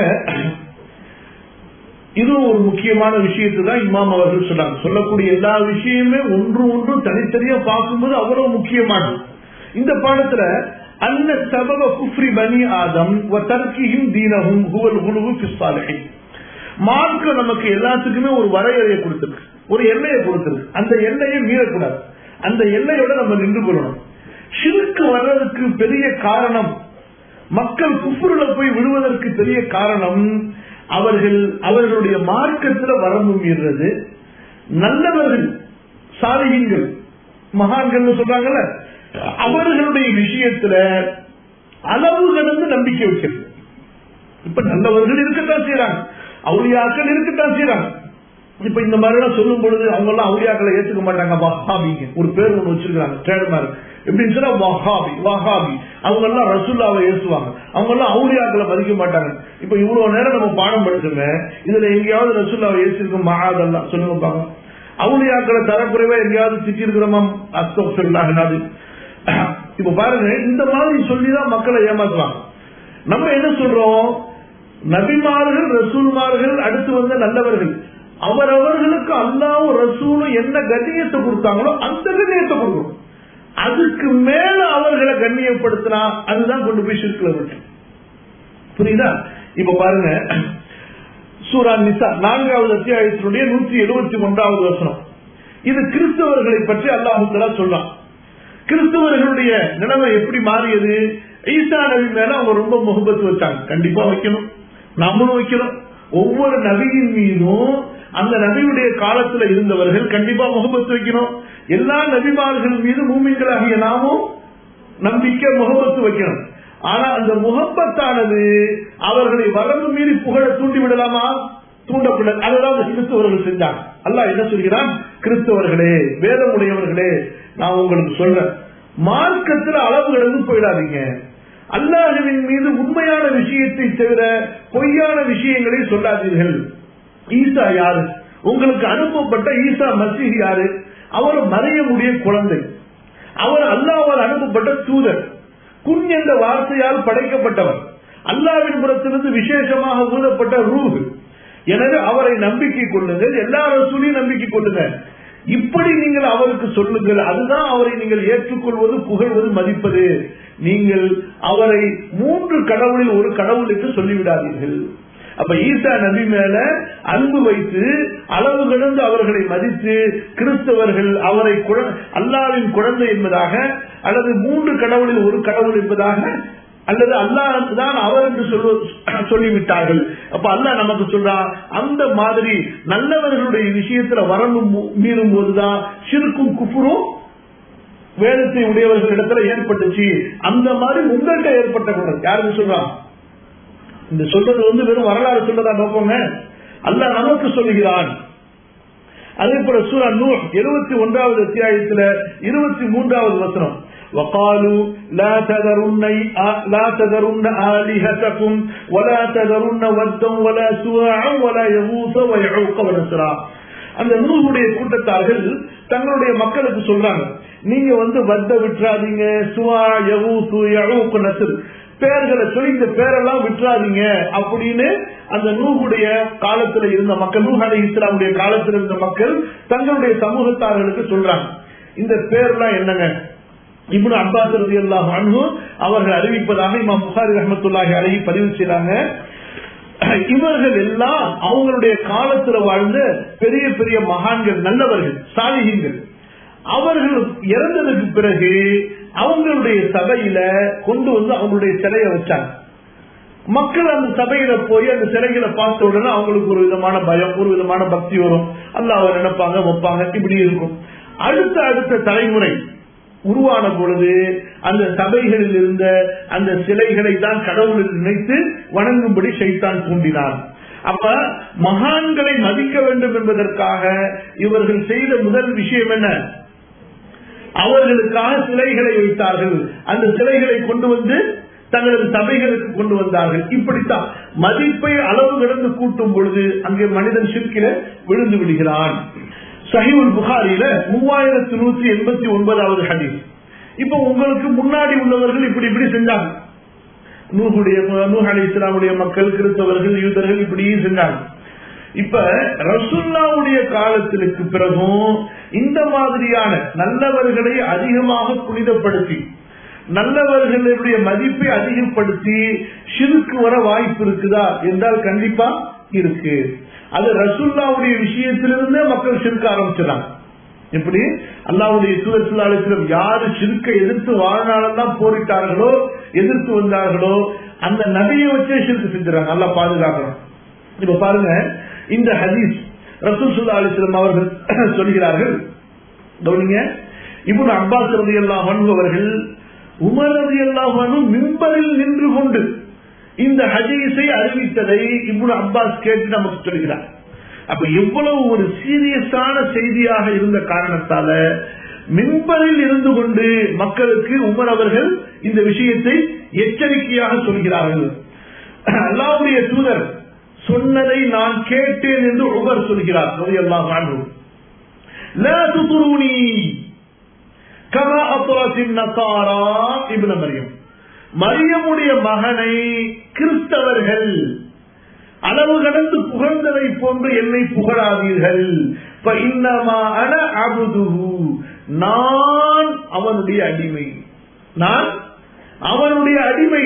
இது ஒரு முக்கியமான விஷயத்தை தான் இமாம் அவர்கள் சொன்னாங்க. சொல்லக்கூடிய எல்லா விஷயமே ஒன்று ஒன்று தனித்தனியா பார்க்கும்போது அவ்வளவு முக்கியமானது. இந்த பாடத்துல அன்ன சபப குஃப்ரி பனி ஆதம் வ தர்கிஹிம் தீனஹும் ஹுவல் குலுவு ஃபி ஸாலிஹீன். மார்க்க நமக்கு எல்லாத்துக்குமே ஒரு வரையறையை கொடுத்திருக்கு, ஒரு எல்லையை கொடுத்திருக்கு. அந்த எல்லையை மீறக்கூடாது. அந்த எல்லையோட நம்ம நின்று கொள்ளணும். ஷிர்க் வர்றதுக்கு பெரிய காரணம், மக்கள் குஃப்ருல போய் விழுவதற்கு பெரிய காரணம், அவர்களுடைய மார்க்கத்தில் வரம்பு மீறது. நல்லவர்கள், சாலிஹீன்கள், மகான்கள் சொல்றாங்கல்ல, அவர்களுடைய விஷயத்துல அளவு கடந்து நம்பிக்கை வைக்கிறது. இப்ப நல்லவர்கள் இருக்கத்தான் செய்யறாங்க, அவுலியாக்கள் இருக்கத்தான் செய்யறாங்க. இப்ப இந்த மாதிரி எல்லாம் சொல்லும் பொழுது அவங்க எல்லாம் அவுலியாக்களை ஏத்துக்க மாட்டாங்க. வஹாபிங்க ஒரு பேர் ஒண்ணு வச்சிருக்காங்க, ட்ரேட்மார்க். எப்படின்னு சொன்னா வஹாபி அவங்க எல்லாம் ரசூலுல்லாவை ஏசுவாங்க, அவங்க எல்லாம் அவுலியாக்களை மதிக்க மாட்டாங்க. இப்ப இவ்வளவு நேரம் நம்ம பாடம் படிச்சுங்க, இதுல எங்கேயாவது ரசூலுல்லாவை ஏசிருக்கோம் மகாதெல்லாம் சொல்லுங்க பாங்க. அவுலியாக்களை தரக்குறைவா எங்கேயாவது திட்டி இருக்கிறோமா? அஸ்தக்ஃபிருல்லாஹ். இப்ப பாருங்க, இந்த மாதிரி சொல்லிதான் மக்களை ஏமாத்துவாங்க. நம்ம என்ன சொல்றோம்? நபிமார்கள் ரசூல்மார்கள் அடுத்து வந்த நல்லவர்கள் அவரவர்களுக்கு அல்லாஹ்வும் ரசூலும் என்ன கண்ணியத்தை கொடுத்தாங்களோ அந்த கண்ணியத்தை கொடுக்கணும். அதுக்கு மேல அவர்களை கண்ணியப்படுத்தினா அதுதான் கொண்டு போய் ஷிர்க்ல விட்டு. புரியுதா? இப்ப பாருங்க, சூரா நிசா 4வது அத்தியாயத்தினுடைய 171வது வசனம். இது கிறிஸ்தவர்களை பற்றி அல்லாஹ் தஆலா சொல்றான். கிறிஸ்தவர்களுடைய நிலைமை எப்படி மாறியது? ஈசா நபி மேல அவங்க ரொம்ப முஹப்பத் வச்சாங்க. கண்டிப்பா வைக்கணும், நம்மளும் வைக்கணும். ஒவ்வொரு நபியின் மீதும் அந்த நபியுடைய காலத்துல இருந்தவர்கள் கண்டிப்பா முஹப்பத் வைக்கணும். எல்லா நபிமார்கள் மீது மூமின்களாகிய நாமும் நம்பிக்கை முஹப்பத் வைக்கணும். ஆனா அந்த முஹப்பத்தானது அவர்களை வரம்பு மீறி புகழ தூண்டி விடலாமா? தூண்டப்பட. அதுதான் கிறிஸ்தவர்கள் செஞ்சாங்க. அல்லாஹ் என்ன சொல்கிறான்? கிறிஸ்தவர்களே, வேதமுடையவர்களே, நான் உங்களுக்கு சொல்றேன், மார்க்கத்தில் அளவு கடந்து போயிடாதீங்க. அல்லாஹ்வின் மீது உண்மையான விஷயத்தை தவிர பொய்யான விஷயங்களை சொல்லாதீர்கள். ஈசா யாரு? உங்களுக்கு அனுப்பப்பட்ட ஈசா மசீஹ் யாரு? அவர் மரியமுடைய குழந்தை, அவர் அல்லாஹ்வால் அனுப்பப்பட்ட தூதர், குன் என்ற வார்த்தையால் படைக்கப்பட்டவர், அல்லாஹ்வின் புறத்திலிருந்து விசேஷமாக ஊதப்பட்ட ரூஹ். எனவே அவரை நம்பிக்கை கொள்ளுங்கள், எல்லா ரசூலையும் நம்பிக்கை கொள்ளுங்கள். இப்படி நீங்கள் அவருக்கு சொல்லுங்கள். அதுதான் அவரை நீங்கள் ஏற்றுக்கொள்வது, புகழ்வது, மதிப்பது. நீங்கள் அவரை 3 கடவுளில் ஒரு கடவுள் என்று சொல்லிவிடாதீர்கள். அப்ப ஈசா நபி மேல அன்பு வைத்து அளவு கடந்து அவர்களை மதித்து கிறிஸ்தவர்கள் அவரை அல்லாஹ்வின் குழந்தை என்பதாக, அல்லது 3 கடவுளில் ஒரு கடவுள் என்பதாக, அல்லது அல்லாஹ் தான் அவர் என்று சொல்லிவிட்டார்கள். அப்ப அல்லாஹ் நமக்கு சொல்றான், அந்த மாதிரி நல்லவர்களுடைய விஷயத்துல வரம்பு மீறும் போதுதான் ஷிர்க்கும் குஃப்ரும் வேதத்தை உடையவர்களிடத்துல ஏற்பட்டுச்சு. அந்த மாதிரி உங்கள்கிட்ட ஏற்பட்ட கூடாது. யாருக்கு சொல்றான்? இந்த சொல்றது வெறும் வரலாறு சொல்லதா நோக்கங்க. அல்லாஹ் நமக்கு சொல்லுகிறான். அதே போல சூரா நூஹ் 71வது அத்தியாயத்துல 23வது வசனம், وقالوا لا تذرن آلهتكم ولا تذرن ودا ولا سواعا ولا يغوث ويعوق ونسرا. அந்த நூஹுடைய கூட்டத்தார்கள் தங்களுடைய மக்களுக்கு சொல்றாங்க, நீங்க வத்த விட்டுறாதீங்க, சுவா, யகூத், யஊக், நஸ்ர் பேர்களை சொல்லி இந்த பேரெல்லாம் விட்டுறாதீங்க அப்படின்னு அந்த நூஹுடைய காலத்துல இருந்த மக்கள், நூஹ் அலைஹிஸ்ஸலாமுடைய காலத்தில் இருந்த மக்கள் தங்களுடைய சமூகத்தார்களுக்கு சொல்றாங்க. இந்த பேர்லாம் என்னங்க? இப்னு அப்பாஸ் ரலியல்லாஹு அன்ஹு அவர்கள் அறிவிப்பதாக இமாம் புகாரி ரஹ்மத்துல்லாஹி அலைஹி பதிவு செய்றாங்க. இவர்கள் எல்லாம் அவங்களுடைய காலத்துல வாழ்ந்த பெரிய பெரிய மகான்கள், நல்லவர்கள், சாலிஹீன்கள். அவர்கள் இறந்ததுக்கு பிறகு அவங்களுடைய சபையில கொண்டு அவங்களுடைய சிலையை வச்சாங்க. மக்கள் அந்த சபையில போய் அந்த சிலைகளை பார்த்த உடனே அவங்களுக்கு ஒரு விதமான பயம், ஒரு விதமான பக்தி வரும். அல்லாஹ்வை நினைப்பாங்க, வைப்பாங்க, இப்படி இருக்கும். அடுத்த தலைமுறை உருவான பொழுது அந்த சபைகளில் இருந்த அந்த சிலைகளை தான் கடவுளை நினைத்து வணங்கும்படி ஷைத்தான் தூண்டினான். அப்ப மகான்களை மதிக்க வேண்டும் என்பதற்காக இவர்கள் செய்த முதல் விஷயம் என்ன? அவர்களுக்காக சிலைகளை வைத்தார்கள். அந்த சிலைகளை கொண்டு தங்களது சபைகளுக்கு கொண்டு வந்தார்கள். இப்படித்தான் மதிப்பை அளவு கடந்து கூட்டும் பொழுது அங்கே மனிதன் ஷிர்கில விழுந்து விடுகிறான். சஹீஹுல் புகாரில 3189வது ஹதீஸ். இப்ப உங்களுக்கு முன்னாடி உள்ளவர்கள் இப்படி செஞ்சாங்க. நூஹ் அலைஹிஸ்ஸலாமுடைய மக்கள், கிறிஸ்தவர்கள், யூதர்கள் இப்படி செஞ்சாங்க. இப்ப ரசூலுல்லாஹ்வுடைய காலத்திற்கு பிறகும் இந்த மாதிரியான நல்லவர்களை அதிகமாக புனிதப்படுத்தி, நல்லவர்களுடைய மதிப்பை அதிகப்படுத்தி ஷிர்க் வர வாய்ப்பு இருக்குதா என்றால் கண்டிப்பா இருக்கு. அது ரசூலுல்லாஹ்வுடைய விஷயத்திலிருந்தே மக்கள் ஷிர்க் ஆரம்பிச்சாங்க. எப்படி அல்லாஹ்வுடைய தூதர் ஸல்லல்லாஹு அலைஹி வஸல்லம் யாரு ஷிர்க்கை எதிர்த்து வாழ்நாளெல்லாம் போரிட்டார்களோ, எதிர்த்து வந்தார்களோ, அந்த நபியை வச்சே ஷிர்க் செஞ்சாங்க. அல்லாஹ் பாதுகாக்கணும். இப்ப பாருங்க, இந்த ஹதீஸ் ரசூல் ஸல்லல்லாஹு அலைஹி வஸல்லம் அவர்கள் சொல்கிறார்கள். கவனிங்க, இப்னு அப்பாஸ் ரலியல்லாஹு அன்ஹு அவர்கள் உமர் ரலியல்லாஹு அன்ஹு மிம்பரில் நின்று கொண்டு இந்த ஹதீஸை அறிவித்ததை இப்னு அப்பாஸ் கேட்டு நமக்கு சொல்கிறார். அப்ப எவ்வளவு ஒரு சீரியஸான செய்தியாக இருந்த காரணத்தால மின்பரில் இருந்து கொண்டு மக்களுக்கு உமர் அவர்கள் இந்த விஷயத்தை எச்சரிக்கையாக சொல்கிறார்கள். அல்லாஹ்வுடைய தூதர் சொன்னதை நான் கேட்டேன் என்று உமர் சொல்கிறார் ரலியல்லாஹு அன்ஹு. லா துத்ரூனி கமா அத்ரத்தின் நஸாரா இப்னு மரியம், மரியமுடைய மகனை கிறிஸ்தவர்கள் அளவு கடந்து புகழ்ந்ததை போன்று என்னை புகழாதீர்கள். நான் அவனுடைய அடிமை, நான் அவனுடைய அடிமை.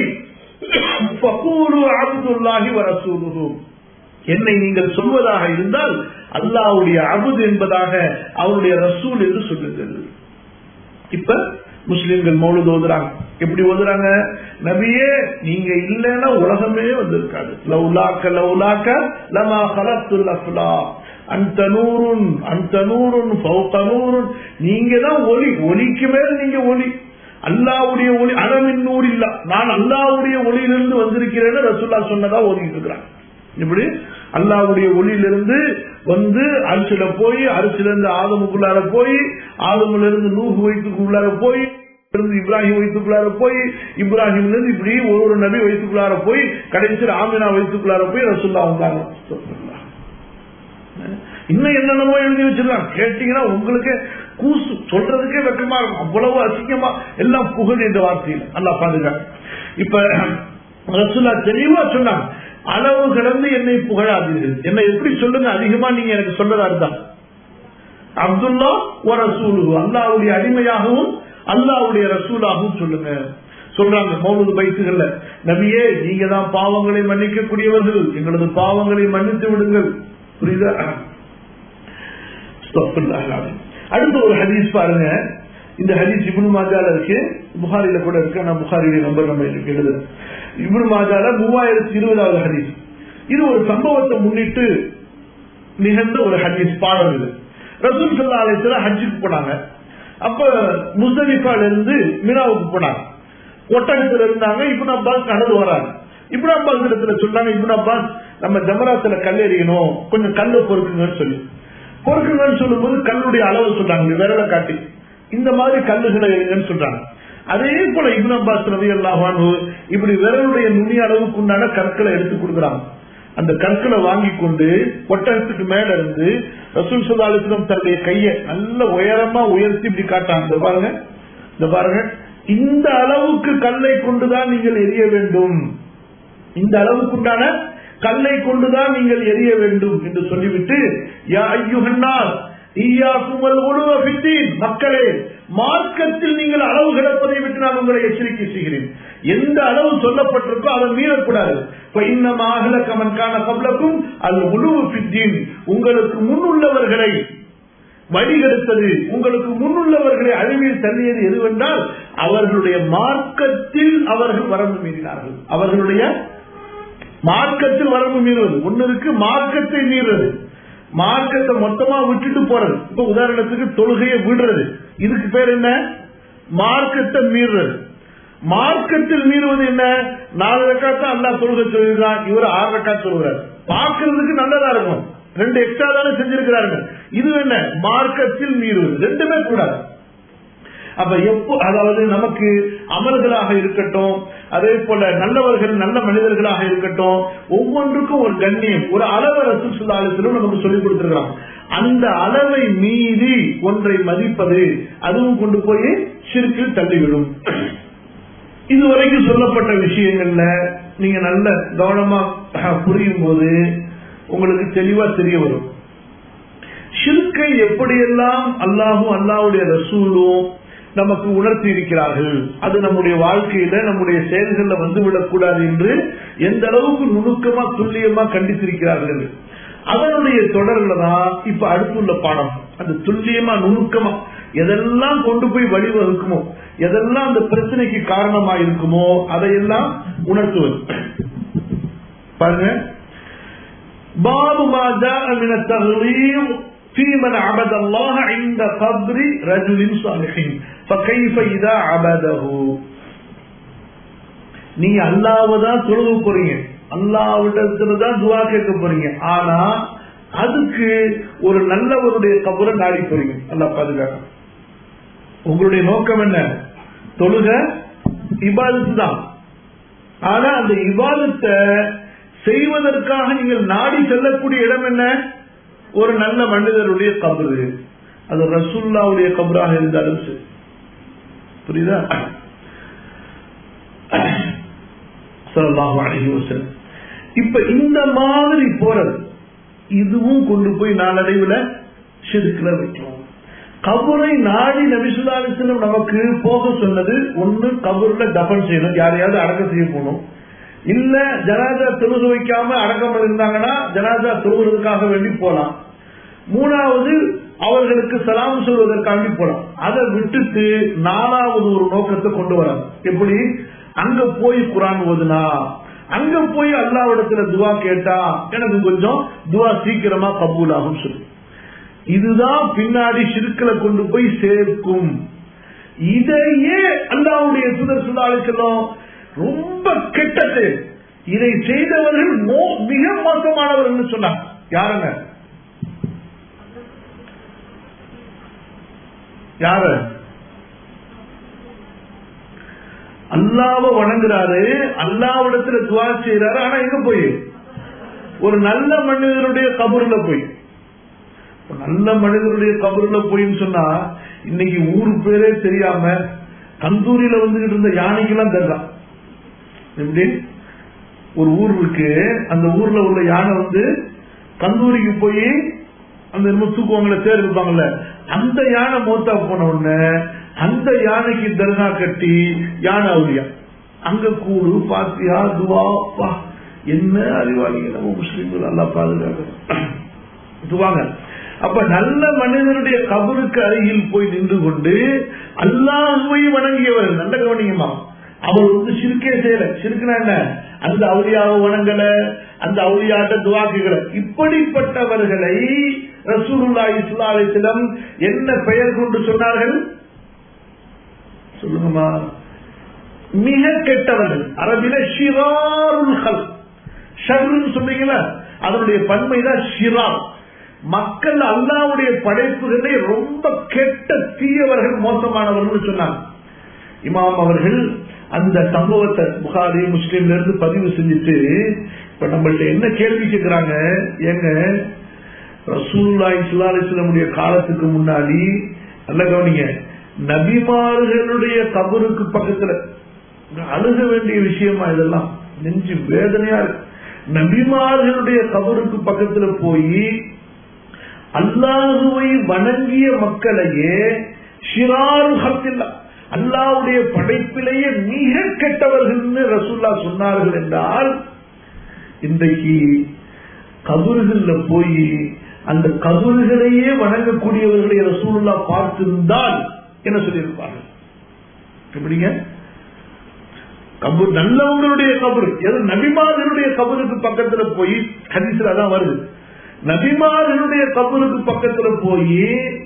அப்துல்லாஹி வ ரசூலுஹு, என்னை நீங்கள் சொல்வதாக இருந்தால் அல்லாஹ்வுடைய அபுத் என்பதாக அவருடைய ரசூல் என்று சொல்லுங்கள். இப்ப முஸ்லிம்கள் மௌலித் ஓதுறாங்க. எப்படி ஓதுறாங்க? நபியே நீங்க இல்லைன்னா உலகமே வந்திருக்காது. லௌலாக்க லௌலாக்க லமா கலத்துல் அஃப்லாக் அந்த நூறுன் அந்த நூறுன் ஃபௌக நூறுன், நீங்க தான் ஒளி, ஒளிக்கு மேல நீங்க ஒளி. அல்லாஹ்வுடைய ஒளி, அனமின் நூறு இல்ல, நான் அல்லாஹ்வுடைய ஒளியிலிருந்து வந்திருக்கிறேன்னு ரசூலுல்லாஹ் சொன்னதா ஓதிட்டு இருக்கிறாங்க. இப்படி அல்லாஹ்வுடைய ஒளியிலிருந்து வந்து அரிசில போய், அரிசிலிருந்து ஆதமுக்குள்ளார போய், ஆதமுல இருந்து நூஹ் வயிற்றுக்குள்ளார போய், இப்ராஹிம் வயிற்றுக்குள்ளார போய், இப்ராஹிம்ல இருந்து இப்படி ஒரு நபி வயிற்றுக்குள்ளார போய், கடைசியில் ஆமினா வயிற்றுக்குள்ளார போய் ரசூலுல்லாஹ் வந்தாங்க. இன்னும் என்னென்னமோ எழுதி வச்சிருக்காங்க. கேட்டீங்கன்னா உங்களுக்கு கூசு, சொல்றதுக்கே வெக்கமா இருக்கும். அவ்வளவு அசிங்கமா எல்லாம் புகழ் என்ற வார்த்தையில் அல்லாஹ் பாதுகாக்க. இப்ப ரசூலுல்லாஹ் தெளிவா சொன்னாங்க, அளவு கடந்து என்னை புகழாதீர்கள். என்னை எப்படி சொல்லுங்க, அதிகமா நீங்க எனக்கு சொல்றதா இருந்தா அப்துல்லா வ ரசூலுஹு, அல்லாஹ்வுடைய அடிமையாகவும் அல்லாஹ்வுடைய ரசூலாகவும் சொல்லுங்க. சொல்றாங்க மௌலூது பைத்துகள்ல, நபியே நீங்க தான் பாவங்களை மன்னிக்க கூடியவர்கள், எங்களது பாவங்களை மன்னித்து விடுங்கள். புரியுதா? அடுத்த ஒரு ஹதீஸ் பாருங்க. இந்த ஹதீஸ் இப்னு மாஜால இருக்கு, புகாரில கூட இருக்கு. நான் புகாரியுடைய நம்பர் நம்ம எழுதுறேன். இப்னு மாஜால 3020வது ஹதீஸ். இது ஒரு சம்பவத்தை முன்னிட்டு நிகழ்ந்த ஒரு ஹதீஸ் பாடம். இது ரசூல் ஸல்லல்லாஹு அலைஹி வஸல்லம் ஹஜ்ஜுக்கு போனாங்க. அப்ப முஸ்தலிஃபால இருந்து மினாவுக்கு போனாங்க. ஒட்டகத்துல இருந்தாங்க. இப்னு அப்பாஸ் நடந்து வராங்க. இப்னு அப்பாஸ் இடத்துல சொன்னாங்க, இப்னு அப்பாஸ் நம்ம ஜமராத்துல கல் எறியணும், கொஞ்சம் கல்ல பொறுக்குங்கன்னு சொல்லி, பொறுக்குங்கன்னு சொல்லும் போது கல்லுடைய அளவு சொல்றாங்க, விரலை காட்டி இந்த மாதிரி கல்லுகளை எறிங்கன்னு சொல்றாங்க. அதே போல இப்னு அப்பாஸ் ரலியல்லாஹு அன்ஹு இப்படி விரலுடைய நுனி அளவுக்கு உண்டான கற்களை எடுத்து கொடுக்குறாங்க. அந்த கற்களை வாங்கி கொண்டு ஒட்டகத்துக்கு மேல இருந்து ரசூல் ஸல்லல்லாஹு அலைஹி வஸல்லம் தன்னுடைய கையை நல்ல உயரமா உயர்த்தி இப்படி காட்டாங்க. பாருங்க, இந்த பாருங்க, இந்த அளவுக்கு கல்லை கொண்டுதான் நீங்கள் எரிய வேண்டும், இந்த அளவுக்குண்டான கல்லை கொண்டுதான் நீங்கள் எரிய வேண்டும் என்று சொல்லிவிட்டு, யா அய்யுஹன்னாஸ் ஈயாக்கும் வல் உலுவ ஃபித்தீன், மக்களே மார்க்கத்தில் நீங்கள் அளவு கிடப்பதை விட்டு நான் உங்களை எச்சரிக்கை செய்கிறேன். எந்த அளவு சொல்லப்பட்டிருக்கோ அதை மீறக்கூடாது. உங்களுக்கு முன்னுள்ளவர்களை வழிகெடுத்தது, உங்களுக்கு முன்னுள்ளவர்களை அழிவில் தள்ளியது எதுவென்றால் அவர்களுடைய மார்க்கத்தில் அவர்கள் வரம்பு மீறினார்கள். அவர்களுடைய மார்க்கத்தில் வரம்பு மீறுவது ஒன்னு இருக்கு, மார்க்கத்தை மீறுறது, மார்க்கத்தை மொத்தமா விட்டுட்டு போறது. இப்ப உதாரணத்துக்கு தொழுகையை விடுறது, இதுக்கு பேர் என்ன? மார்க்கத்தை மீறுறது. மார்க்கத்தில் மீறுவது என்ன? 4 ரக்காத் அல்லாஹ் தொழுகை சொல்கிறான், இவர் 6 ரக்காத் சொல்கிறார். பார்க்கிறதுக்கு நல்லதா இருக்கும், 2 எக்ஸ்ட்ரா தானே செஞ்சிருக்கிறார்கள். இது என்ன? மார்க்கத்தில் மீறுவது. ரெண்டுமே கூடாது. அப்ப எப்போ, அதாவது நமக்கு அமல்களாக இருக்கட்டும், அதே போல நல்லவர்கள் நல்ல மனிதர்களாக இருக்கட்டும், ஒவ்வொன்றுக்கும் ஒரு கண்ணியம், ஒரு அளவை ரசூல் ஸல்லல்லாஹு அலைஹி வஸல்லம் நமக்கு சொல்லிக் கொடுத்திருக்கிறாங்க. அந்த அளவை மீறி ஒன்றை மதிப்பது, அதுவும் கொண்டு போய் ஷிர்கில் தள்ளிவிடும். இதுவரைக்கும் சொல்லப்பட்ட விஷயங்கள்ல நீங்க நல்ல கவனமா புரியும் போது உங்களுக்கு தெளிவா தெரிய வரும். ஷிர்கை எப்படியெல்லாம் அல்லாஹும் அல்லாஹ்வுடைய ரசூலும் நமக்கு உணர்த்தி இருக்கிறார்கள், அது நம்முடைய வாழ்க்கையில நம்முடைய செயல்கள்ல வந்துவிடக் கூடாது என்று எந்த அளவுக்கு நுணுக்கமா துல்லியமா கண்டித்திருக்கிறார்கள். அதனுடைய தொடர்ல தான் இப்ப அடுத்துள்ள பாடம். அந்த துல்லியமா நுணுக்கமா எதெல்லாம் கொண்டு போய் வழிவகுக்குமோ, எதெல்லாம் அந்த பிரச்சனைக்கு காரணமா இருக்குமோ அதையெல்லாம் உணர்த்துவது. பாருங்க, பாபு மா ஜாஅ மின தக்லீம் في من عبد الله عند قبر رجل صالح فكيف اذا عبده. நீங்க அல்லாஹ்வைதான் தொழுக போறீங்க, அல்லாஹ்விடத்துலதான் துஆ கேட்க போறீங்க. ஆனா அதுக்கு ஒரு நல்லவருடைய கபரை நாடி போறீங்க. அல்லாஹ் பாதுகாக்க. உங்களுடைய நோக்கம் என்ன? தொழுக இபாதத்து தான். ஆனா அந்த இபாதத்தை செய்வதற்காக நீங்கள் நாடி செல்லக்கூடிய இடம் என்ன? ஒரு நல்ல மனிதருடைய கபரு. அது ரசூலுல்லாஹ்வுடைய கபராக இருந்தாலும் சரி. புரியுதா? ஸல்லல்லாஹு அலைஹி வஸல்லம். இப்ப இந்த மாதிரி போறது இதுவும் கொண்டு போய் நாளடைவில் ஷிர்க்ல வைக்கும். கபரை நாடி நபி ஸல்லல்லாஹு அலைஹி வஸல்லம் நமக்கு போக சொன்னது, ஒண்ணு கபர்ல தஃபன் செய்யணும், யாரையாவது அடக்கம் செய்ய போகணும். இல்ல ஜனாசா தொழுக வைக்காம அடக்கம் இருந்தாங்கன்னா ஜனாசா தொழுவதற்காக வேண்டி போலாம். மூணாவது அவர்களுக்கு சலாம் சொல்வதற்காண்டி போலாம். அதை விட்டுட்டு நாலாவது ஒரு நோக்கத்தை கொண்டு வராங்க. எப்படி? அங்க போய் குர்ஆன் ஓதுனா, அங்க போய் அல்லாஹ்விடத்துல துஆ கேட்டா எனக்கு கொஞ்சம் துஆ சீக்கிரமா கபூல் ஆகும் சொல்லு. இதுதான் பின்னாடி ஷிர்க்ல கொண்டு போய் சேர்க்கும். இதையே அல்லாஹ்வுடைய தூதர் ஸல்லல்லாஹு அலைஹி வஸல்லம் ரொம்ப கெட்டது, இதை செய்தவர்கள் மிக மோசமானவர்கள் சொன்னாங்க. யாருங்க? யாரு? அல்லாஹ்வை வணங்குறாரு, அல்லாஹ்விடத்துல துஆ செய்யறாரு. ஆனா எங்க போய்? ஒரு நல்ல மனிதருடைய கபர்ல போய். நல்ல மனிதருடைய கபர்ல போயின்னு சொன்னா இன்னைக்கு ஊரு பேரே தெரியாம கந்தூரியில வந்துகிட்டு இருந்த யானைக்கெல்லாம் தெரியலாம். எப்படி? ஒரு ஊர் இருக்கு, அந்த ஊர்ல உள்ள யானை வந்து கந்தூரிக்கு போய் அந்த தூக்குவாங்கள தேர் இருப்பாங்கல்ல, அந்த யானை மௌத்தா போன உடனே அந்த யானைக்கு தர்கா கட்டி யானை அவுலியா அங்க கூடு பாத்தியா துவா. என்ன அறிவாளிங்க நம்ம முஸ்லிம்கள், அல்லாஹ் பாதுகாக்க. அப்ப நல்ல மனிதனுடைய கபருக்கு அருகில் போய் நின்று கொண்டு அல்லாஹ்வை வணங்கியவர். நல்ல கவனிங்கம்மா, அவர் வந்து ஷிர்கே செய்யல. ஷிர்க்னா என்ன? அந்த அவுலியாவை வணங்கல, அந்த அவுலியாட்ட துஆ கேட்கல. இப்படிப்பட்டவர்களை ரசூலுல்லாஹி ஸல்லல்லாஹு அலைஹி வஸல்லம் என்ன பெயர் கொண்டு சொன்னார்கள் சொல்லுங்கம்மா? மிக கெட்டவர்கள். அரபில ஷிராருல் ஹல்க். ஷர்ன்னு சொன்னீங்களா, அதனுடைய பன்மைதான் ஷிரார். மக்கள் அல்லாஹ்வுடைய படைப்புகளை ரொம்ப கெட்ட தீயவர்கள், மோசமானவர்கள் சொன்னாங்க. இமாம் அவர்கள் அந்த சம்பவத்தை புகாரி முஸ்லிம்ல இருந்து பதிவு செஞ்சுட்டு இப்ப நம்மள்ட்ட என்ன கேள்வி கேட்கிறாங்க? ஏங்க ரசூலுல்லாஹி ஸல்லல்லாஹு அலைஹி வஸல்லம் காலத்துக்கு முன்னாடி, நல்ல கவனிங்க, நபிமார்களுடைய கபருக்கு பக்கத்துல அழுக வேண்டிய விஷயமா இதெல்லாம்? நெஞ்சு வேதனையா இருக்கு. நபிமார்களுடைய கபருக்கு பக்கத்துல போய் அல்லாஹுவை வணங்கிய மக்களையே ஷிராரு ஹல்கில்லா, அல்லாஹ்வுடைய படைப்பிலேயே மிக கெட்டவர்கள் ரசூலுல்லாஹ் சொன்னார்கள் என்றால், இன்றைக்கு கபறுகள்ல போய் அந்த கபறுகளையே வணங்கக்கூடியவர்களை ரசூலுல்லாஹ் பார்த்திருந்தால் என்ன சொல்லியிருப்பார்கள்? எப்படிங்க? கபர் நல்லவங்களுடைய கபர், நபிமார்களுடைய கபருக்கு பக்கத்துல போய், ஹதீஸ்ல அதான் வருது, நபிமார்களுடைய கபருக்கு பக்கத்துல போய்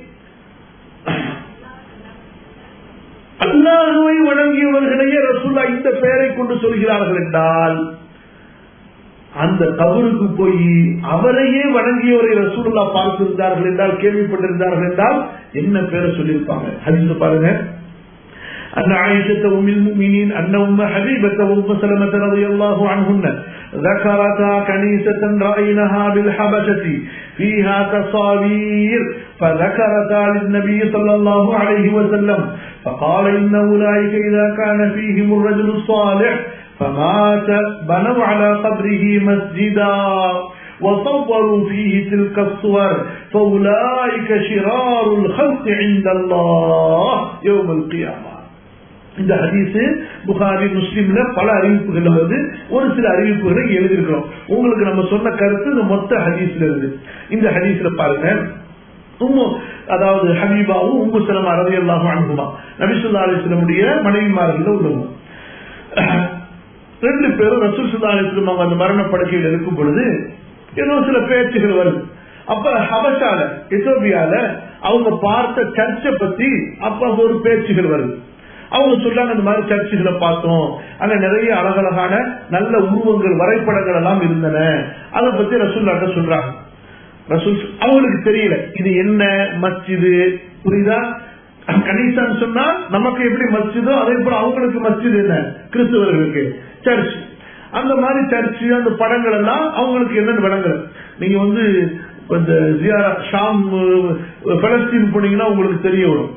அல்லாஹ்வை வணங்கியவர்களையே ரசூலுல்லாஹ் இந்த பெயரை கொண்டு சொல்கிறார்கள் என்றால், அந்த கபருக்கு போய் அவரையே வணங்கியவரை ரசூலுல்லாஹ் பார்த்திருந்தார்கள் என்றால், கேள்விப்பட்டிருந்தார்கள் என்றால் என்ன பேரை சொல்லியிருப்பாங்க? ஹதீஸ் பாருங்க. أن عائشة أم المؤمنين أن أم حبيبة وأم سلمة رضي الله عنهن ذكرتا كنيسة رأيناها بالحبشة فيها تصاوير فذكرتا للنبي صلى الله عليه وسلم فقال إن أولئك إذا كان فيهم الرجل الصالح فمات بنوا على قبره مسجدا وصوروا فيه تلك الصور فأولئك شرار الخلق عند الله يوم القيامة. இந்த ஹதீஸ் புகாரி முஸ்லிம்ல பல அறிவிப்புகள் வந்து ஒரு சில அறிவிப்புகளை எழுதியிருக்கிறோம். உங்களுக்கு நம்ம சொன்ன கருத்து இந்த மொத்த ஹதீஸ்ல இருந்து. இந்த ஹதீஸ்ல பாருங்க, அதாவது ஹபீபாவும் உம்மு சலமா ரலியல்லாஹு அன்ஹுமா நபி ஸல்லல்லாஹு அலைஹி வஸல்லம் மனைவிமார்கள் உள்ளவங்க. ரெண்டு பேரும் ரசூல் ஸல்லல்லாஹு அலைஹி வஸல்லம் அந்த மரண படுக்கையில் இருக்கும் பொழுது ஏதோ சில பேச்சுகள் வருது. அப்ப ஹபஷால, எத்தியோப்பியால அவங்க பார்த்த சர்ச்சை பத்தி அப்ப ஒரு பேச்சுகள் வருது. அவங்க சொல்றாங்க இந்த மாதிரி சர்ச்சுகளை பார்த்தோம், அங்க நிறைய அழகழகான நல்ல உருவங்கள் வரைபடங்கள் எல்லாம் இருந்தன, அதை பத்தி ரசூலுல்லாஹ் சொல்றாங்க. ரசூல் அவங்களுக்கு தெரியல இது என்ன மஸ்ஜிது, புரியுதா? கணீசான்னு சொன்னா நமக்கு எப்படி மஸ்ஜிதோ அதே போல அவங்களுக்கு மஸ்ஜித் என்ன, கிறிஸ்தவர்களுக்கு சர்ச். அந்த மாதிரி சர்ச்சு அந்த படங்கள் எல்லாம் அவங்களுக்கு என்னன்னு விளங்கல. நீங்க வந்து இந்த ஷாம் பலஸ்தீன் போனீங்கன்னா உங்களுக்கு தெரிய வரும்.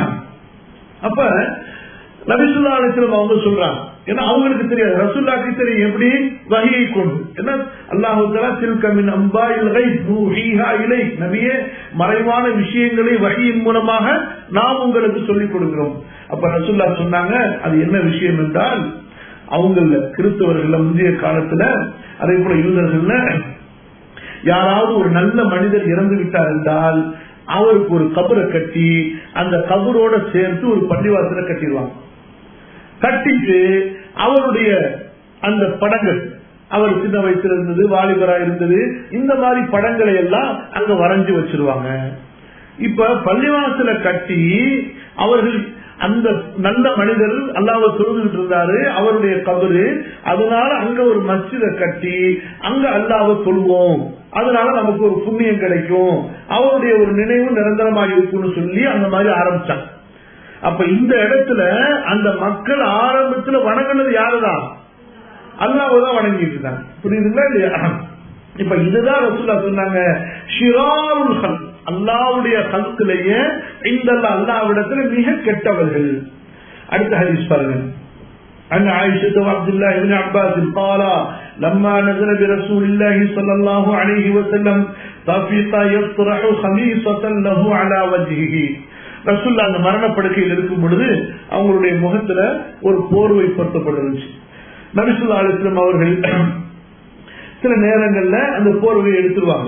அப்ப நபி ஸல்லல்லாஹு அலைஹி வஸல்லம் அவங்க சொல்றாங்க, ஏன்னா அவங்களுக்கு தெரியாது, ரசூலுல்லாஹ்க்கு தெரியும் எப்படி வஹியை கொண்டு. என்ன அல்லாஹ் தஆலா தில்க மின் அம்பாயில் கைப் நூஹீஹா இலைக், நபியே மறைவான விஷயங்களை வஹியின் மூலமாக நாம் உங்களுக்கு சொல்லிக் கொடுக்கிறோம். அப்ப ரசூலுல்லாஹ் சொன்னாங்க அது என்ன விஷயம் என்றால், அவங்கள கிறிஸ்தவர்கள் முந்தைய காலத்துல அதே போல யூதர்கள்ல யாராவது ஒரு நல்ல மனிதர் இறந்து விட்டார் என்றால் அவருக்கு ஒரு கபரை கட்டி அந்த கபரோட சேர்த்து ஒரு பள்ளிவாசலை கட்டிடுவாங்க. கட்டிட்டு அவருடைய அந்த படங்கள், அவர் சின்ன வயசுல இருந்தது, வாலிபரா இருந்தது, இந்த மாதிரி படங்களை எல்லாம் அங்க வரைஞ்சு வச்சிருவாங்க. இப்ப பள்ளிவாசலை கட்டி அவர்கள் அந்த நல்ல மனிதர் அல்லாஹ்வை தொழுதுட்டு இருந்தாரு, அவருடைய கபரு, அதனால அங்க ஒரு மஸ்ஜிதை கட்டி அங்க அல்லாஹ்வை தொழுவோம், அதனால நமக்கு ஒரு புண்ணியம் கிடைக்கும், அவருடைய ஒரு நினைவு நிரந்தரமாக இருக்கும்னு சொல்லி அந்த மாதிரி ஆரம்பிச்சாங்க. அப்ப இந்த இடத்துல அந்த மக்கள் ஆரம்பத்துல வணங்கினது யாருதான்? அல்லாஹ்வை தான் வணங்கிட்டு இருந்தாங்க. புரியுதுங்களா இல்லையா? இப்ப இதுதான் ரசூலுல்லாஹ் சொன்னாங்க, ஷிராருல் ஹல்க், அல்லாஹ்வுடைய ஹல்கிலேயே இந்த அல்லாஹ்விடத்துல மிக கெட்டவர்கள். அடுத்த ஹதீஸ் பாருங்க. عن عائشة وعبد الله بن عباس قال لما نزل برسول الله صلى الله عليه وسلم طفق يطرح خميصة له على وجهه. ரசூலுல்லாஹ் அந்த மரணப்படுக்கையில் இருக்கும் பொழுது அவங்களுடைய முகத்துல ஒரு போர்வை பொருத்தப்பட்டிருந்துச்சு. நபி ஸல்லல்லாஹு அலைஹி வஸல்லம் அவர்கள் சில நேரங்கள்ல அந்த போர்வையை எடுத்துருவாங்க.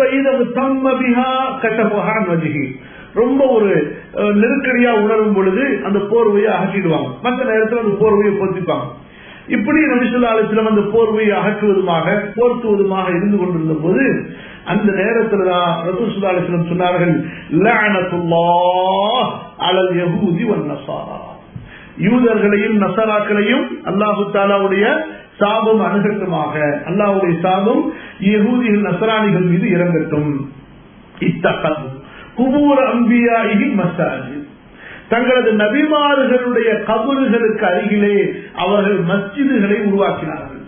ரொம்ப ஒரு நெருக்கடியா உணரும் பொழுது அந்த போர்வையை அகற்றிடுவாங்க, மற்ற நேரத்தில் அந்த போர்வையை பொத்திப்பாங்க. இப்படி நபி ஸல்லல்லாஹு அலைஹி வஸல்லம் அந்த போர்வையை அகற்றுவதுமாக போர்த்துவதுமாக இருந்து கொண்டிருந்த போது அந்த நேரத்தில்தான் ரசூல் ஸல்லல்லாஹு அலைஹி வஸல்லம் சொன்னார்கள், லஅனத்துல்லாஹ் அலல் யஹூதி வன் நஸாரா, யூதர்களையும் நஸராக்களையும் அல்லாஹ் தஆலாவுடைய சாபம் அணுகட்டுமாக, அல்லாஹ்வுடைய சாபம் யஹூதிகள் நஸரானிகள் மீது இறங்கட்டும். இத்தகது குபூர் அன்பியாஇஹி மஸாஜித், தங்களது நபிமார்களுடைய கபறுகளுக்கு அருகிலே அவர்கள் மஸ்ஜிதுகளை உருவாக்கினார்கள்.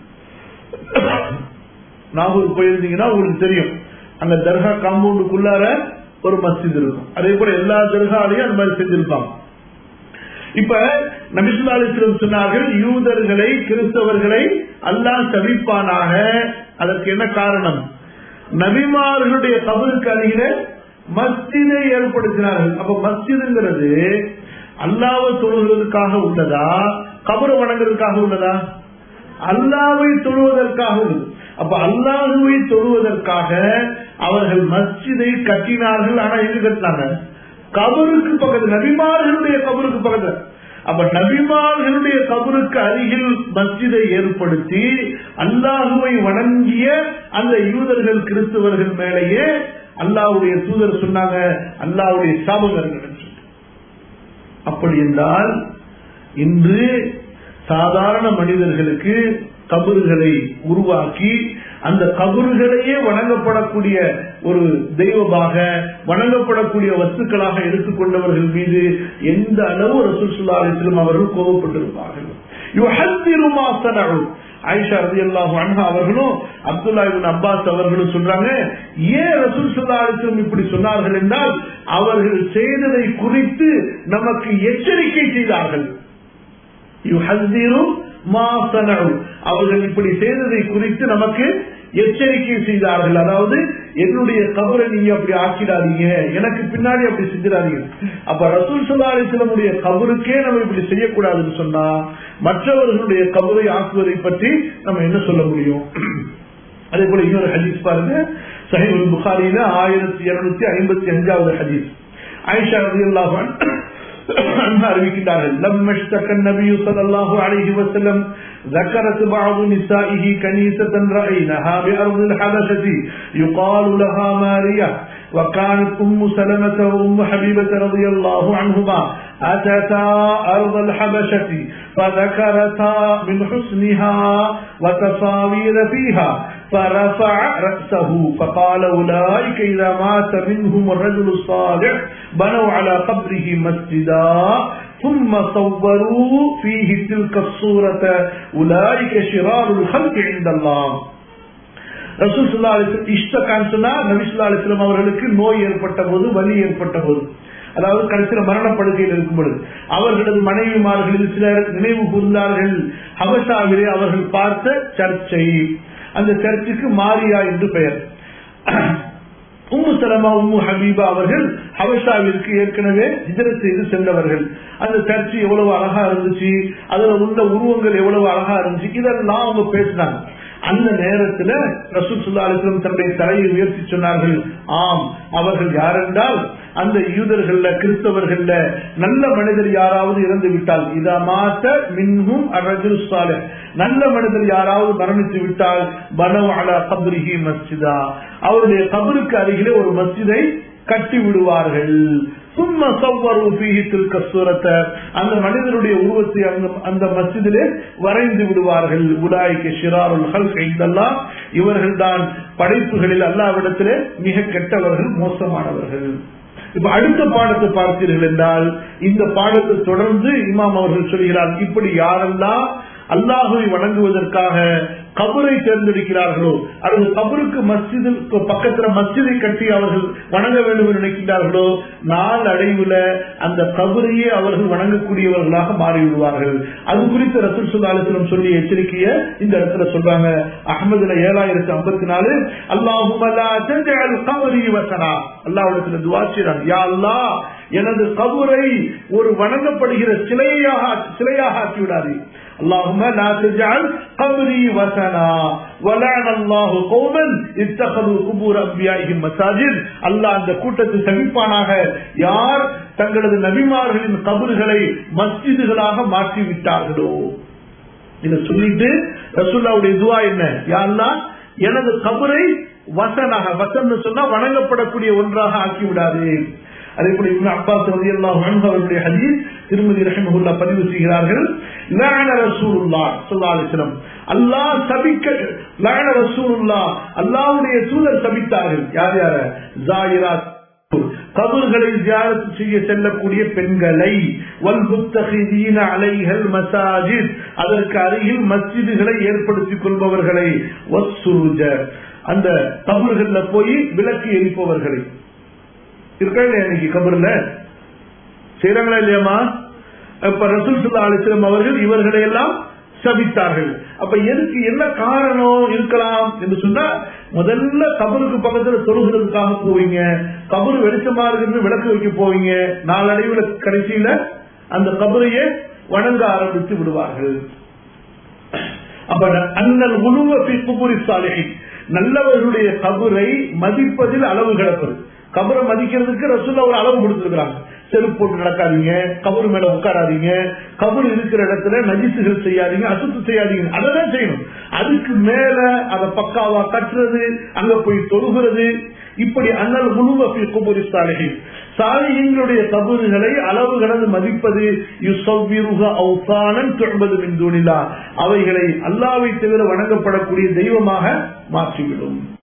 நாகூர் போயிருந்தீங்கன்னா உங்களுக்கு தெரியும், அங்க தர்கா காம்பவுண்டுக்குள்ளார ஒரு மஸ்ஜித் இருக்கும். அதே போல எல்லா தர்காலையும் அந்த மாதிரி செஞ்சிருப்பாங்க. இப்ப நபி ஸல்லல்லாஹு அலைஹி வஸல்லம் சொன்னார்கள், யூதர்களை கிறிஸ்தவர்களை அல்லாஹ் சபிப்பானாக. அதற்கு என்ன காரணம்? நபிமார்களுடைய கபருக்கு அருகிலே மஸ்ஜிதை ஏற்படுத்தினார்கள். அப்ப மஸ்ஜிதுங்கிறது அல்லாஹ்வை தொழுவதற்காக உள்ளதா, கபரை வணங்குறதுக்காக உள்ளதா? அல்லாஹ்வை தொழுவதற்காக உள்ளது. அப்ப அல்லாஹ்வை தொழுவதற்காக அவர்கள் மஸ்ஜிதை கட்டினார்கள். ஆனா எங்க கட்டினாங்க? கபருக்கு பக்கத்தில், நபிமார்களுடைய கபருக்கு பக்கத்தில். அப்ப நபிமார்களுடைய கபருக்கு அருகில் மஸ்ஜிதை ஏற்படுத்தி அல்லாஹ்வை வணங்கிய அந்த யூதர்கள் கிறிஸ்தவர்கள் மேலேயே அல்லாஹ்வுடைய தூதர் சொன்னாங்க, அல்லாஹ்வுடைய சாபங்கள். அப்படி என்றால் இன்று சாதாரண மனிதர்களுக்கு கபறுகளை உருவாக்கி அந்த கபறுகளையே வணங்கப்படக்கூடிய ஒரு தெய்வமாக, வணங்கப்படக்கூடிய வஸ்துக்களாக எடுத்துக்கொண்டவர்கள் மீது எந்த அளவு ரசூல் ஸல்லல்லாஹு அலைஹி வஸல்லம் அவர்கள் கோபப்பட்டிருப்பார்கள். யுஹத்திரு மா ஸனஉ. ஆயிஷா ரலியல்லாஹு அன்ஹா அவர்களும் அப்துல்லாஹ் இப்னு அப்பாஸ் அவர்களும் சொல்றாங்க, ஏன் ரசூல் ஸல்லல்லாஹு அலைஹி வஸல்லம் இப்படி சொன்னார்கள் என்றால் அவர்கள் செய்ததை குறித்து நமக்கு எச்சரிக்கை செய்தார்கள். யுஹத்திரு மா ஸனஉ, அவர்கள் இப்படி செய்ததை குறித்து நமக்கு எச்சரிக்கை செய்தார்கள். அதாவது என்னுடைய கபரை நீங்க அப்படி ஆக்கிடாதீங்க, எனக்கு பின்னாடி அப்படி செஞ்சிடாதீங்க. அப்ப ரசூல் ஸல்லல்லாஹு அலைஹி வஸல்லம் கபருக்கே நம்ம இப்படி செய்யக்கூடாதுன்னு சொன்னா மற்றவர்களுடைய கபரை ஆக்குவதை பற்றி நம்ம என்ன சொல்ல முடியும்? அதே போல இன்னொரு ஹதீஸ் பாருங்க, சஹீஹ் புகாரியில 1255வது ஹதீஸ். ஆயிஷா ரலியல்லாஹு அன்ஹா அறிவிக்கிறார்கள், லம்ம இஷ்தக நபி ஸல்லல்லாஹு அலைஹி வஸல்லம் ذكرت بعض نسائه كنيسة رأيناها بأرض الحبشة يقال لها مارية وكانت أم سلمة وأم حبيبة رضي الله عنهما أتتا أرض الحبشة فذكرتا من حسنها وتصاوير فيها فرفع رأسه فقال أولئك إذا مات منهم الرجل الصالح بنوا على قبره مسجدا ثم صوروا فيه تلك الصورة أولئك شرار الخلق عند الله. ரசூல் ஸல்லல்லாஹு அலைஹி வஸல்லம் இஷ்டகான் சொன்னா நபி ஸல்லல்லாஹு அலைஹி வஸல்லம் அவர்களுக்கு நோய் ஏற்பட்ட போது, வலி ஏற்பட்ட போது, அதாவது கடைசியில் மரணப்படுக்கையில் இருக்கும் பொழுது அவர்களது மனைவிமார்களில் சிலர் நினைவு கூர்ந்தார்கள் ஹபஷாவிலே அவர்கள் பார்த்த சர்ச்சை. அந்த சர்ச்சுக்கு மாரியா என்று பெயர். உம்மு சலமா உம்மு ஹபீபா அவர்கள் ஹபஷாவிற்கு ஏற்கனவே ஹிஜ்ரத் செய்து சென்றவர்கள். அந்த சர்ச்சு எவ்வளவு அழகா இருந்துச்சு, அதுல உள்ள உருவங்கள் எவ்வளவு அழகா இருந்துச்சு, இதெல்லாம் அவங்க பேசினாங்க. அந்த நேரத்தில் ரசூல் ஸல்லல்லாஹு அலைஹி வஸல்லம் தன்னுடைய தலையை உயர்த்தி சொன்னார்கள், ஆம், அவர்கள் யாரென்றால் அந்த யூதர்கள்ல கிறிஸ்தவர்கள்ல நல்ல மனிதர் யாராவது இறந்து விட்டால், இதா மாத்த மின்ஹும் அர்ரஜுல் ஸாலிஹ், நல்ல மனிதர் யாராவது மரணித்து விட்டால் பனவ் அலா கப்ரிஹி மஸ்ஜிதா, அவருடைய கபருக்கு அருகிலே ஒரு மஸ்ஜிதை கட்டி விடுவார்கள். சும்மா சவ்வரு ஃபீஹி தில்க ஸூரத, அந்த மனிதருடைய உருவத்தை அந்த மஸ்ஜிதிலே வரைந்து விடுவார்கள். உலாயிக ஷிராருல் ஹல்க் இன்தல்லாஹ், இவர்கள்தான் படைப்புகளில் அல்லாஹ்விடத்திலே மிக கெட்டவர்கள், மோசமானவர்கள். இப்ப அடுத்த பாடத்தை பார்த்தீர்கள் என்றால், இந்த பாடத்தை தொடர்ந்து இமாம் அவர்கள் சொல்கிறார், இப்படி யாரெல்லாம் அல்லாஹுவை வணங்குவதற்காக கபரை தேர்ந்தெடுக்கிறார்களோ, அல்லது கபருக்கு மஸ்ஜிதுக்கு பக்கத்துல மஸ்ஜிதை கட்டி அவர்கள் வணங்க வேண்டும் என்று நினைக்கின்றார்களோ, நாள் அடைவுல அந்த கபரையே அவர்கள் வணங்கக்கூடியவர்களாக மாறிவிடுவார்கள். அது குறித்து ரசூல் ஸல்லல்லாஹு அலைஹி வஸல்லம் சொல்லி எச்சரிக்கைய இந்த இடத்துல சொல்றாங்க. அஹ்மதுல 7054, அல்லாஹும்ம லா தஜஅல் கபரி வஸனா, அல்லாஹ்விடத்துல துஆ செய்றாங்க, யா அல்லாஹ் எனது கபரை ஒரு வணங்கப்படுகிற சிலையாக ஆக்கி விடாதே. اللهم لا تجعل قبري وثنا ولعن الله قوما اتخذوا قبور انبيائهم مساجد. அல்லாஹ் அந்த கூட்டத்தை சபிப்பானாக, யார் தங்களது நபிமார்களின் கபர்களை மஸ்ஜிதுகளாக மாற்றி விட்டார்களோ. இத சொல்லிட்டு ரசூலுல்லாஹ்வுடைய துஆ என்ன, யா அல்லாஹ் எனது கபரை வசனாக, வசன் சொன்னா வணங்கப்படக்கூடிய ஒன்றாக ஆக்கி விடாதே. அதே போல இப்னு அப்பாஸ் ரலியல்லாஹு அன்ஹு அவருடைய ஹதீஸ் திருமதி ரஹிமஹுல்லாஹ் பதிவு செய்கிறார்கள், லஅன ரசூலுல்லாஹ் ஸல்லல்லாஹு அலைஹி வஸல்லம், அல்லாஹ் சபிக்க, லஅன ரசூலுல்லாஹ் அல்லாஹ்வுடைய தூதர் சபித்தார்கள். யார் யார? ஜாயிராத், கபர்களை ஜியாரத் செய்ய செல்லக்கூடிய பெண்களை, வல் முத்தகிதீன அலைஹல் மசாஜித், அதற்கு அருகில் மஸ்ஜிதுகளை ஏற்படுத்திக் கொள்பவர்களை, வஸ்ஸுருஜ, அந்த கபர்கள்ல போய் விளக்கு எரிப்பவர்களை. இருக்கா இல்லையா இன்னைக்கு கபர்ல செய்யறாங்களா இல்லையாமா? இப்ப ரசூல் ஸல்லல்லாஹு அலைஹி வஸல்லம் அவர்கள் இவர்களை எல்லாம் சபித்தார்கள். அப்ப எதுக்கு என்ன காரணம் இருக்கலாம் என்று சொன்னா, முதல்ல கபருக்கு பக்கத்துல தொழுகிறதுக்காக போவீங்க, கபரு வெளிச்சமா இருக்கிறது விளக்கு வைக்க போவீங்க, நாளடைவுல கடைசியில அந்த கபரையே வணங்க ஆரம்பித்து விடுவார்கள். அப்ப அன்னல் உலுவ ஃபீ குபூரி ஸாலிஹீன், நல்லவர்களுடைய கபரை மதிப்பதில் அளவு கிடப்பது. கபரை மதிக்கிறதுக்கு ரசூலுல்லாஹ் ஒரு அளவு கொடுத்திருக்கிறாங்க. செருப்பு போட்டு நடக்காதீங்க, கபரு மேல உட்காராதீங்க, கபரு இருக்கிற இடத்துல நஜிசுகள் செய்யாதீங்க, அசுத்து செய்யாதீங்க, அதான் செய்யணும். அதுக்கு மேல அதை பக்காவா கட்டுறது, அங்க போய் தொழுகிறது, இப்படி அன்னல் உலுவ ஃபீ குபூரி ஸாலிஹீன், சாலிஹீன்களுடைய கபறுகளை அளவு கடந்து மதிப்பது, யுஸவ்விருஹா அவ்சானன் துஅபது மின் தூனில்லாஹ், அவைகளை அல்லாஹ்வை தவிர வணங்கப்படக்கூடிய தெய்வமாக மாற்றிவிடும்.